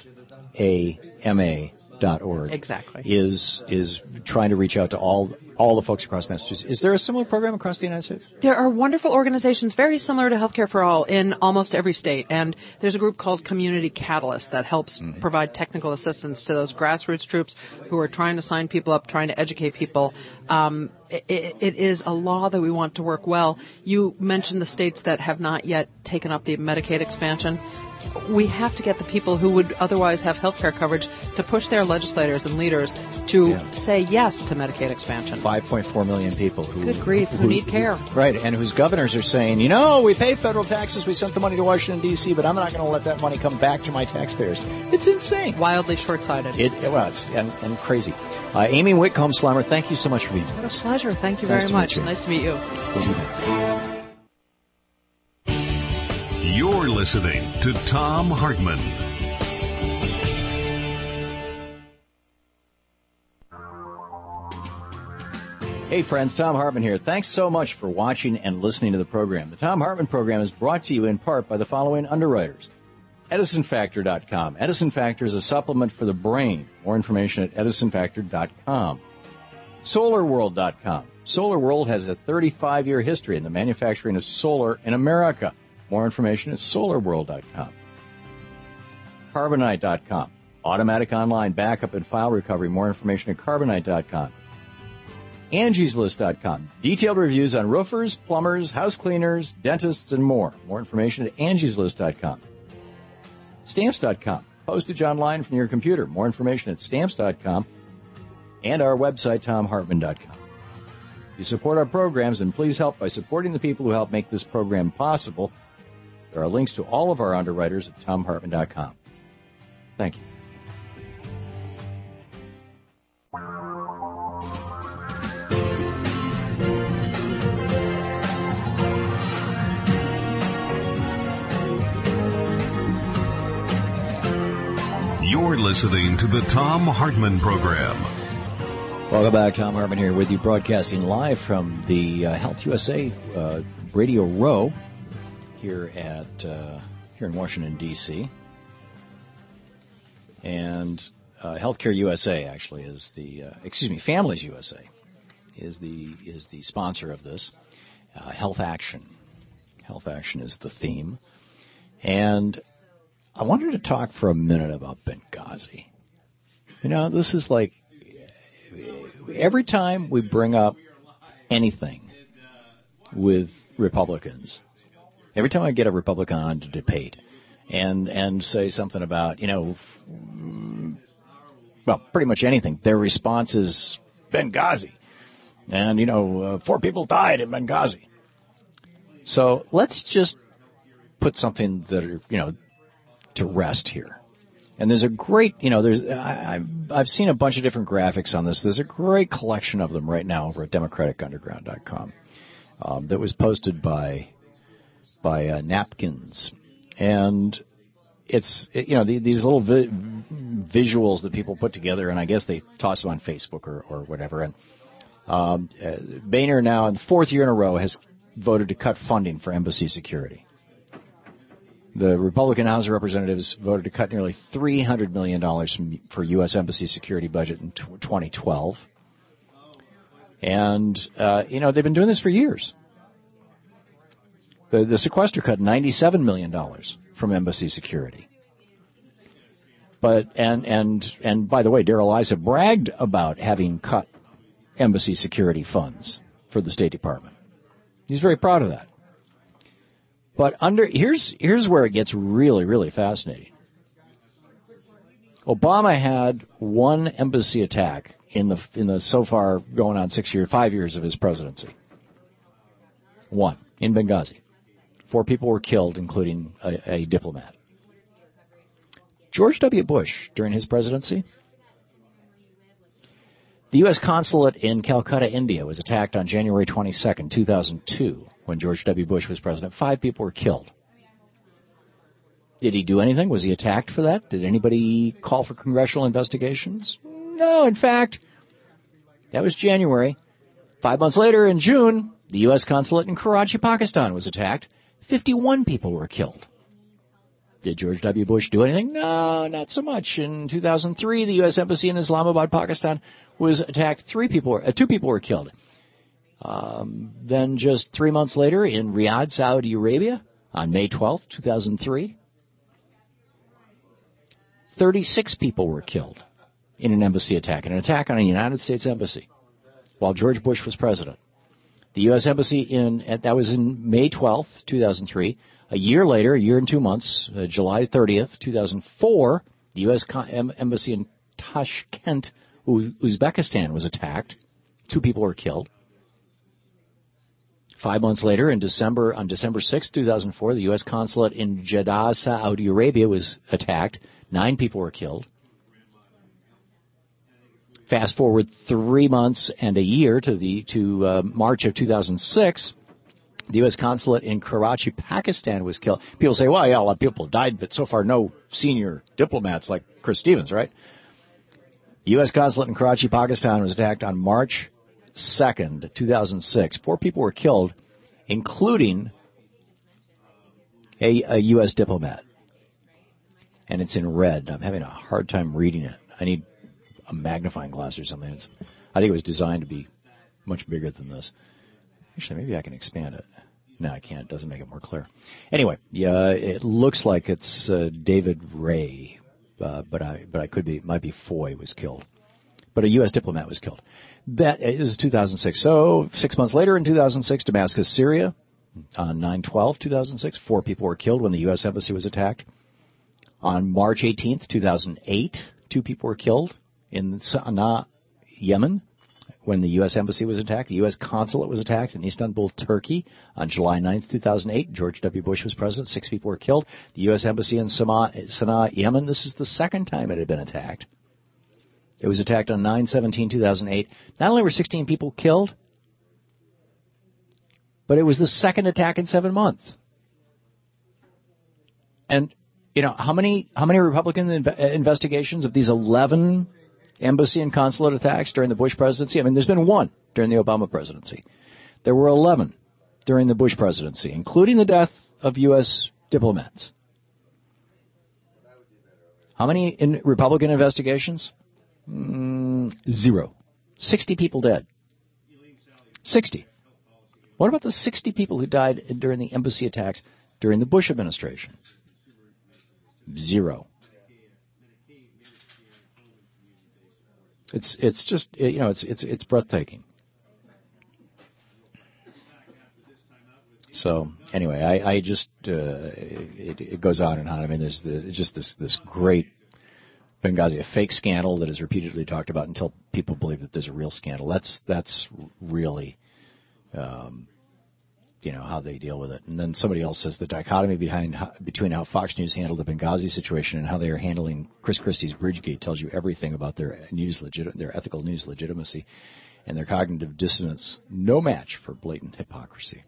A M A dot org. Exactly. Is is trying to reach out to all all the folks across Massachusetts. Is there a similar program across the United States? There are wonderful organizations very similar to Healthcare for All in almost every state. And there's a group called Community Catalyst that helps mm-hmm. provide technical assistance to those grassroots troops who are trying to sign people up, trying to educate people. Um, it, it is a law that we want to work well. You mentioned the states that have not yet taken up the Medicaid expansion. We have to get the people who would otherwise have health care coverage to push their legislators and leaders to yeah. say yes to Medicaid expansion. five point four million people who... Good grief, who, who need care. Right, and whose governors are saying, you know, we pay federal taxes, we sent the money to Washington, D C, but I'm not going to let that money come back to my taxpayers. It's insane. Wildly short-sighted. It, well, it's and, and crazy. Uh, Amy Whitcomb-Slimer, thank you so much for being here. What a pleasure. Thank you nice very much. Nice to meet you. We'll be back. You're listening to Thom Hartmann. Hey friends, Thom Hartmann here. Thanks so much for watching and listening to the program. The Thom Hartmann program is brought to you in part by the following underwriters. Edison Factor dot com. Edison Factor is a supplement for the brain. More information at Edison Factor dot com. Solar World dot com. Solar World has a thirty-five year history in the manufacturing of solar in America. More information at Solar World dot com. Carbonite dot com. Automatic online backup and file recovery. More information at Carbonite dot com. Angie's List dot com. Detailed reviews on roofers, plumbers, house cleaners, dentists, and more. More information at Angie's List dot com. Stamps dot com. Postage online from your computer. More information at Stamps dot com. And our website, Thom Hartmann dot com. You support our programs, and please help by supporting the people who help make this program possible. There are links to all of our underwriters at Thom Hartmann dot com. Thank you. You're listening to the Thom Hartmann Program. Welcome back. Thom Hartmann here with you, broadcasting live from the uh, Health U S A uh, Radio Row here at uh, here in Washington, D C And uh, Healthcare U S A actually is the uh, excuse me, Families U S A is the is the sponsor of this. Uh, Health Action, Health Action is the theme, and I wanted to talk for a minute about Benghazi. You know, this is like every time we bring up anything with Republicans. Every time I get a Republican on to debate and and say something about, you know, well, pretty much anything, their response is Benghazi. And, you know, uh, four people died in Benghazi. So let's just put something that, are, you know, to rest here. And there's a great, you know, there's I, I've, I've seen a bunch of different graphics on this. There's a great collection of them right now over at democratic underground dot com um, that was posted by by uh, Napkins. And it's, it, you know, the, these little vi- visuals that people put together, and I guess they toss them on Facebook or, or whatever. And um, uh, Boehner now, in the fourth year in a row, has voted to cut funding for embassy security. The Republican House of Representatives voted to cut nearly three hundred million dollars from, for U S embassy security budget in twenty twelve. And, uh, you know, they've been doing this for years. The, the sequester cut ninety-seven million dollars from embassy security. But, and, and, and by the way, Darrell Issa bragged about having cut embassy security funds for the State Department. He's very proud of that. But under here's here's where it gets really, really fascinating. Obama had one embassy attack in the in the so far going on six years, five years of his presidency. One in Benghazi. Four people were killed, including a, a diplomat. George W. Bush, during his presidency, the U S consulate in Calcutta, India, was attacked on January twenty-second, two thousand two, when George W. Bush was president. Five people were killed. Did he do anything? Was he attacked for that? Did anybody call for congressional investigations? No, in fact, that was January. Five months later, in June, the U S consulate in Karachi, Pakistan, was attacked. fifty-one people were killed. Did George W. Bush do anything? No, not so much. In two thousand three, the U S Embassy in Islamabad, Pakistan, was attacked. Three people, uh, two people were killed. Um, then just three months later, in Riyadh, Saudi Arabia, on May twelfth, two thousand three, thirty-six people were killed in an embassy attack, an attack on a United States embassy, while George Bush was president. The U S Embassy in, that was in May twelfth, two thousand three. A year later, a year and two months, uh, July thirtieth, two thousand four, the U S Embassy in Tashkent, Uzbekistan, was attacked. Two people were killed. Five months later, in December, on December sixth, two thousand four, the U S consulate in Jeddah, Saudi Arabia, was attacked. Nine people were killed. Fast forward three months and a year to the to uh, March of two thousand six. The U S consulate in Karachi, Pakistan, was killed. People say, well, yeah, a lot of people died, but so far no senior diplomats like Chris Stevens, right? The U S consulate in Karachi, Pakistan, was attacked on March second, two thousand six. Four people were killed, including a, a U S diplomat. And it's in red. I'm having a hard time reading it. I need a magnifying glass or something. It's, I think it was designed to be much bigger than this. Actually, maybe I can expand it. No, I can't. It doesn't make it more clear. Anyway, yeah, it looks like it's uh, David Ray, uh, but I but I could be. It might be Foy was killed, but a U S diplomat was killed. That is two thousand six. So six months later, in two thousand six, Damascus, Syria, on nine twelve two thousand six, four people were killed when the U S embassy was attacked. On March eighteenth, two thousand eight, two people were killed in Sana'a, Yemen, when the U S embassy was attacked. The U S consulate was attacked in Istanbul, Turkey, on July ninth, two thousand eight. George W. Bush was president. Six people were killed. The U S embassy in Sana'a, Yemen, this is the second time it had been attacked. It was attacked on nine seventeen two thousand eight. Not only were sixteen people killed, but it was the second attack in seven months. And, you know, how many how many Republican inv- investigations of these eleven embassy and consulate attacks during the Bush presidency? I mean, there's been one during the Obama presidency. There were eleven during the Bush presidency, including the death of U S diplomats. How many in Republican investigations? Mm, zero. Sixty people dead. Sixty. What about the sixty people who died during the embassy attacks during the Bush administration? Zero. It's it's just, you know, it's it's it's breathtaking. So anyway, I, I just uh, it, it goes on and on. I mean, there's the, just this this great Benghazi, a fake scandal that is repeatedly talked about until people believe that there's a real scandal. That's that's really um, you know, how they deal with it. And then somebody else says the dichotomy behind between how Fox News handled the Benghazi situation and how they are handling Chris Christie's Bridgegate tells you everything about their news legit, their ethical news legitimacy and their cognitive dissonance. No match for blatant hypocrisy.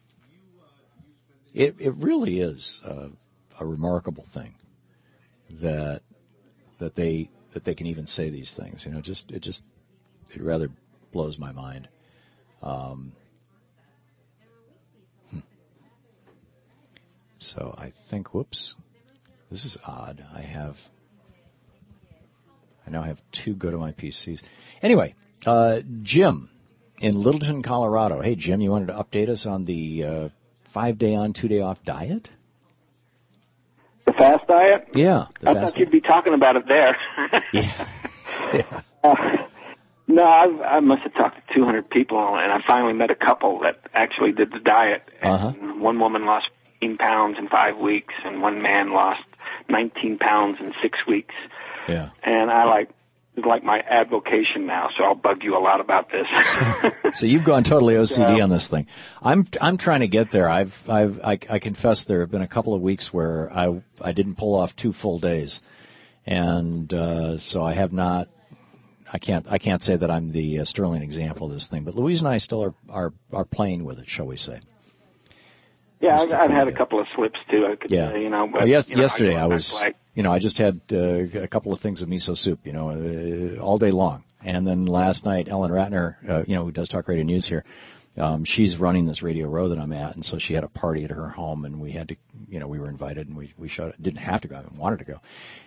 It it really is a, a remarkable thing that that they that they can even say these things. You know, just it just it rather blows my mind. Um, hmm. So I think, whoops, this is odd. I have, I now have two go to my P Cs. Anyway, uh, Jim in Littleton, Colorado. Hey, Jim, you wanted to update us on the uh, five-day on, two-day off diet? The fast diet? Yeah. I thought diet. you'd be talking about it there. yeah. yeah. Uh, no, I've, I must have talked to two hundred people, and I finally met a couple that actually did the diet. Uh-huh. And one woman lost fifteen pounds in five weeks, and one man lost nineteen pounds in six weeks. Yeah. And I like it's like my avocation now, so I'll bug you a lot about this. So you've gone totally O C D yeah. on this thing. I'm I'm trying to get there. I've I've I, I confess there have been a couple of weeks where I I didn't pull off two full days, and uh, so I have not. I can't I can't say that I'm the uh, sterling example of this thing, but Louise and I still are are, are playing with it, shall we say? Yeah, I've, I've had a couple of slips too. I could yeah. say, you know. But, well, yes, you know, yesterday I, I was, like, you know, I just had uh, a couple of things of miso soup, you know, uh, all day long. And then last night, Ellen Ratner, uh, you know, who does Talk Radio News here, um, she's running this Radio Row that I'm at, and so she had a party at her home, and we had to, you know, we were invited, and we we showed, didn't have to go, I wanted to go,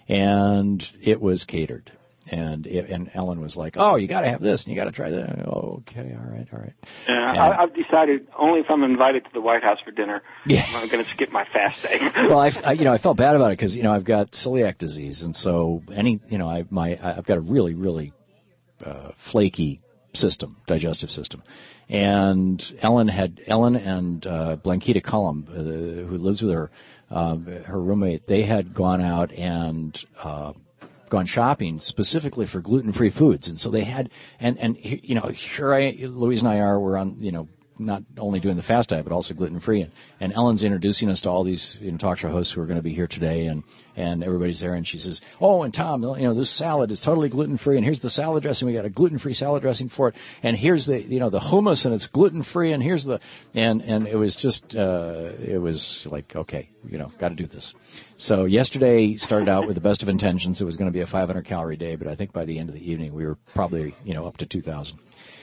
and it was catered. And it, and Ellen was like, "Oh, you got to have this, and you got to try that." Oh, okay, all right, all right. Yeah, and, I, I've decided only if I'm invited to the White House for dinner, yeah. I'm going to skip my fast day. Well, I, I, you know, I felt bad about it because you know I've got celiac disease, and so any, you know, I my I've got a really really uh, flaky system, digestive system, and Ellen had Ellen and uh, Blanquita Cullum, uh, who lives with her, uh, her roommate, they had gone out and. Uh, gone shopping specifically for gluten-free foods, and so they had, and and you know, here I, Louise and I are, we're on, you know, not only doing the fast diet but also gluten-free, and, and Ellen's introducing us to all these, you know, talk show hosts who are going to be here today, and and everybody's there, and she says, "Oh, and Tom, you know, this salad is totally gluten-free, and here's the salad dressing. We got a gluten-free salad dressing for it, and here's the, you know, the hummus, and it's gluten-free, and here's the," and and it was just, uh, it was like, okay, you know, got to do this. So yesterday started out with the best of intentions. It was going to be a five hundred calorie day, but I think by the end of the evening we were probably, you know, up to two thousand.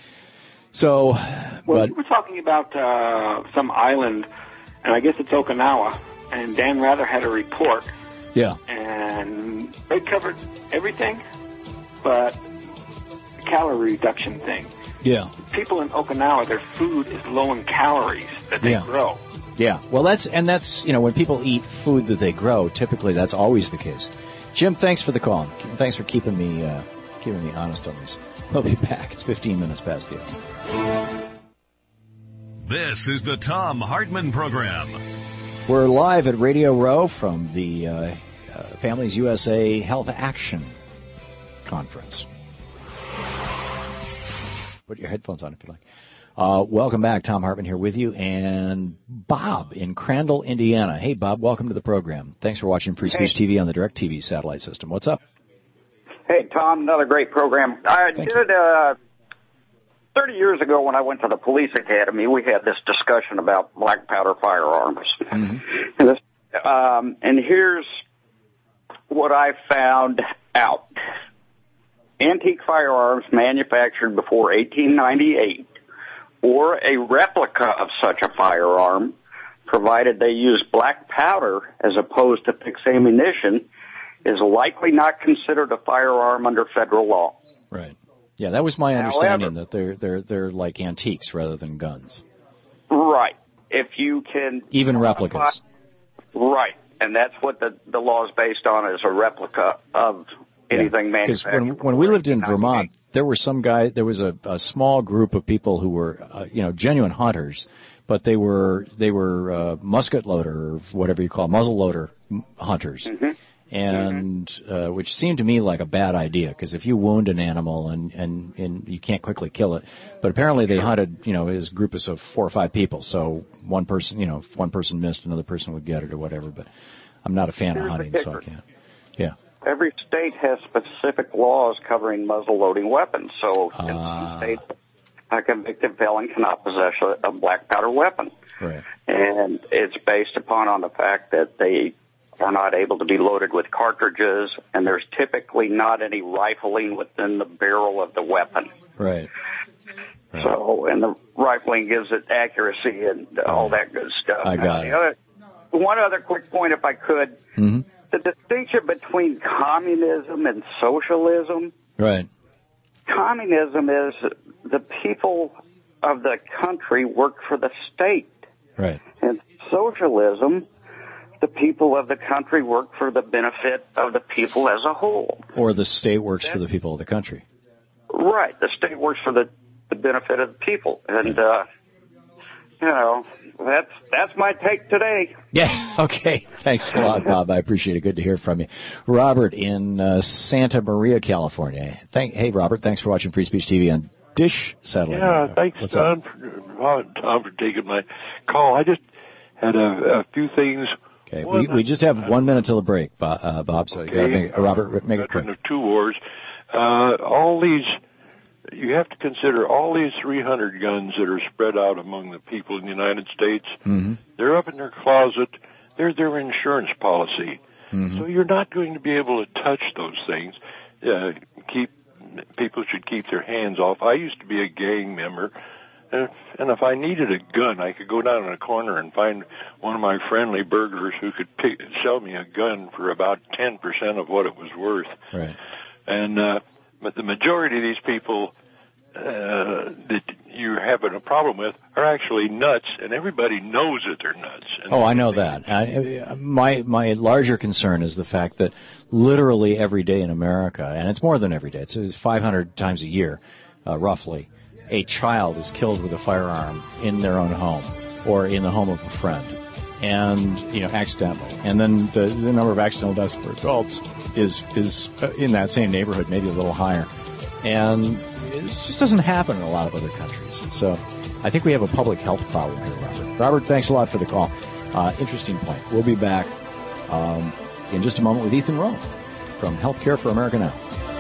So, well, but you were talking about uh, some island, and I guess it's Okinawa, and Dan Rather had a report. Yeah. And they covered everything but the calorie reduction thing. Yeah. People in Okinawa, their food is low in calories that they yeah. grow. Yeah. Well, that's, and that's, you know, when people eat food that they grow, typically that's always the case. Jim, thanks for the call. Thanks for keeping me, uh, keeping me honest on this. We'll be back. It's fifteen minutes past the hour. This is the Tom Hartman Program. We're live at Radio Row from the uh, uh, Families U S A Health Action Conference. Put your headphones on if you like. Uh, welcome back. Tom Hartman here with you, and Bob in Crandall, Indiana. Hey, Bob, welcome to the program. Thanks for watching Free Speech hey. T V on the DirecTV satellite system. What's up? Hey, Tom, another great program. I Thank did, uh, thirty years ago when I went to the police academy, we had this discussion about black powder firearms. Mm-hmm. And, this, um, and here's what I found out. Antique firearms manufactured before eighteen ninety-eight or a replica of such a firearm, provided they use black powder as opposed to fixed ammunition, is likely not considered a firearm under federal law. Right. Yeah, that was my understanding, However, that they're they're they're like antiques rather than guns. Right. If you can even replicas. Right. And that's what the the law is based on, is a replica of anything yeah, manufactured. Because when when we lived in Vermont, there were some guy there was a, a small group of people who were uh, you know, genuine hunters, but they were they were uh, musket loader or whatever you call it, muzzle loader hunters. Mm-hmm. and uh, which seemed to me like a bad idea, because if you wound an animal and, and, and you can't quickly kill it, but apparently they hunted, you know, as groups of four or five people, so one person, you know, if one person missed, another person would get it or whatever, but I'm not a fan Here's of hunting, so I can't. Yeah. Every state has specific laws covering muzzle-loading weapons, so Uh, in some states, a convicted felon cannot possess a, a black powder weapon. Right. And it's based upon on the fact that they are not able to be loaded with cartridges, and there's typically not any rifling within the barrel of the weapon. Right. right. So, and the rifling gives it accuracy and all that good stuff. I got now, it. the other, one other quick point, if I could. Mm-hmm. The distinction between communism and socialism. Right. Communism is the people of the country work for the state. Right. And socialism, the people of the country work for the benefit of the people as a whole. Or the state works for the people of the country. Right. The state works for the, the benefit of the people. And, uh, you know, that's that's my take today. Yeah, okay. Thanks a lot, Bob. I appreciate it. Good to hear from you. Robert in uh, Santa Maria, California. Thank, hey, Robert, thanks for watching Free Speech T V on Dish Satellite. Yeah, thanks, What's Tom, up? for, Tom, for taking my call. I just had a, a few things. Okay, we, we just have one minute till the break, Bob, uh, Bob so okay. you gotta make, uh, Robert, make it quick. Of two wars. Uh, all these... You have to consider all these three hundred guns that are spread out among the people in the United States. Mm-hmm. They're up in their closet. They're their insurance policy. Mm-hmm. So you're not going to be able to touch those things. Uh, keep people should keep their hands off. I used to be a gang member, and, and if I needed a gun, I could go down in a corner and find one of my friendly burglars who could pick, sell me a gun for about ten percent of what it was worth. Right. And uh, but the majority of these people uh, that you're having a problem with are actually nuts, and everybody knows that they're nuts. And Oh, I know that. I, my my larger concern is the fact that literally every day in America, and it's more than every day, it's, it's five hundred times a year, uh, roughly, a child is killed with a firearm in their own home or in the home of a friend, and you know, accidentally. And then the, the number of accidental deaths for adults is is uh, in that same neighborhood, maybe a little higher, and it just doesn't happen in a lot of other countries. So I think we have a public health problem here, Robert. Robert, thanks a lot for the call. Uh, interesting point. We'll be back um, in just a moment with Ethan Rome from Healthcare for America Now.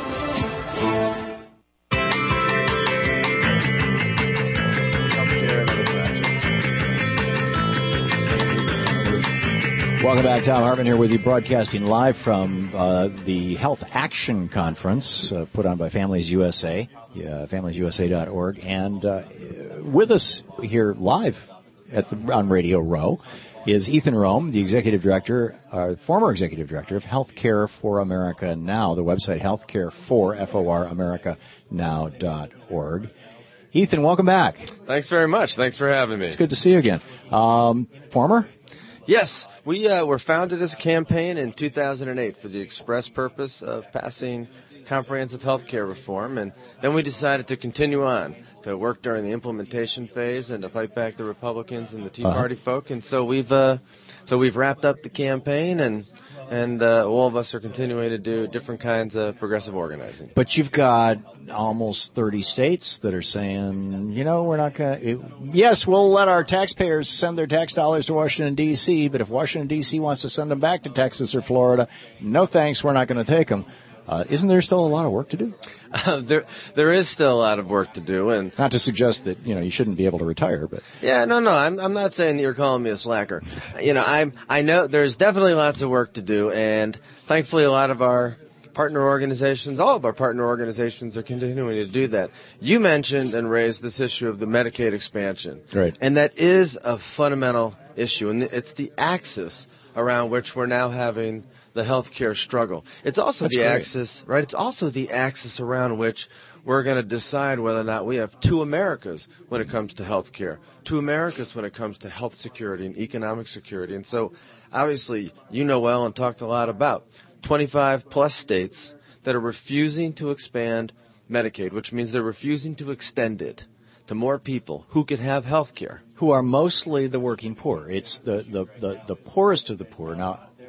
Welcome back. Tom Hartman here with you, broadcasting live from uh, the Health Action Conference uh, put on by Families U S A, uh, families U S A dot org. And uh, with us here live at the, on Radio Row is Ethan Rome, the executive director, uh, former executive director of Healthcare for America Now, the website healthcare for, F O R, America Now dot org. Ethan, welcome back. Thanks very much. Thanks for having me. It's good to see you again. Um, former? Yes, we uh, were founded as a campaign in two thousand eight for the express purpose of passing comprehensive health care reform, and then we decided to continue on to work during the implementation phase and to fight back the Republicans and the Tea Uh-huh. Party folk. And so we've uh, so we've wrapped up the campaign, and and uh, all of us are continuing to do different kinds of progressive organizing. But you've got almost thirty states that are saying, you know, we're not going to... Yes, we'll let our taxpayers send their tax dollars to Washington, D C, but if Washington, D C wants to send them back to Texas or Florida, no thanks, we're not going to take them. Uh, isn't there still a lot of work to do? Uh, there there is still a lot of work to do, and not to suggest that, you know, you shouldn't be able to retire, but... Yeah, no, no, I'm I'm not saying that you're calling me a slacker. You know, I'm I know there's definitely lots of work to do, and thankfully a lot of our partner organizations, all of our partner organizations are continuing to do that. You mentioned and raised this issue of the Medicaid expansion. Right. And that is a fundamental issue, and it's the axis around which we're now having the healthcare struggle. It's also That's the great. axis, right? It's also the axis around which we're going to decide whether or not we have two Americas when it comes to healthcare, two Americas when it comes to health security and economic security. And so, obviously, you know well and talked a lot about twenty-five plus states that are refusing to expand Medicaid, which means they're refusing to extend it to more people who could have health care. Who are mostly the working poor. It's the, the, the, the poorest of the poor. Now,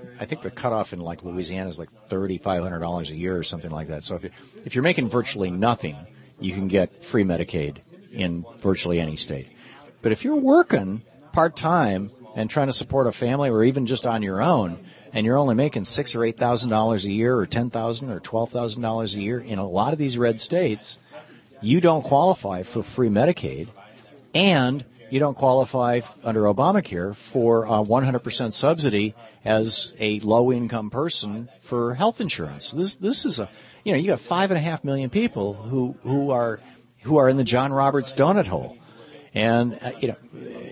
I think the cutoff in like Louisiana is like thirty-five hundred dollars a year or something like that. So if you, if you're making virtually nothing, you can get free Medicaid in virtually any state. But if you're working part-time and trying to support a family or even just on your own, and you're only making six or eight thousand dollars a year, or ten thousand or twelve thousand dollars a year in a lot of these red states, you don't qualify for free Medicaid, and you don't qualify under Obamacare for a one hundred percent subsidy as a low-income person for health insurance. This this is a you know you got five and a half million people who who are who are in the John Roberts donut hole. And, uh, you know,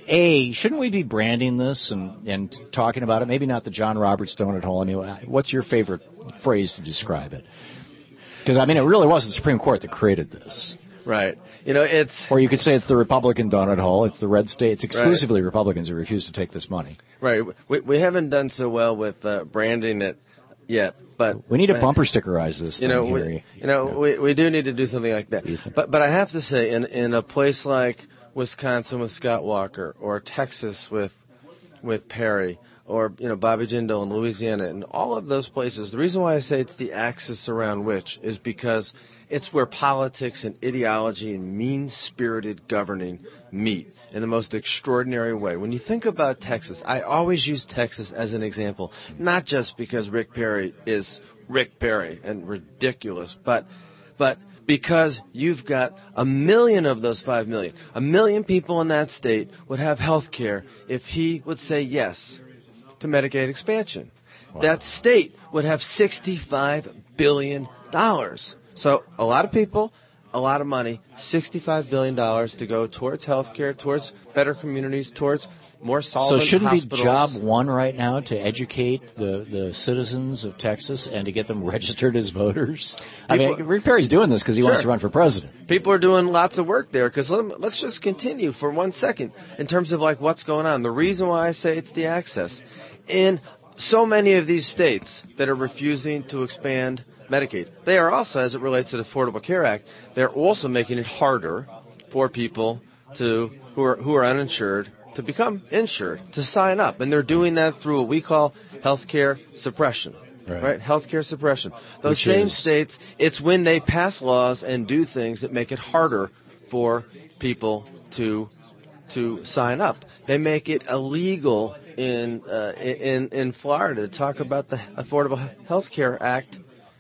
A, shouldn't we be branding this and, and talking about it? Maybe not the John Roberts donut hole. I mean, what's your favorite phrase to describe it? Because, I mean, it really was the Supreme Court that created this. Right. You know, it's... Or you could say it's the Republican donut hole. It's the red state. It's exclusively right. Republicans who refuse to take this money. Right. We, we haven't done so well with uh, branding it yet, but... We need to bumper stickerize this you thing know, here. We, you know, yeah. we, we do need to do something like that. But, but I have to say, in, in a place like Wisconsin with Scott Walker, or Texas with with Perry, or you know Bobby Jindal in Louisiana, and all of those places, the reason why I say it's the axis around which is because it's where politics and ideology and mean-spirited governing meet in the most extraordinary way. When you think about Texas, I always use Texas as an example, not just because Rick Perry is Rick Perry and ridiculous, but but because you've got a million of those five million. A million people in that state would have health care if he would say yes to Medicaid expansion. Wow. That state would have sixty-five billion dollars. So a lot of people, a lot of money, sixty-five billion dollars to go towards health care, towards better communities, towards more solvent So shouldn't hospitals. be job one right now to educate the, the citizens of Texas and to get them registered as voters? I People, mean, Rick Perry's doing this because he sure. wants to run for president. People are doing lots of work there because let, let's just continue for one second in terms of like what's going on. The reason why I say it's the access. In so many of these states that are refusing to expand Medicaid, they are also, as it relates to the Affordable Care Act, they're also making it harder for people to who are who are uninsured to become insured, to sign up. And they're doing that through what we call healthcare suppression. Right. right? Healthcare suppression. Those Which same is... states, it's when they pass laws and do things that make it harder for people to to sign up. They make it illegal in uh, in in Florida to talk about the Affordable Health Care Act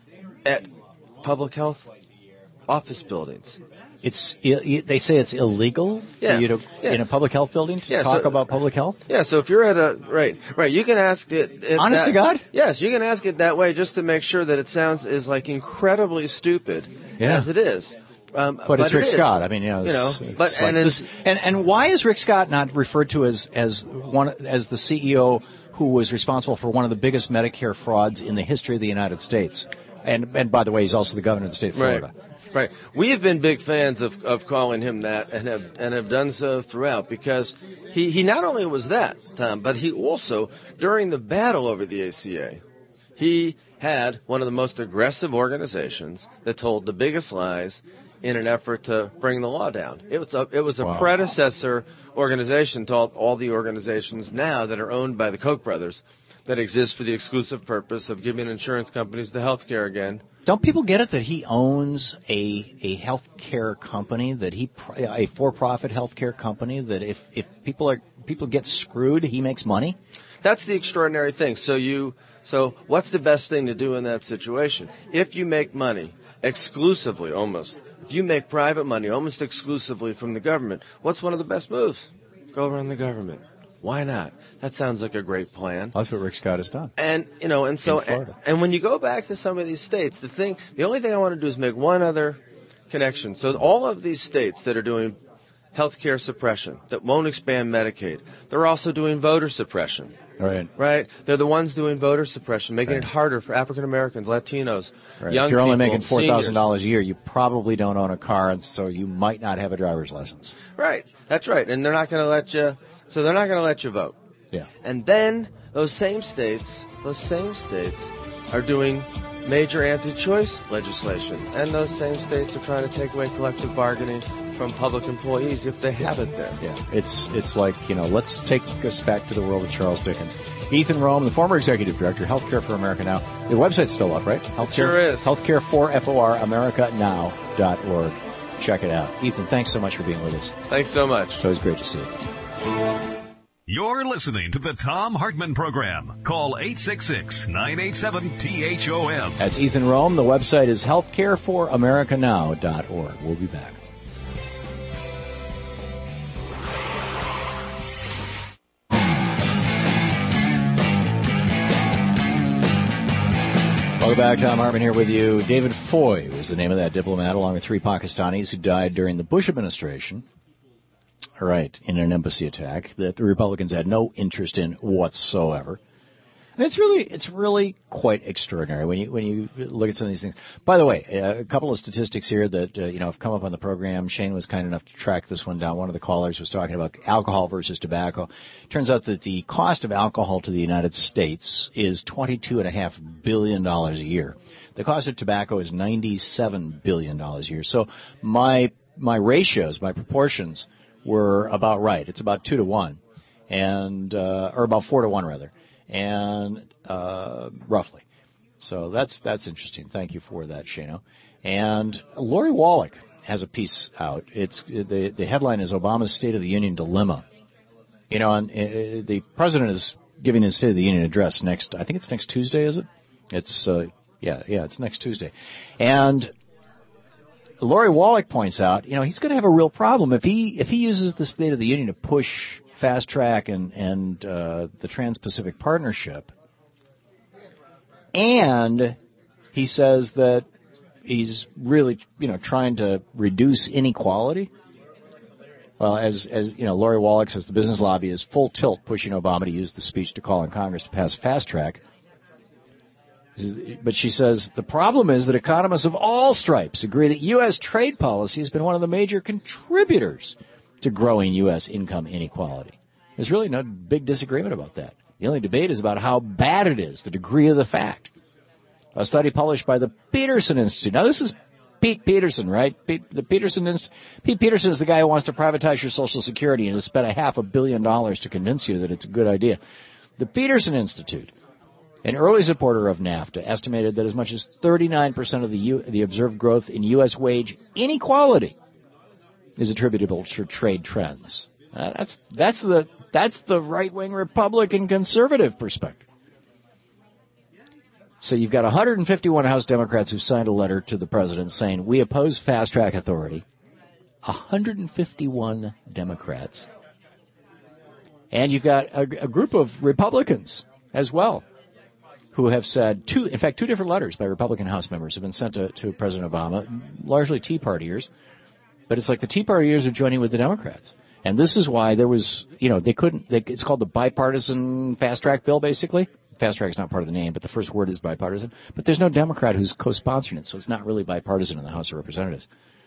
at public health office buildings. It's they say it's illegal yeah. for you to yeah. in a public health building to yeah, talk so, about public health. Yeah, so if you're at a right, right, you can ask it. it Honest that, to God? Yes, you can ask it that way just to make sure that it sounds as like incredibly stupid yeah. as it is. Um, but, but it's Rick it Scott. I mean, you know, you know, it's, but it's and, like this, and and why is Rick Scott not referred to as as one as the C E O who was responsible for one of the biggest Medicare frauds in the history of the United States? And and by the way, he's also the governor of the state of Florida. Right. Right. We have been big fans of, of calling him that and have and have done so throughout because he, he not only was that, Tom, but he also, during the battle over the A C A, he had one of the most aggressive organizations that told the biggest lies in an effort to bring the law down. It was a, it was a wow. predecessor organization to all, all the organizations now that are owned by the Koch brothers that exist for the exclusive purpose of giving insurance companies the health care again. Don't people get it that he owns a a health care company, that he a for-profit health care company, that if, if people are people get screwed, he makes money? That's the extraordinary thing. So you so what's the best thing to do in that situation? If you make money exclusively, almost, if you make private money almost exclusively from the government, what's one of the best moves? Go run the government. Why not? That sounds like a great plan. That's what Rick Scott has done. And you know, and so, and, and when you go back to some of these states, the thing, the only thing I want to do is make one other connection. So all of these states that are doing health care suppression, that won't expand Medicaid, they're also doing voter suppression. Right. Right? They're the ones doing voter suppression, making right. it harder for African Americans, Latinos, right. young people, If you're only making four thousand dollars seniors. a year, you probably don't own a car, and so you might not have a driver's license. Right. That's right. And they're not going to let you, so they're not going to let you vote. Yeah. And then those same states, those same states are doing major anti-choice legislation. And those same states are trying to take away collective bargaining from public employees if they have it there. Yeah, it's it's like, you know, let's take us back to the world of Charles Dickens. Ethan Rome, the former executive director, Healthcare for America Now. Your website's still up, right? Healthcare, sure is. Healthcare for F O R America Now dot org. Check it out. Ethan, thanks so much for being with us. Thanks so much. It's always great to see you. You're listening to the Tom Hartman Program. Call eight six six, nine eight seven, T H O M. That's Ethan Rome. The website is healthcare for america now dot org. We'll be back. Welcome back. Tom Hartman here with you. David Foy was the name of that diplomat, along with three Pakistanis who died during the Bush administration. All right, in an embassy attack that the Republicans had no interest in whatsoever. And it's really, it's really quite extraordinary when you when you look at some of these things. By the way, uh, a couple of statistics here that uh, you know have come up on the program. Shane was kind enough to track this one down. One of the callers was talking about alcohol versus tobacco. Turns out that the cost of alcohol to the United States is twenty-two and a half billion dollars a year. The cost of tobacco is ninety-seven billion dollars a year. So my my ratios, my proportions were about right. It's about two to one, and uh, or about four to one rather. And uh, roughly. So that's that's interesting. Thank you for that, Shano. And Lori Wallach has a piece out. It's the the headline is Obama's State of the Union Dilemma. You know, and uh, the president is giving his State of the Union address next. I think it's next Tuesday, is it? It's uh, yeah, yeah, it's next Tuesday. And Lori Wallach points out, you know, he's going to have a real problem if he if he uses the State of the Union to push Fast Track and, and uh, the Trans-Pacific Partnership, and he says that he's really, you know, trying to reduce inequality. Well, as, as you know, Lori Wallach says the business lobby is full tilt pushing Obama to use the speech to call on Congress to pass Fast Track. But she says the problem is that economists of all stripes agree that U S trade policy has been one of the major contributors to growing U S income inequality. There's really no big disagreement about that. The only debate is about how bad it is, the degree of the fact. A study published by the Peterson Institute. Now, this is Pete Peterson, right? Pete, the Peterson Inst- Pete Peterson is the guy who wants to privatize your Social Security and has spent a half a billion dollars to convince you that it's a good idea. The Peterson Institute, an early supporter of NAFTA, estimated that as much as thirty-nine percent of the, U- the observed growth in U S wage inequality is attributable to trade trends. Uh, that's that's the that's the right-wing Republican conservative perspective. So you've got one hundred fifty-one House Democrats who signed a letter to the president saying we oppose Fast Track Authority. one hundred fifty-one Democrats, and you've got a, a group of Republicans as well who have said two. In fact, two different letters by Republican House members have been sent to, to President Obama, largely Tea Partiers. But it's like the Tea Partiers are joining with the Democrats. And this is why there was, you know, they couldn't, they, it's called the bipartisan fast track bill, basically. Fast track is not part of the name, but the first word is bipartisan. But there's no Democrat who's co-sponsoring it, so it's not really bipartisan in the House of Representatives.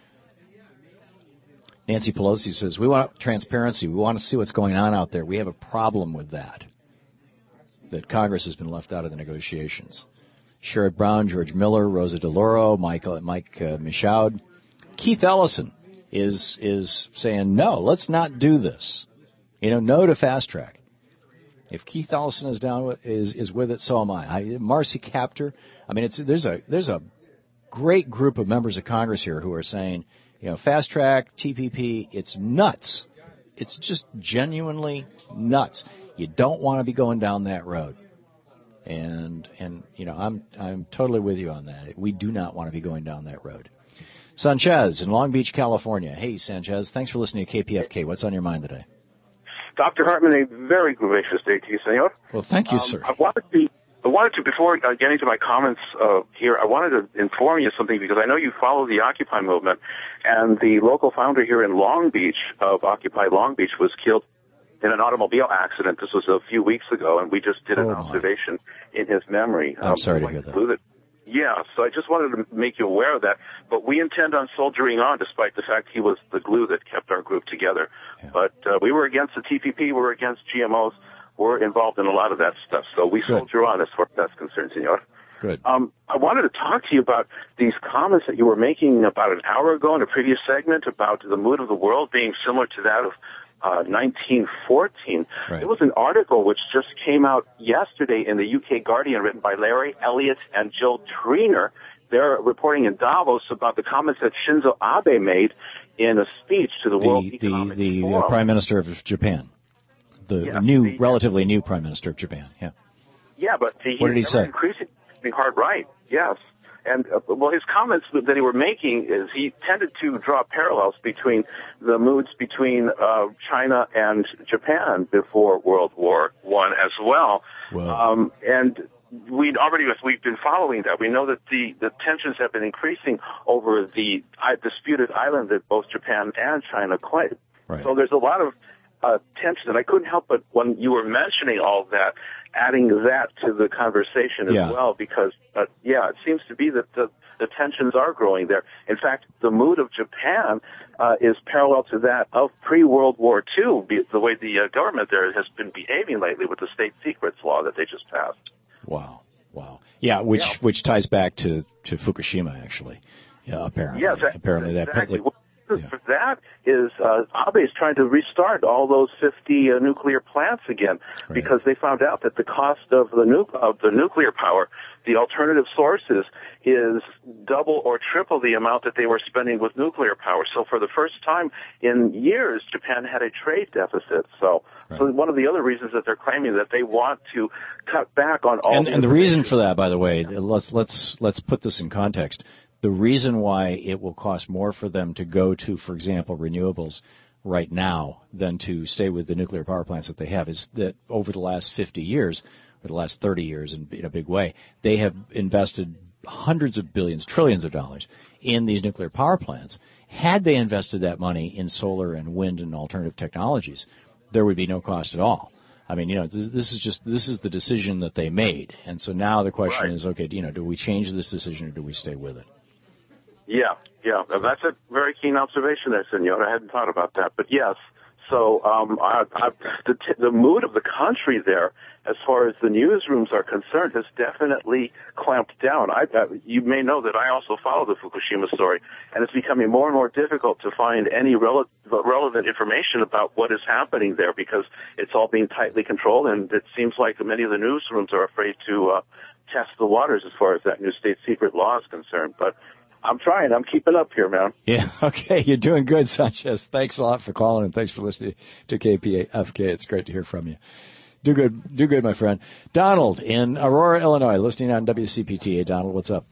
Nancy Pelosi says, we want transparency. We want to see what's going on out there. We have a problem with that, that Congress has been left out of the negotiations. Sherrod Brown, George Miller, Rosa DeLauro, Mike, Mike uh, Michaud, Keith Ellison is is saying, no, let's not do this. You know, no to Fast Track. If Keith Ellison is down with, is is with it, so am I. I Marcy Kaptur. I mean, it's there's a there's a great group of members of Congress here who are saying, you know, Fast Track, T P P, it's nuts. It's just genuinely nuts. You don't want to be going down that road. And and you know, I'm I'm totally with you on that. We do not want to be going down that road. Sanchez in Long Beach, California. Hey, Sanchez, thanks for listening to K P F K. What's on your mind today? Doctor Hartman, a very gracious day to you, senor. Well, thank you, um, sir. I wanted to, I wanted to before uh, getting to my comments uh, here, I wanted to inform you of something because I know you follow the Occupy movement, and the local founder here in Long Beach of Occupy Long Beach was killed in an automobile accident. This was a few weeks ago, and we just did an oh, observation in his memory. I'm um, sorry to hear that. Yeah, so I just wanted to make you aware of that. But we intend on soldiering on, despite the fact he was the glue that kept our group together. Yeah. But uh, we were against the T P P, we were against G M Os, we're involved in a lot of that stuff. So we Good. soldier on as far as that's concerned, senor. Good. Um, I wanted to talk to you about these comments that you were making about an hour ago in a previous segment about the mood of the world being similar to that of uh, nineteen fourteen. Right. There was an article which just came out yesterday in the U K Guardian written by Larry Elliott and Jill Treener. They're reporting in Davos about the comments that Shinzo Abe made in a speech to the, The World the Economic the Forum. uh, Prime Minister of Japan, the Yeah, new, the- relatively new Prime Minister of Japan. Yeah. Yeah, but he, What did he he's say? increasingly hard right. Yes. And, uh, well, his comments that he were making is he tended to draw parallels between the moods between uh, China and Japan before World War One as well. Um, and we'd already, we've been following that. We know that the, the tensions have been increasing over the uh, disputed island that both Japan and China claim. Right. So there's a lot of uh, tension, and I couldn't help but, when you were mentioning all of that, adding that to the conversation as Yeah. well, because, uh, yeah, it seems to be that the, the tensions are growing there. In fact, the mood of Japan uh, is parallel to that of pre-World War Two, be, the way the uh, government there has been behaving lately with the state secrets law that they just passed. Wow. Wow. Yeah, which Yeah. which ties back to, to Fukushima, actually. Yeah, apparently. Yes, apparently that exactly. Well, for that is uh, Abe is trying to restart all those fifty uh, nuclear plants again because they found out that the cost of the nu- of the nuclear power, the alternative sources, is double or triple the amount that they were spending with nuclear power. So for the first time in years, Japan had a trade deficit. So, so one of the other reasons that they're claiming that they want to cut back on all And, the and the reason for that, by the way, let's let's let's put this in context. The reason why it will cost more for them to go to, for example, renewables right now than to stay with the nuclear power plants that they have is that over the last fifty years, or the last thirty years in, in a big way, they have invested hundreds of billions, trillions of dollars in these nuclear power plants. Had they invested that money in solar and wind and alternative technologies, there would be no cost at all. I mean, you know, this, this is just, this is the decision that they made. And so now the question Right. is, okay, you know, do we change this decision or do we stay with it? Yeah, yeah, that's a very keen observation there, Senor. I hadn't thought about that, but yes. So um, I, I, the, t- the mood of the country there, as far as the newsrooms are concerned, has definitely clamped down. I, I, you may know that I also follow the Fukushima story, and it's becoming more and more difficult to find any rele- relevant information about what is happening there because it's all being tightly controlled, and it seems like many of the newsrooms are afraid to uh, test the waters as far as that new state secret law is concerned. But I'm trying. I'm keeping up here, man. Yeah, okay. You're doing good, Sanchez. Thanks a lot for calling, and thanks for listening to K P F K. It's great to hear from you. Do good, do good, my friend. Donald in Aurora, Illinois, listening on W C P T. Hey, Donald, what's up?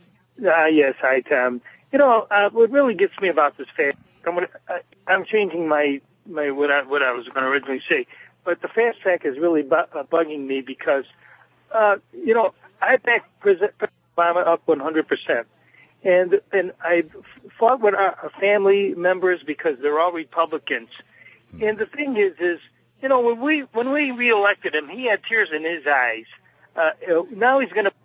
Uh, yes, hi, Tom. You know, uh, what really gets me about this fast, I'm, gonna, I, I'm changing my, my what, I, what I was going to originally say, but the fast track is really bu- uh, bugging me because, uh, you know, I back President Obama up one hundred percent. And and I've fought with our family members because they're all Republicans. And the thing is, is you know when we when we reelected him, he had tears in his eyes. Uh, now he's going to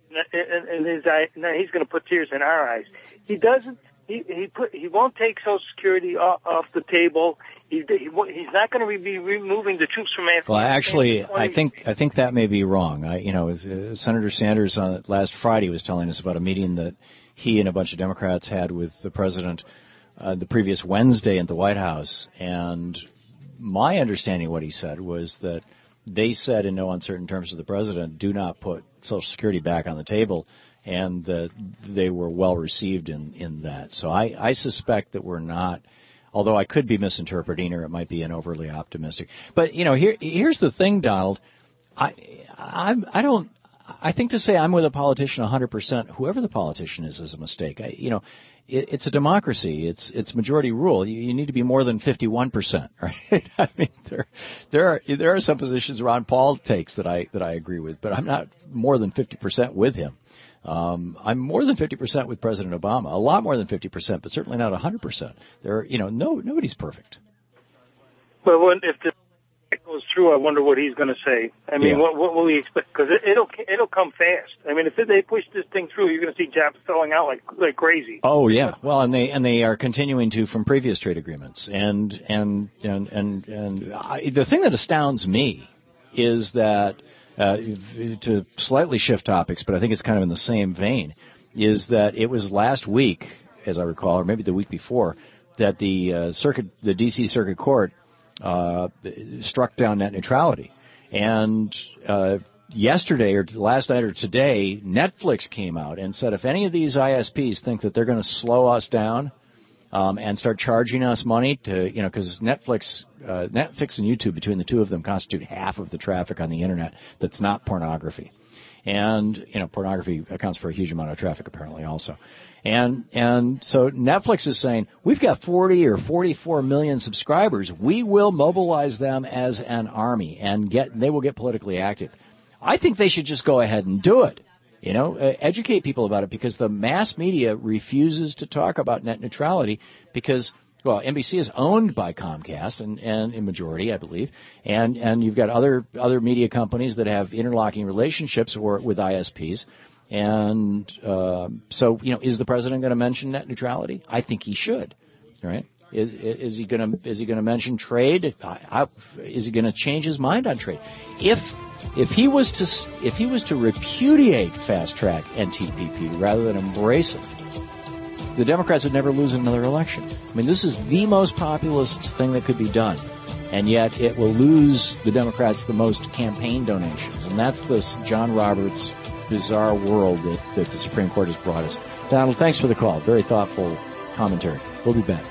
in, in his eye. Now he's going to put tears in our eyes. He doesn't. He he put he won't take Social Security off, off the table. He, he he's not going to be removing the troops from Afghanistan. Well, actually, I think I think that may be wrong. I, you know, as, uh, Senator Sanders on last Friday was telling us about a meeting that he and a bunch of Democrats had with the president uh, the previous Wednesday at the White House. And my understanding of what he said was that they said in no uncertain terms to the president, do not put Social Security back on the table, and that they were well received in, in that. So I, I suspect that we're not, although I could be misinterpreting or it might be an overly optimistic. But, you know, here here's the thing, Donald. I I, I don't. I think to say I'm with a politician one hundred percent, whoever the politician is, is a mistake. I, you know, it, it's a democracy. It's it's majority rule. You, you need to be more than fifty-one percent, right? I mean, there there are there are some positions Ron Paul takes that I that I agree with, but I'm not more than fifty percent with him. Um, I'm more than fifty percent with President Obama, a lot more than fifty percent, but certainly not one hundred percent. There, are, you know, no nobody's perfect. But when, if this goes through, I wonder what he's going to say. I mean, Yeah. what, what will he expect? Because it, it'll it'll come fast. I mean, if they push this thing through, you're going to see jobs selling out like like crazy. Oh yeah, well, and they and they are continuing to from previous trade agreements, and and and and and I, the thing that astounds me is that uh, to slightly shift topics, but I think it's kind of in the same vein, is that it was last week, as I recall, or maybe the week before, that the uh, circuit, the D C Circuit Court uh, struck down net neutrality. And uh, yesterday or last night or today, Netflix came out and said if any of these I S Ps think that they're going to slow us down um, and start charging us money to, you know, because Netflix, uh, Netflix and YouTube, between the two of them, constitute half of the traffic on the Internet that's not pornography. And, you know, pornography accounts for a huge amount of traffic apparently also. And and so Netflix is saying, we've got forty or forty-four million subscribers. We will mobilize them as an army and get they will get politically active. I think they should just go ahead and do it. You know, uh, educate people about it, because the mass media refuses to talk about net neutrality because, well, N B C is owned by Comcast and, and in majority, I believe, and and you've got other other media companies that have interlocking relationships or with I S Ps. And uh, so, you know, is the president going to mention net neutrality? I think he should, right? Is is he going to is he going to mention trade? I, I, is he going to change his mind on trade? If if he was to if he was to repudiate fast track and T P P rather than embrace it, the Democrats would never lose another election. I mean, this is the most populist thing that could be done, and yet it will lose the Democrats the most campaign donations, and that's this John Roberts bizarre world that, that the Supreme Court has brought us. Donald, thanks for the call. Very thoughtful commentary. We'll be back.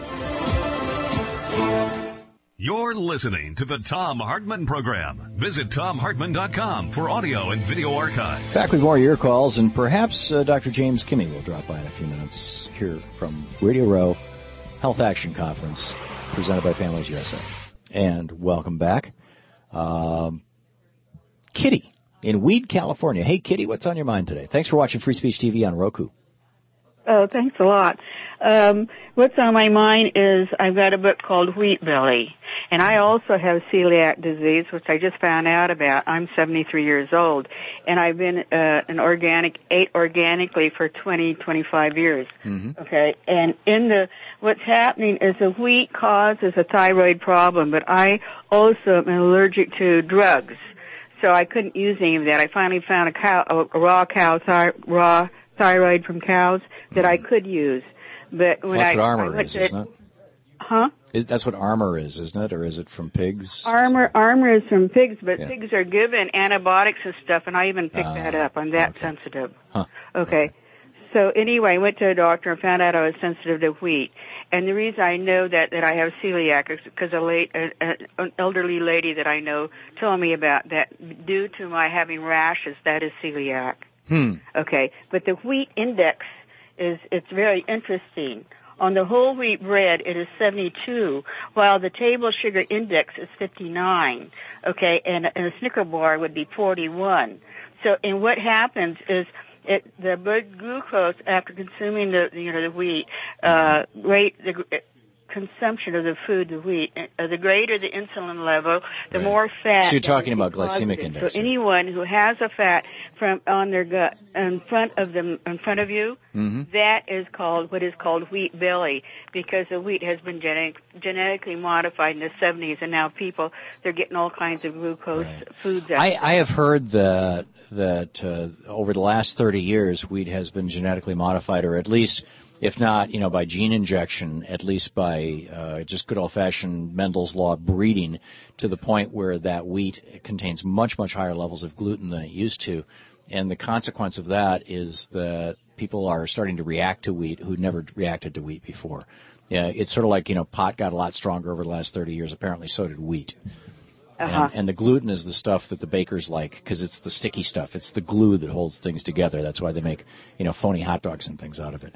You're listening to the Thom Hartmann Program. Visit Thom Hartmann dot com for audio and video archives. Back with more of your calls, and perhaps uh, Doctor James Kimmey will drop by in a few minutes here from Radio Row Health Action Conference presented by Families U S A. And welcome back. Um, Kitty in Weed, California. Hey, Kitty, what's on your mind today? Thanks for watching Free Speech T V on Roku. Oh, thanks a lot. Um, what's on my mind is I've got a book called Wheat Belly, and I also have celiac disease, which I just found out about. I'm seventy-three years old, and I've been uh, an organic, ate organically for twenty, twenty-five years. Mm-hmm. Okay, and in the what's happening is the wheat causes a thyroid problem, but I also am allergic to drugs. So I couldn't use any of that. I finally found a cow, a raw cow, thy, raw thyroid from cows that I could use. But when that's I, what armor I went is, to, isn't it? Huh? It, that's what armor is, isn't it? Or is it from pigs? Armor, armor is from pigs, but yeah. pigs are given antibiotics and stuff, and I even picked uh, that up. I'm that okay. sensitive. Huh. Okay. So anyway, I went to a doctor and found out I was sensitive to wheat. And the reason I know that, that I have celiac is because a late, a, a, an elderly lady that I know told me about that. Due to my having rashes, that is celiac. Hmm. Okay, but the wheat index is, it's very interesting. On the whole wheat bread, it is seventy-two, while the table sugar index is fifty-nine. Okay, and, and a Snicker bar would be forty-one. So, and what happens is, It, the blood glucose after consuming the you know the wheat uh, rate the uh, consumption of the food the wheat uh, the greater the insulin level, the right. more fat. So you're talking about glycemic positive. index. So anyone who has a fat from on their gut in front of them in front of you, mm-hmm. that is called what is called wheat belly, because the wheat has been genetic, genetically modified in the seventies, and now people they're getting all kinds of glucose right. foods. Out I, there. I have heard that. that uh, over the last thirty years, wheat has been genetically modified, or at least, if not, you know, by gene injection, at least by uh, just good old-fashioned Mendel's law breeding, to the point where that wheat contains much, much higher levels of gluten than it used to. And the consequence of that is that people are starting to react to wheat who never reacted to wheat before. Yeah, it's sort of like, you know, pot got a lot stronger over the last thirty years. Apparently, so did wheat. Uh-huh. And, and the gluten is the stuff that the bakers like, because it's the sticky stuff. It's the glue that holds things together. That's why they make, you know, phony hot dogs and things out of it,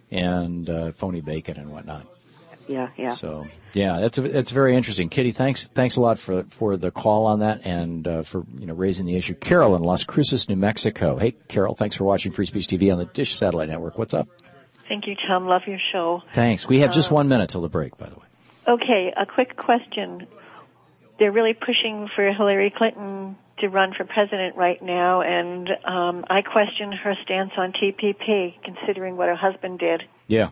and uh, phony bacon and whatnot. Yeah, yeah. So, yeah, that's a, that's very interesting. Kitty, thanks thanks a lot for for the call on that and uh, for you know raising the issue. Carol in Las Cruces, New Mexico. Hey, Carol, thanks for watching Free Speech T V on the Dish Satellite Network. What's up? Thank you, Tom. Love your show. Thanks. We have just uh, one minute till the break, by the way. Okay, a quick question. They're really pushing for Hillary Clinton to run for president right now, and um, I question her stance on T P P, considering what her husband did. Yeah.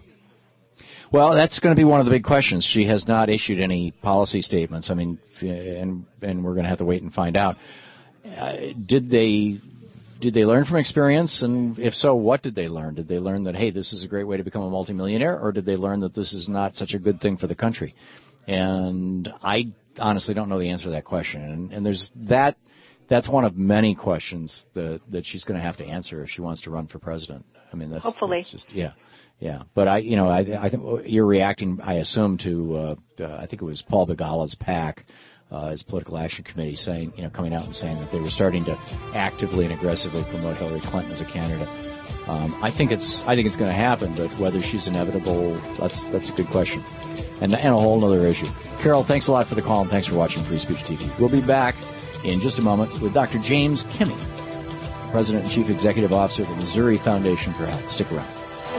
Well, that's going to be one of the big questions. She has not issued any policy statements. I mean, and and we're going to have to wait and find out. uh, did they did they learn from experience? And if so, what did they learn? Did they learn that, hey, this is a great way to become a multimillionaire, or did they learn that this is not such a good thing for the country? And I honestly don't know the answer to that question. And, and there's that. That's one of many questions that that she's going to have to answer if she wants to run for president. I mean, that's, hopefully, that's just yeah, yeah. But I, you know, I, I think you're reacting, I assume, to uh, uh, I think it was Paul Begala's PAC, uh, his political action committee, saying, you know, coming out and saying that they were starting to actively and aggressively promote Hillary Clinton as a candidate. Um, I think it's I think it's going to happen, but whether she's inevitable, that's that's a good question, and and a whole other issue. Carol, thanks a lot for the call, and thanks for watching Free Speech T V. We'll be back in just a moment with Doctor James Kimmey, President and Chief Executive Officer of the Missouri Foundation for Health. Stick around.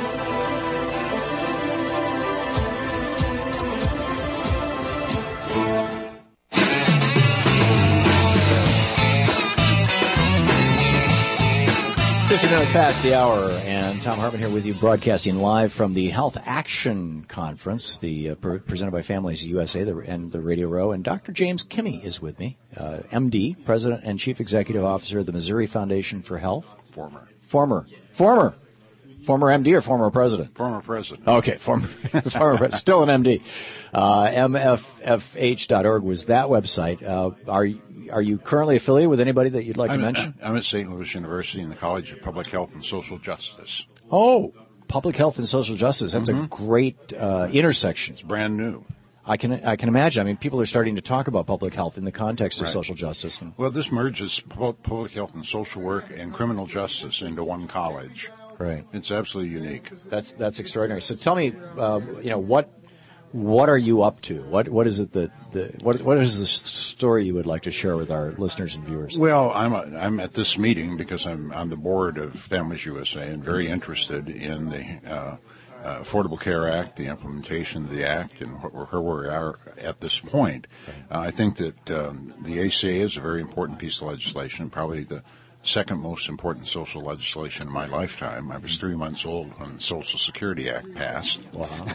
fifty minutes past the hour, and Tom Hartman here with you, broadcasting live from the Health Action Conference, the uh, pre- presented by Families U S A the, and the Radio Row. And Doctor James Kimmey is with me, uh, M D, President and Chief Executive Officer of the Missouri Foundation for Health. Former. Former. Former. Former M D or former president? Former president. Okay, former, former president. Still an M D. Uh, M F F H dot org was that website. Uh, are are you currently affiliated with anybody that you'd like I'm to at, mention? I'm at Saint Louis University in the College of Public Health and Social Justice. Oh, public health and social justice. That's mm-hmm. a great uh, intersection. It's brand new. I can I can imagine. I mean, people are starting to talk about public health in the context of right. social justice. And well, this merges public health and social work and criminal justice into one college. Right. It's absolutely unique. That's that's extraordinary. So tell me, uh, you know, what what are you up to? What what is it that the what what is the story you would like to share with our listeners and viewers? Well, I'm a, I'm at this meeting because I'm on the board of Families U S A and very interested in the uh, uh, Affordable Care Act, the implementation of the act, and where we are at this point. Uh, I think that um, the A C A is a very important piece of legislation, probably the second most important social legislation in my lifetime. I was three months old when the Social Security Act passed. Wow.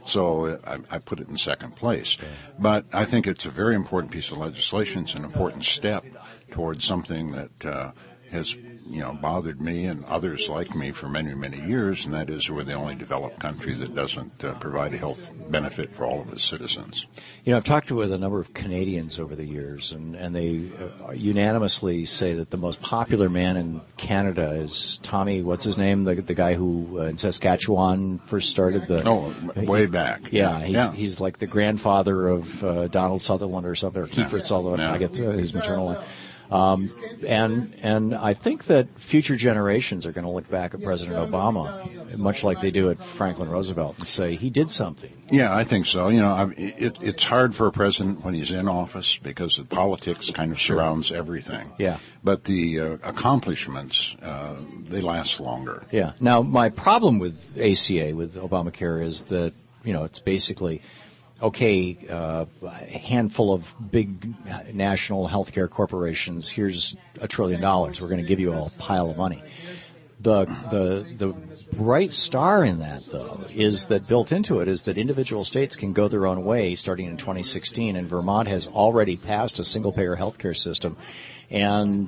So I, I put it in second place. Okay. But I think it's a very important piece of legislation. It's an important step towards something that uh, has, you know, bothered me and others like me for many, many years, and that is we're the only developed country that doesn't uh, provide a health benefit for all of its citizens. You know, I've talked with a number of Canadians over the years, and, and they uh, unanimously say that the most popular man in Canada is Tommy, what's his name, the the guy who uh, in Saskatchewan first started the... Oh, way back. Yeah, he's, yeah. he's like the grandfather of uh, Donald Sutherland or something, or Kiefer yeah. Sutherland, yeah. I get his maternal line. Um, and and I think that future generations are going to look back at President Obama, much like they do at Franklin Roosevelt, and say he did something. Yeah, I think so. You know, I, it, it's hard for a president when he's in office because the politics kind of surrounds everything. Yeah. But the uh, accomplishments, uh, they last longer. Yeah. Now, my problem with A C A, with Obamacare, is that, you know, it's basically... okay, uh, a handful of big national healthcare corporations, here's a trillion dollars. We're going to give you a pile of money. The the the bright star in that, though, is that built into it is that individual states can go their own way starting in twenty sixteen, and Vermont has already passed a single-payer healthcare system. And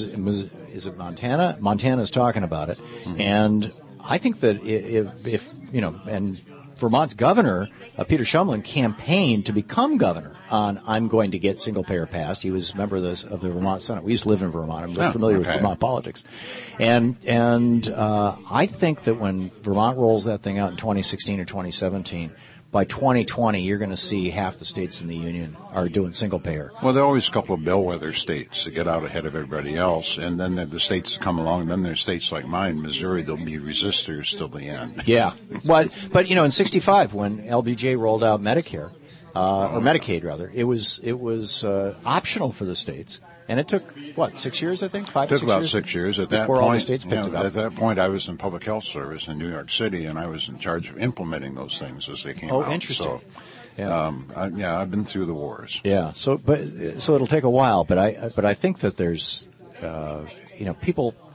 is it Montana? Montana's talking about it. Mm-hmm. And I think that if, if you know, and Vermont's governor, uh, Peter Shumlin, campaigned to become governor on I'm going to get single-payer passed. He was a member of the, of the Vermont Senate. We used to live in Vermont. I'm oh, familiar okay. with Vermont politics. And and uh, I think that when Vermont rolls that thing out in twenty sixteen or twenty seventeen, by twenty twenty, you're going to see half the states in the union are doing single-payer. Well, there are always a couple of bellwether states that get out ahead of everybody else, and then the states that come along, and then there's states like mine, Missouri, they'll be resistors till the end. Yeah. But, but you know, in sixty-five, when L B J rolled out Medicare, uh, or Medicaid, rather, it was it was uh, optional for the states. And it took, what, six years, I think? Five, It took six about years? six years. At that before point, all the states picked you know, it up. At that point, I was in public health service in New York City, and I was in charge of implementing those things as they came oh, out. Oh, interesting. So, yeah. Um, I, yeah, I've been through the wars. Yeah, so but so it'll take a while, but I but I think that there's, uh, you know, people,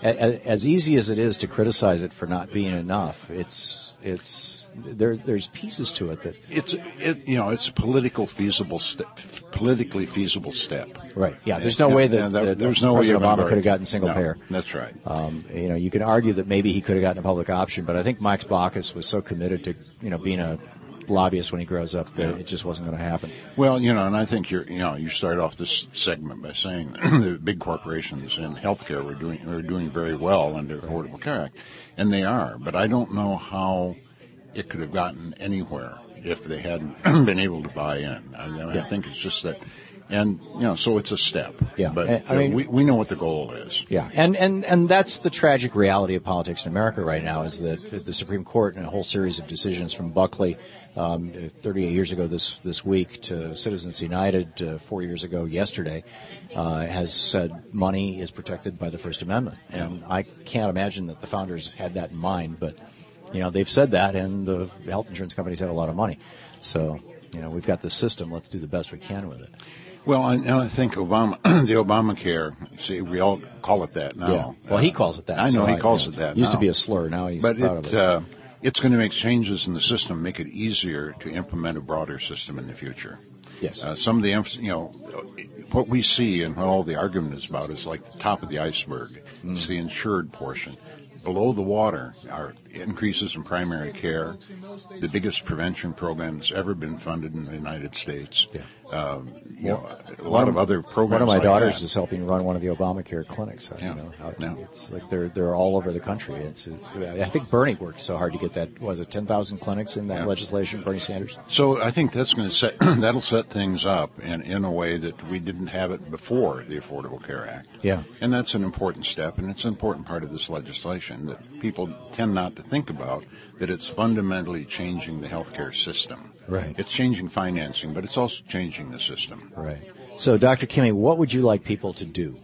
as easy as it is to criticize it for not being enough, it's it's there. There's pieces to it that it's it, you know it's a political feasible step, politically feasible step. Right. Yeah. There's no and, way that, that, that there's no President way Obama could have gotten single no, payer. That's right. Um, you know, you can argue that maybe he could have gotten a public option, but I think Max Baucus was so committed to you know being a lobbyist when he grows up that yeah. it just wasn't going to happen. Well, you know, and I think you're, you know, you started off this segment by saying the big corporations in healthcare were doing were doing very well under the Affordable Care Act, and they are. But I don't know how it could have gotten anywhere if they hadn't been able to buy in. I, mean, yeah. I think it's just that. And, you know, so it's a step. Yeah. But I mean, we, we know what the goal is. Yeah. And, and, and that's the tragic reality of politics in America right now is that the Supreme Court in a whole series of decisions from Buckley um, thirty-eight years ago this, this week to Citizens United uh, four years ago yesterday uh, has said money is protected by the First Amendment. And yeah. I can't imagine that the founders had that in mind. But, you know, they've said that, and the health insurance companies have a lot of money. So, you know, we've got this system. Let's do the best we can with it. Well, I, I think Obama, the Obamacare, see, we all call it that now. Yeah. Well, he calls it that. I know so he I, calls you know, it that Used now. to be a slur. Now he's but proud it, of it. Uh, it's going to make changes in the system, make it easier to implement a broader system in the future. Yes. Uh, some of the, you know, what we see and what all the argument is about is like the top of the iceberg. Mm. It's the insured portion. Below the water are increases in primary care, the biggest prevention program that's ever been funded in the United States. Yeah. Um, you well, know, a lot of other programs. One of my like daughters that. is helping run one of the Obamacare clinics. So, yeah. You know, how, yeah. It's like they're they're all over the country. It's I think Bernie worked so hard to get that. Was it ten thousand clinics in that yeah. legislation? Bernie Sanders. So I think that's going to set that'll set things up in in a way that we didn't have it before the Affordable Care Act. Yeah. And that's an important step, and it's an important part of this legislation that people tend not to think about, that it's fundamentally changing the healthcare system. Right. It's changing financing, but it's also changing the system. Right. So, Doctor Kimmy, what would you like people to do?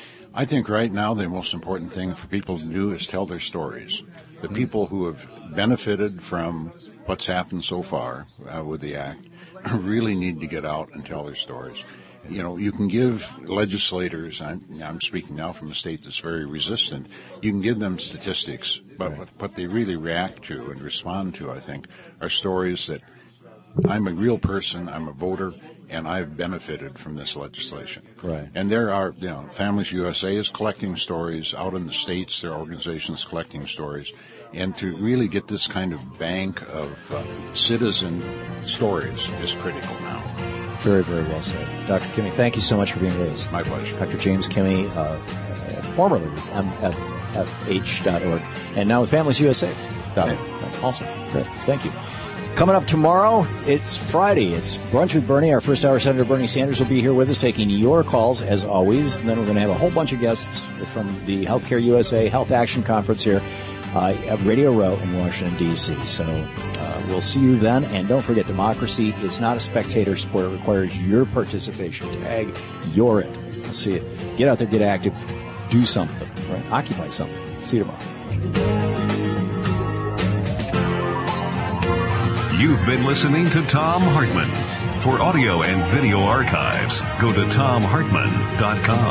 I think right now the most important thing for people to do is tell their stories. The mm-hmm. people who have benefited from what's happened so far uh, with the Act really need to get out and tell their stories. You know, you can give legislators, I'm, I'm speaking now from a state that's very resistant, you can give them statistics, but right. what, what they really react to and respond to, I think, are stories that I'm a real person, I'm a voter, and I've benefited from this legislation. Right. And there are, you know, Families U S A is collecting stories. Out in the states, there are organizations collecting stories. And to really get this kind of bank of uh, citizen stories is critical now. Very, very well said. Doctor Kimmy, thank you so much for being with us. My pleasure. Doctor James Kimmy, uh, formerly with M F F H dot org, and now with Families U S A dot org. Okay. Awesome. Great. Thank you. Coming up tomorrow, it's Friday. It's Brunch with Bernie. Our first hour, Senator Bernie Sanders will be here with us taking your calls, as always. And then we're going to have a whole bunch of guests from the Healthcare U S A Health Action Conference here uh, at Radio Row in Washington, D C So uh, we'll see you then. And don't forget, democracy is not a spectator sport. It requires your participation. Tag your it. We'll see you. Get out there, get active, do something, right? Occupy something. See you tomorrow. You've been listening to Thom Hartmann. For audio and video archives, go to thom hartmann dot com.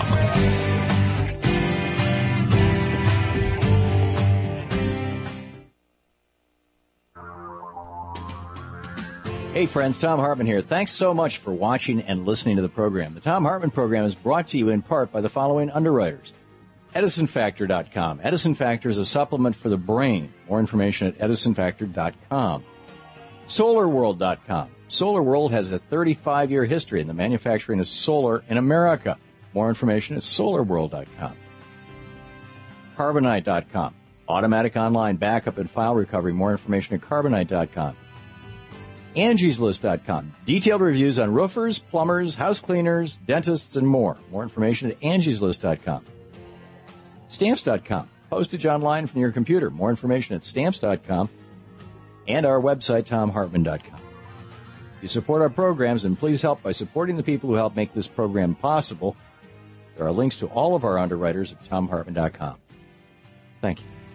Hey friends, Thom Hartmann here. Thanks so much for watching and listening to the program. The Thom Hartmann program is brought to you in part by the following underwriters. Edison Factor dot com. Edison Factor is a supplement for the brain. More information at Edison Factor dot com. Solar World dot com. SolarWorld has a thirty-five year history in the manufacturing of solar in America. More information at Solar World dot com. Carbonite dot com. Automatic online backup and file recovery. More information at Carbonite dot com. Angie's List dot com. Detailed reviews on roofers, plumbers, house cleaners, dentists, and more. More information at Angie's List dot com. Stamps dot com. Postage online from your computer. More information at Stamps dot com. And our website, Thom Hartmann dot com. You support our programs, and please help by supporting the people who help make this program possible. There are links to all of our underwriters at Thom Hartmann dot com. Thank you.